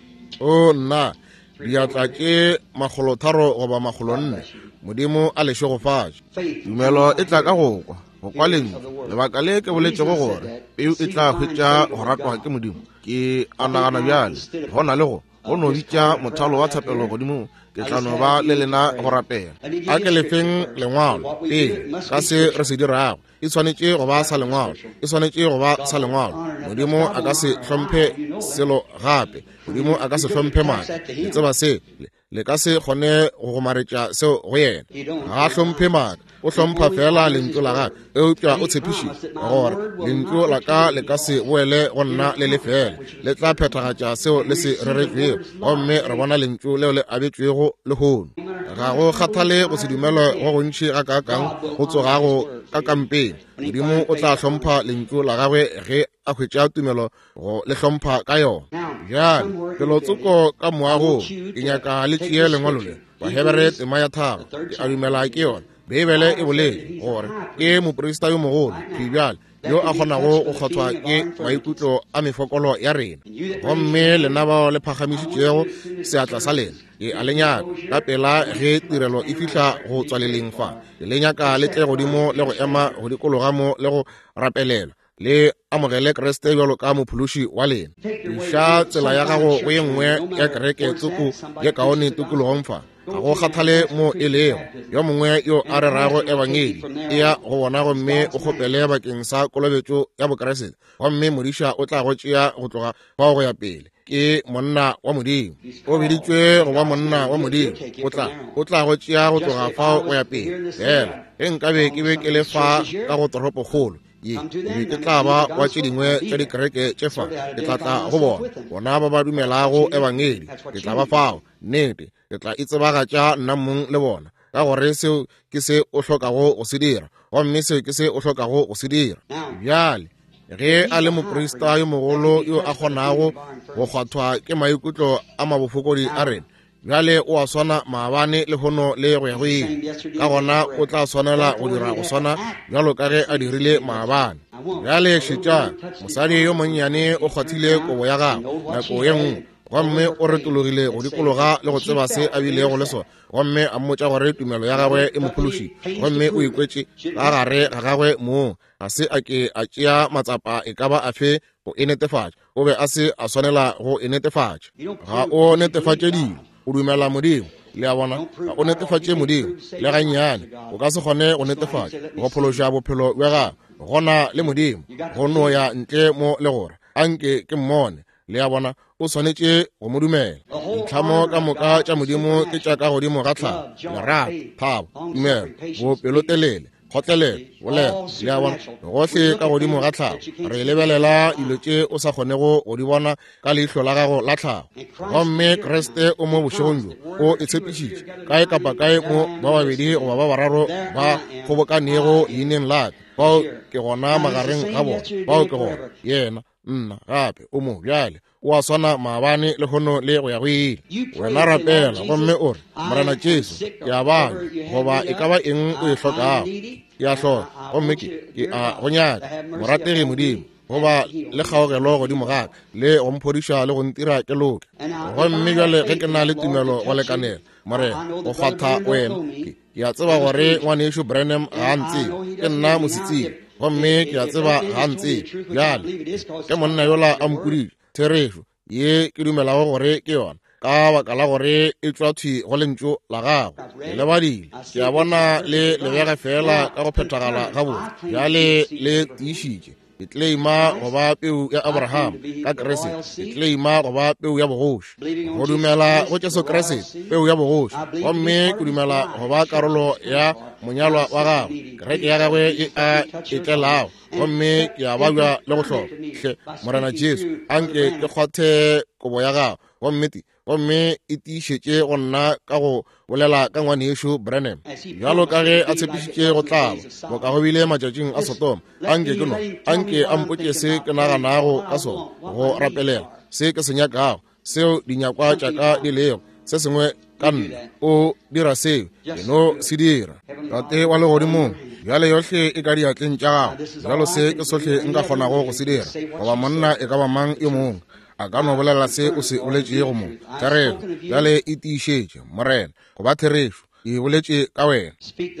o nna diatla ke 300 goba 400 modimo a lešegofatše tumelo e tla ka go kwa go kwa lentswe lebaka le ke boletšego gore peu e tla hwetša go ratwa ke modimo ke a nagana bjale go na le go no bitša mothalo wa thapelo godimo ke tla no ba le lena go rapela a ke lefeng lengwalo pele ka se re se dirago e swanetše go ba sa lengwalo e swanetše go ba sa lengwalo modimo a ka se hlomphe selo gape modimo a ka se hlomphe maatla e tseba se le ka se kgone go gomaretša seo go yena ga hlomphe maatla o hlompha fela lentlo la gape eupša o tshepišitše gore lentlo la ka le ka se boele go nna le le fela le tla phethagatša seo le se reretšwego gomme re bona lentlo leo le abetšwego lehono ga go kgathale go se dumele go gontši ga kakang go tsogago ka kampeng modimo o tla hlompha lentlo la gagwe ge a hwetša tumelo go le hlompha ka yona bjale pelotsoko ka moago ke nyaka le tšee lengwalo le bahebere tema ya tharo ke a dumela ke yona Bibele e boletse gore ke moporista yo mogolo bjale yo a kgonago go kgothwa ke maikutlo a mefokolo ya rena gomme lena bao le phagamišitšego seatla sa lena ke a lenyaka ka pela ge tirelo e fihla go tswaleleng fa le nyaka le tle godimo le go ema go dikologa mo le go rapelela le amogele Kriste bjalo ka mophološi wa lena iša tsela ya gago go ye nngwe ya kereke tsoko ye kaone tikologong fa ga go kgathale mo e lego yo mongwe yo a rerago ebangedi e ya go bona gomme o kgopele bakeng sa kolobetšo ya bokeresete gomme modiša o tla go tšea go tloga fao go ya pele ke monna wa modimo o biditšwe go ba monna wa modimo o tla go tšea go tloga fao go ya pele fela ge nkabe ke be ke le fa ka go toropo kgolo ye ke tla ba wa tše dingwe tša dikereke tše fa ke tla tla go bona ba dumelago ebangedi ke tla ba fao nnete ke tla itsebagatša nna mong le bona ka gore seo ke se o hlokago go se dira gomme seo ke se o hlokago go se dira bjale ge a le moporista yo mogolo yo a kgonago go kgwathwa ke maikutlo a mabofokodi a rena bjale o a swana maabane le hono le go ya go eng ka gona o tla swanela go dira go swana bjalo ka ge a dirile maabane bjale šetša mosadi yo monnyane o kgwathile kobo ya gago nako ye nngwe gomme o retologile go dikologa le go tseba se a bilego le sona gomme a mmotša gore tumelo ya gagwe e mophološi gomme o ikwetše ka gare ga gagwe moo ga se a ke a tšea matsapa e ka ba a fe go e netefatša o be a se a swanela go e netefatša ga o netefatše dilo o dumela modimo le a bona ga o netefatše modimo le gannyane o ka se kgone go netefatša go phološa bophelo bja gago gona le modimo go no ya ntle mo le gore anke ke mmone le a bona o swanetše go mo dumela ditlhamo ka moka tša modimo ke tša ka godimo ga tlhabo lerato thabo tumelo bopelotelele kgotlelelo bolelo le a bona gohle ka godimo ga tlhabo re lebelela dilo tše o sa kgonego go di bona ka leihlo la gago la tlhabo gomme Kriste o mo bošegong jo o itshepišitše kae kapa kae mo ba babedi goba ba bararo ba kgobokanego leineng lake bao ke gona magareng ga bona bao ke gore yena nna gape o mo bjale o a swana maabane le kgono le go ya go ile wena rapela gomme o re Morena Jesu ke a bana goba e ka ba eng o e hlokago ya hloka gomme ke a go nyaka morategi Modimo goba le kgaogelo godimo gaka le go mphodiša le go ntira ke loke gomme bjale ge ke na le tumelo go lekanela Morena go kgwatha wena ke a tseba gore ngwanešo Branham ga ntse ke nna mositsing gomme ke a tseba ga ntse bjale ke monna yola a mpodile Therešo ye ke dumelago gore ke yona ka baka la gore e tswa thwi go lentso la gago ke lebadile ke a bona le lebege fela ka go phethagala gabotse bjale le tiišitše ke tleima go ba peu ya Abraham ka Keresete ke tleima go ba peu ya bogoši go dumela go Jesu Keresete peu ya bogoši gomme ke dumela go ba karolo ya monyalwa wa gago kereke ya gagwe e a etlelago gomme ke a babja le go tlhoka hle Morena Jesu anke ke kgwathe kobo ya gago gomme e tiišetše go nna ka go bolela ka ngwanešo Branham bjalo ka ge a tshepišitše go tlaba mo ka go bile matšatšing a Sodoma anke a mpotše se ke naganago ka sona go rapelela se ke se nyakago seo dinyakwa tša ka di lego se sengwe ka nna o dira seo ke no se dira tate wa legodimong bjale yohle e ka diatleng tša gago bjalo se ke sohle nka kgonago go se dira goba monna e ka ba mang yo mongwe a ka no bolela se o se boletšego mo Therešo bjale e tiišetše Morena go ba Therešo e boletše ka wena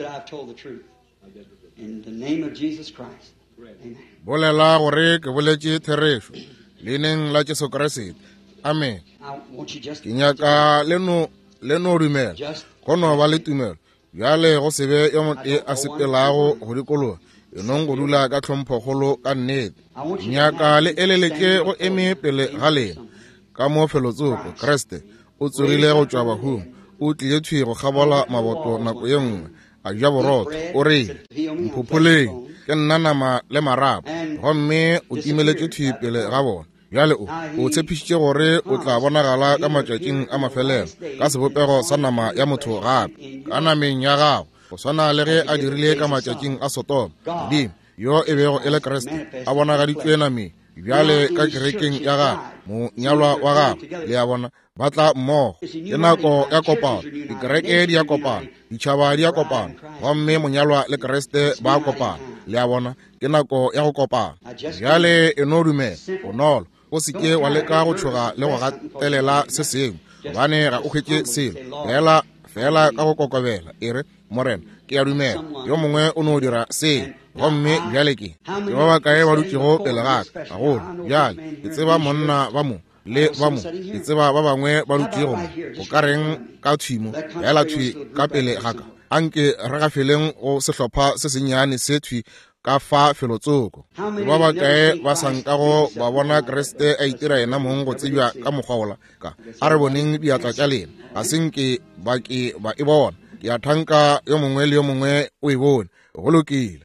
bolela gore ke boletše Therešo leineng la Jesu Keresete amen ke nyaka le no dumela go no ba le tumelo bjale go se be yo mote a sepelago go dikologa enong go dula ka tlhomphogolo ka nnete nyaka le eleletše go eme pele ga lena ka mo felotsoko Kriste o tsogile go tšwa bahung o tlile thwi go gabola maboto nako ye nngwe a ja borotho o reile mphopholeng ke nna nama le marapo gomme o timeletše thwi pele ga bona bjale o tshepišitše gore o tla bonagala ka matšatšing a mafelelo ka sebopego sa nama ya motho gape ka nameng ya gago go swana le ge a dirile ka matšatšing a Sodoma Modimo yo e bego e le Kriste a bonagaditšwe nameng bjale ka kerekeng ya gago monyalwa wa gago le a bona ba tla mmogo ke nako ya kopano dikereke di a kopana ditšhaba di a kopana gomme monyalwa le Kriste ba kopana le a bona ke nako ya go kopana bjale e no dumela bonolo o seke wa leka go tšhoga le go gatelela se sengwe gobane ga o kgwetše selo fela ka go kokobela e re Morena ke a dumela yo mongwe o no dira selo gomme bjale ke ba bakae ba dutšego pele gaka gagolo bjale ke tseba monna ba mo le ba mo ke tseba ba bangwe ba dutšego mo go ka reng ka thwimo yaela thwi ka pele gaka anke re gafeleng go sehlopha se sennyane se thwi ka fa felotsoko ba bakae ba sankago ba bona Kriste a itira yena mong go tsebja ka mokgwaola ka a re boneng diatla tša lena ga senke ba e bona ke a thanka yo mongwe le yo mongwe o e bone go lokile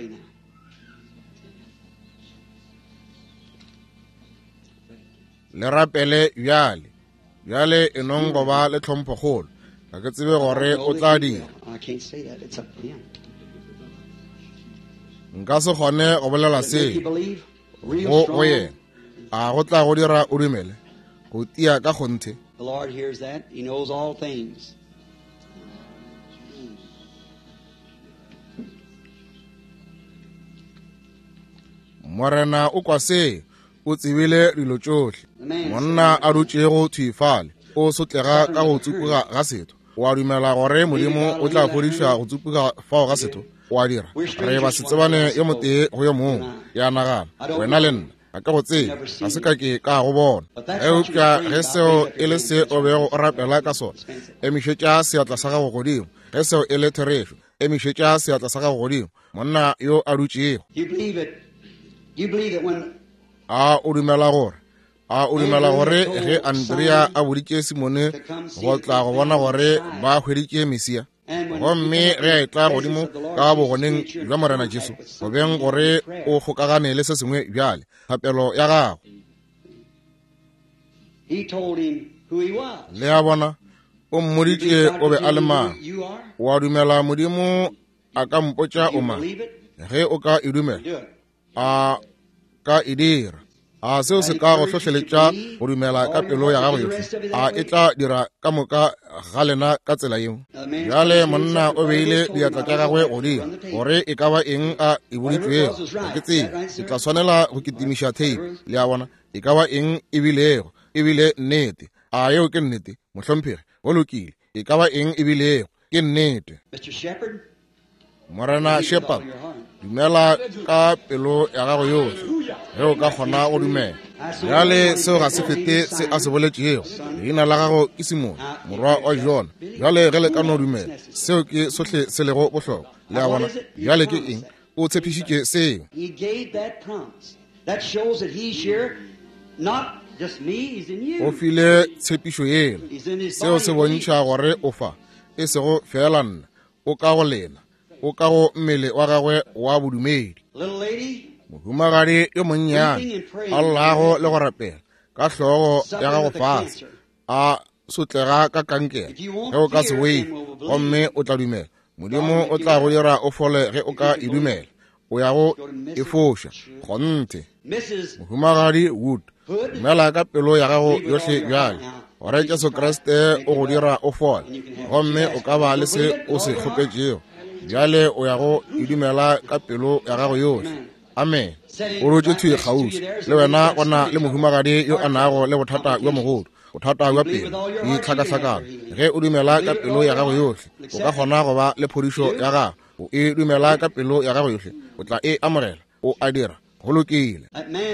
le rapele bjale e nong go ba le tlhomphogolo ga ke tsebe gore o tla dira nka se kgone go bolela se go yena a go tla go dira o dumele go tia ka kgonthe Morena o kwa se o tsebile dilo tšohle monna a dutšego thwifale o sotlega ka go tsupuga ga setho wa dumela gore Modimo o tla fodiša go tsupuga fao ga setho wa dira re ba se tsebane yo motee go yo mongwe ya nagana wena le nna a ka go tseba ga se ka ke ka go bona eupša ge seo e le se o bego o rapela ka sona emišetša seatla sa gago godimo ge seo e le Therešo emišetša seatla sa gago godimo monna yo a dutšego a o dumela gore ge Andrea a boditše Simone go tla go bona gore ba hweditše Mesia gomme ge a etla godimo ka bogoneng jwa Morena Jesu go beng gore o kgokagane le se sengwe bjale thapelo ya gago le a bona o mmoditše o be a le mang wa dumela Modimo a ka mpotša o mang ge o ka e dumela a ka e dira a seo se ka go hlohleletša go dumela ka pelo ya gago yohle, a e tla dira ka moka ga lena ka tsela yeo. Bjale monna o beile diatla tša gagwe godimo gore e ka ba eng a e boditšwego, ga ke tsebe, ke tla swanela go kitimiša tape le a bona e ka ba eng e bilego, e bile nnete. A yeo ke nnete, mohlomphegi go lokile, e ka ba eng e bilego, ke nnete. Morena Shepherd, dumela ka pelo ya gago yohle ge o ka kgona go dumela. Bjale seo ga se fete se a se boletšego, leina la gago ke Simon morwa wa John. Bjale ge le ka no dumela seo ke sohle se lego bohlokwa le a bona, bjale ke eng o tshepišitše seo. O file tshepišo yela, seo se bontšha gore o fa e sego fela nna, o ka go lena, o ka go mmele wa gagwe wa bodumedi. Mohumagadi yo monnyane a llago le go rapela ka hlogo ya gago fase, a sotlega ka kankere ge o ka se weife, gomme o tla dumela Modimo o tla go dira o fole ge o ka e dumela, o ya go e foša gonthe. Mohumagadi Wood, dumela ka pelo ya gago yohle bjale gore Jesu Kriste o go dira o fole, gomme o ka ba le se o se kgopetšego. Bjale o ya go e dumela ka pelo ya gago yohle. Amen. O rotše thwe kgauswi le wena gona le mohumagadi yo a nago le bothata bja mogodu, bothata bja pelo di hlakahlakana. Ge o dumela ka pelo ya gago yohle, o ka kgona go ba le phodišo ya gago. O e dumela ka pelo ya gago yohle, o tla e amogela, o a dira go lokile.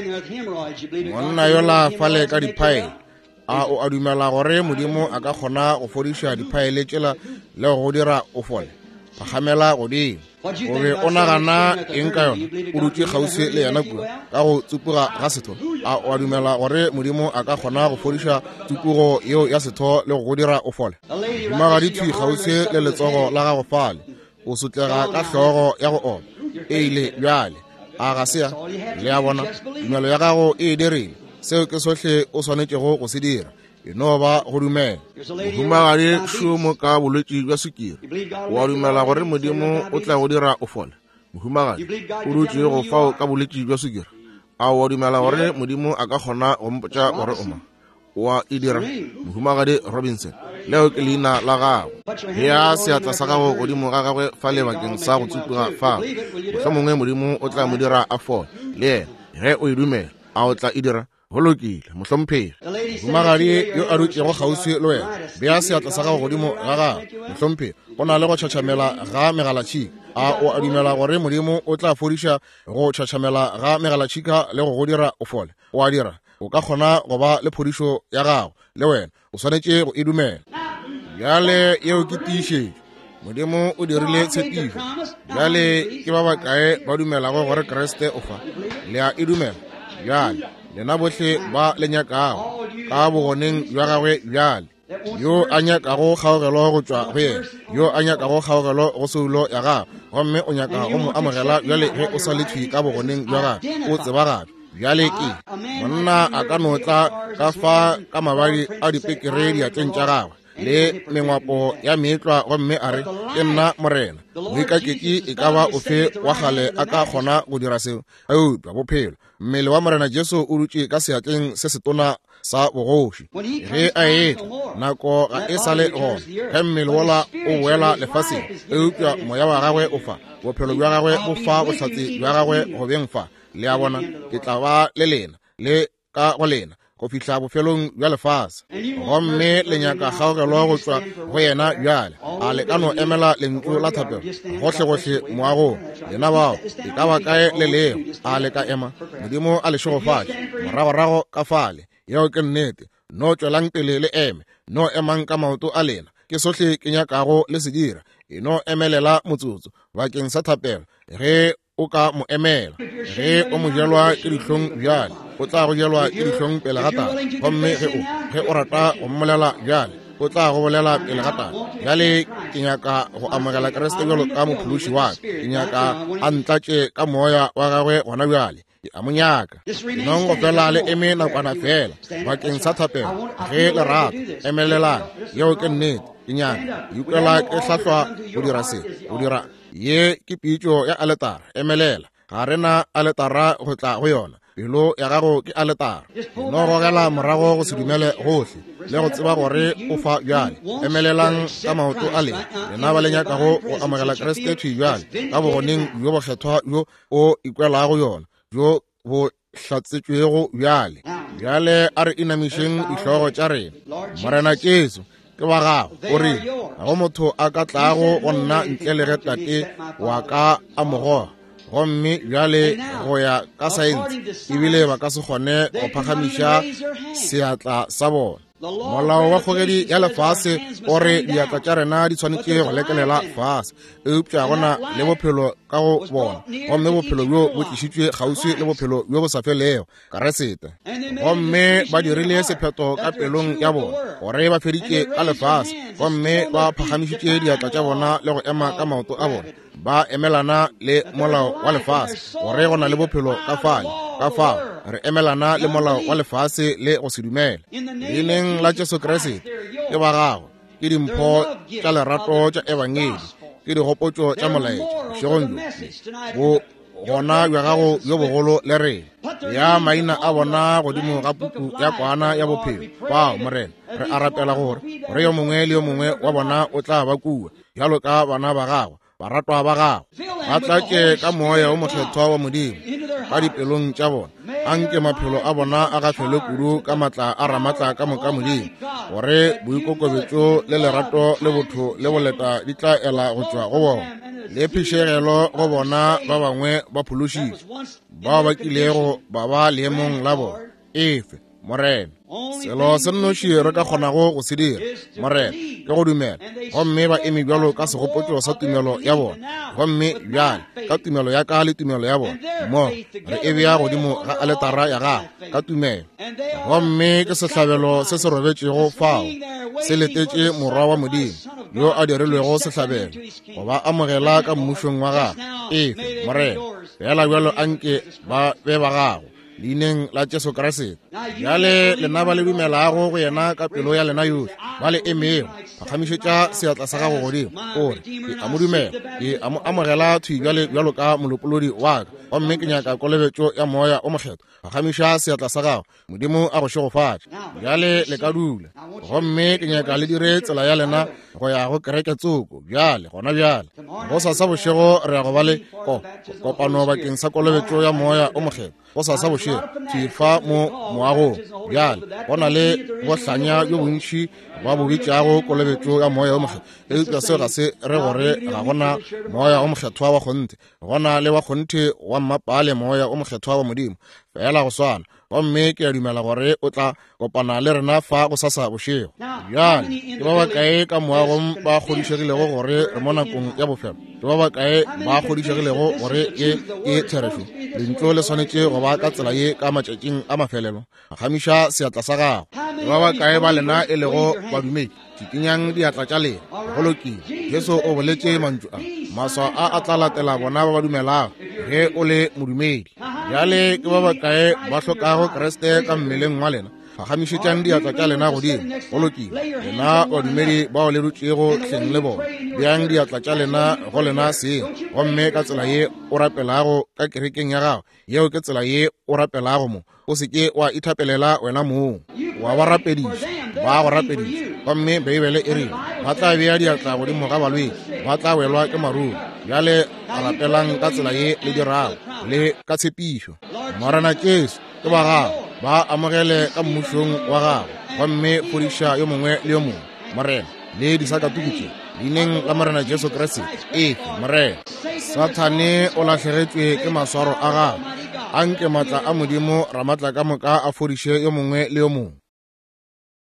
Monna yola fale ka diphaele, a o a dumela gore Modimo a ka kgona go fodiša diphaele tšela le go dira o fole. Pagamela godimo, o be o nagana eng ka yona, o dutše kgauswi le yena kua ka go tsupoga ga setho. A o a dumela gore Modimo a ka kgona go fodiša tsupogo yeo ya setho le go dira o fole. Humagadi thwi kgauswi le letsogo la gago fale, o sotlega ka hlogo ya go oma e ile bjale. A ga se ya le ya bona, dumelo ya gago e dirile seo ke sohle o swanetšego go se dira, e no ba go dumela. Mohumagadi šomo ka bolwetši bja sukiri, o a dumela gore Modimo o tla go dira o fole. Mohumagadi o dutše go fao ka bolwetši bja sukiri, a o a dumela gore Modimo a ka kgona go mpotša gore o mang, o a e dira. Mohumagadi Robinson, leo ke leina la gago. Ya seatla sa gago godimo ga gagwe fa le bakeng sa go tsupoga fao, mohlomongwe Modimo o tla mo dira a fole le yena ge o e dumela, a o tla e dira go lokile. Mohlomphegi Mohumagadi yo a dutšego kgauswi le wena, bea seatla sa gago godimo ga gago. Mohlomphegi go na le go tšhatšamela ga megalatšhika, a o a dumela gore Modimo o tla fodiša go tšhatšamela ga megalatšhika le go dira o fole, o a dira. O ka kgona go ba le phodišo ya gago le wena o swanetše go e dumela. Bjale yeo ke tiišetšo, Modimo o dirile tshepišo. Bjale ke ba bakae ba dumelago gore Kriste o fa, le a e dumela. Bjale lena bohle ba le nyakago ka bogoneng bja gagwe bjale, yo a nyakago kgaogelo go tšwa go yena, yo a nyakago kgaogelo go seulo ya gago, gomme o nyaka go mo amogela bjale ge o sa lethwi ka bogoneng bja gago, o tseba gape. Bjale ke monna a ka no tla ka fa ka mabadi a dipekere diatleng tša gagwe le mengwapo ya meetlwa, gomme a re ke nna morena. Moikakeki e ka ba ofe wa gale a ka kgona go dira seo, a eupša bophelo. Mmele wa morena Jesu o dutše ka seatleng se setona sa bogoši. Ge a etla nako ga e sa le gona, ge mmele wola o wela lefaseng, eupša moya wa gagwe o fa, bophelo bja gagwe bo fa bohlatse bja gagwe go beng fa. Le a bona ke tla ba le lena le ka go lena go fihla bofelong bja lefase, gomme le nyaka kgaogelo go tšwa go yena bjale. A le ka no emela lentšu la thapelo gohle moagong, lena bao e ka ba kae le leo a le ka ema. Modimo a le šogofatše moragorago ka fale, yeo ke nnete. No tšwelang pele le eme, no emang ka maoto a lena, ke sohle ke nyakago le se dira, e no emelela motsotso bakeng sa thapelo. Ge o ka mo emela, ge o mo jelwa ke dihlong bjale, o tla go jelwa ke dihlong pele ga tata, gomme ge o rata go mmolela bjale, o tla go bolela pele ga tata. Bjale ke nyaka go amogela Kriste bjalo ka mophološi wa ka, ke nyaka a ntlatše ka moya wa gagwe gona bjale, a mo nyaka. Nongo fela le eme nakwana fela bakeng sa thapelo, ge le rata emelelana, yeo ke nnete. Ke nyaka ikwela ke hlahlwa go dira se, go dira ye ke pitšo ya aletara, emelela ga rena aletara go tla go yona, pelo ya gago ke aletara no rogela morago go se dumele gohle le go tseba gore o fa bjale emelelang ka maoto a le lena ba le nyakago go amogela Kriste thwi bjale ka bogoneng yo bokgethwa yo o ikwelago yona yo bo hlatsetšwego bjale a re inamišeng dihlogo tša rena Morena Jesu ke ba gago o re ga go motho a ka tlago go nna ntle le ge tate wa ka a mogoa gomme bjale go ya ka saense ebile ba ka se kgone go phagamiša seatla sa bona molao wa kgogedi ya lefase o re diatla tša rena di tshwanetse go lekelela fase eupša gona le bophelo ka go bona gomme bophelo bjo bo tlišitšwe kgauswi le bophelo bjo bo sa felego Keresete gomme ba dirile sephetho ka pelong ya bona gore ba feditše ka lefase gomme ba phagamišitše diatla tša bona le go ema ka maoto a bona ba emelana le molao wa lefase gore go na le bophelo ka fao re emelana le molao wa lefase le go se dumela leineng la Jesu Kriste ke ba gago ke dimpho tša lerato tša evangeli ke dikgopotšo tša molaetša šegong bo gona bja gago yo bogolo le rena ya maina a bona godimo ga puku ya kwana ya bophelo bao Morena re a rapela gore yo mongwe le yo mongwe wa bona o tla ba kua bjalo ka bana ba gago baratwa ba gago ba tlatše ka moya o mokgethwa wa Modimo ka dipelong tša bona anke maphelo a bona a gafele kudu ka matla a ramatla ka moka Modimo gore boikokobetšo le lerato le botho le boleta di tla ela go tšwa go bona le phišegelo go bona ba bangwe ba phološitše bao ba kilego ba ba leemong la bona efe Morena selo se nnoši re ka kgonago go se dira Morena ke go dumela gomme ba eme bjalo ka segopotšo sa tumelo ya bona gomme bjale ka tumelo ya ka le tumelo ya bona mo re e bea godimo ga aletara ya gago ka tumelo gomme ke sehlabelo se se robetšego fao se letetše morwa wa Modimo yo a dirilwego sehlabelo go ba amogela ka mmušong wa gago efe Morena fela bjalo anke ba be ba gago leineng la Jesu Kriste bjale lena ba le dumelago go yena ka pelo ya lena yohle ba le emego ba kgamišetša seatla sa gago godimo ore ke a mo dumela ke a mo amogela thwi bjalo ka molopolodi wa ka gomme ke nyaka kolobetšo ya moya o mokgetho ba kgamiša seatla sa gago Modimo a go šegofatša bjale le ka dula gomme ke nyaka le dire tsela ya lena go ya go kereke tsoko bjale gona bjale go sa bošego re ya go ba le kopano bakeng sa kolobetšo ya moya o mokgetho go sa bošego thifa mo moagong bjale go na le bohlanya bjo bontši ba bo bitšago kolobetšo ya moya o mokgetho eupša seo ga se re gore ga gona moya o mokgethwa wa kgonthe gona le wa kgonthe wa mmapale moya o mokgethwa wa Modimo fela go swana gomme ke a dumela gore o tla kopana le rena fa go sasa bošego bjale ke ba bakae ka moagong ba kgodišegilego gore re mo nakong ya bofelo ke ba bakae ba kgodišegilego gore ke therešo lentlo le swanetše go ba ka tsela ye ka matšatšing a mafelelo a kgamiša seatla sa gago ke ba bakae ba lena e lego badumedi tikenyang diatla tša lena golokile Jesu o boletše mantšu a maswa a tla latela bona ba ba dumelago ge o le modumedi bjale ke ba bakae ba hlokago Kriste ka mmeleng wa lena ga kgamišetšang diatla tša lena godimo golokile lena badumedi bao le dutšego hleng le bona bjang diatla tša lena go lena seng gomme ka tsela ye o rapelago ka kerekeng ya gago yeo ke tsela ye o rapelago mo o seke wa ithapelela wena moo wa ba rapediša ba go rapediša gomme Beibele e reng ba tla bea diatla godimo ga balwetši ba tla welwa ke maruri bjale a rapelang ka tsela ye le dirago le ka tshepišo Morena Jesu ke ba gago ba amogele ka mmušong wa gago gomme fodiša yo mongwe le yo mongwe Morena le disakatukutše leineng la Morena Jesu Kriste efe Morena Sathane o lahlegetswe ke maswaro a gago anke matla a Modimo ramatla ka moka a fodiše yo mongwe le yo mongwe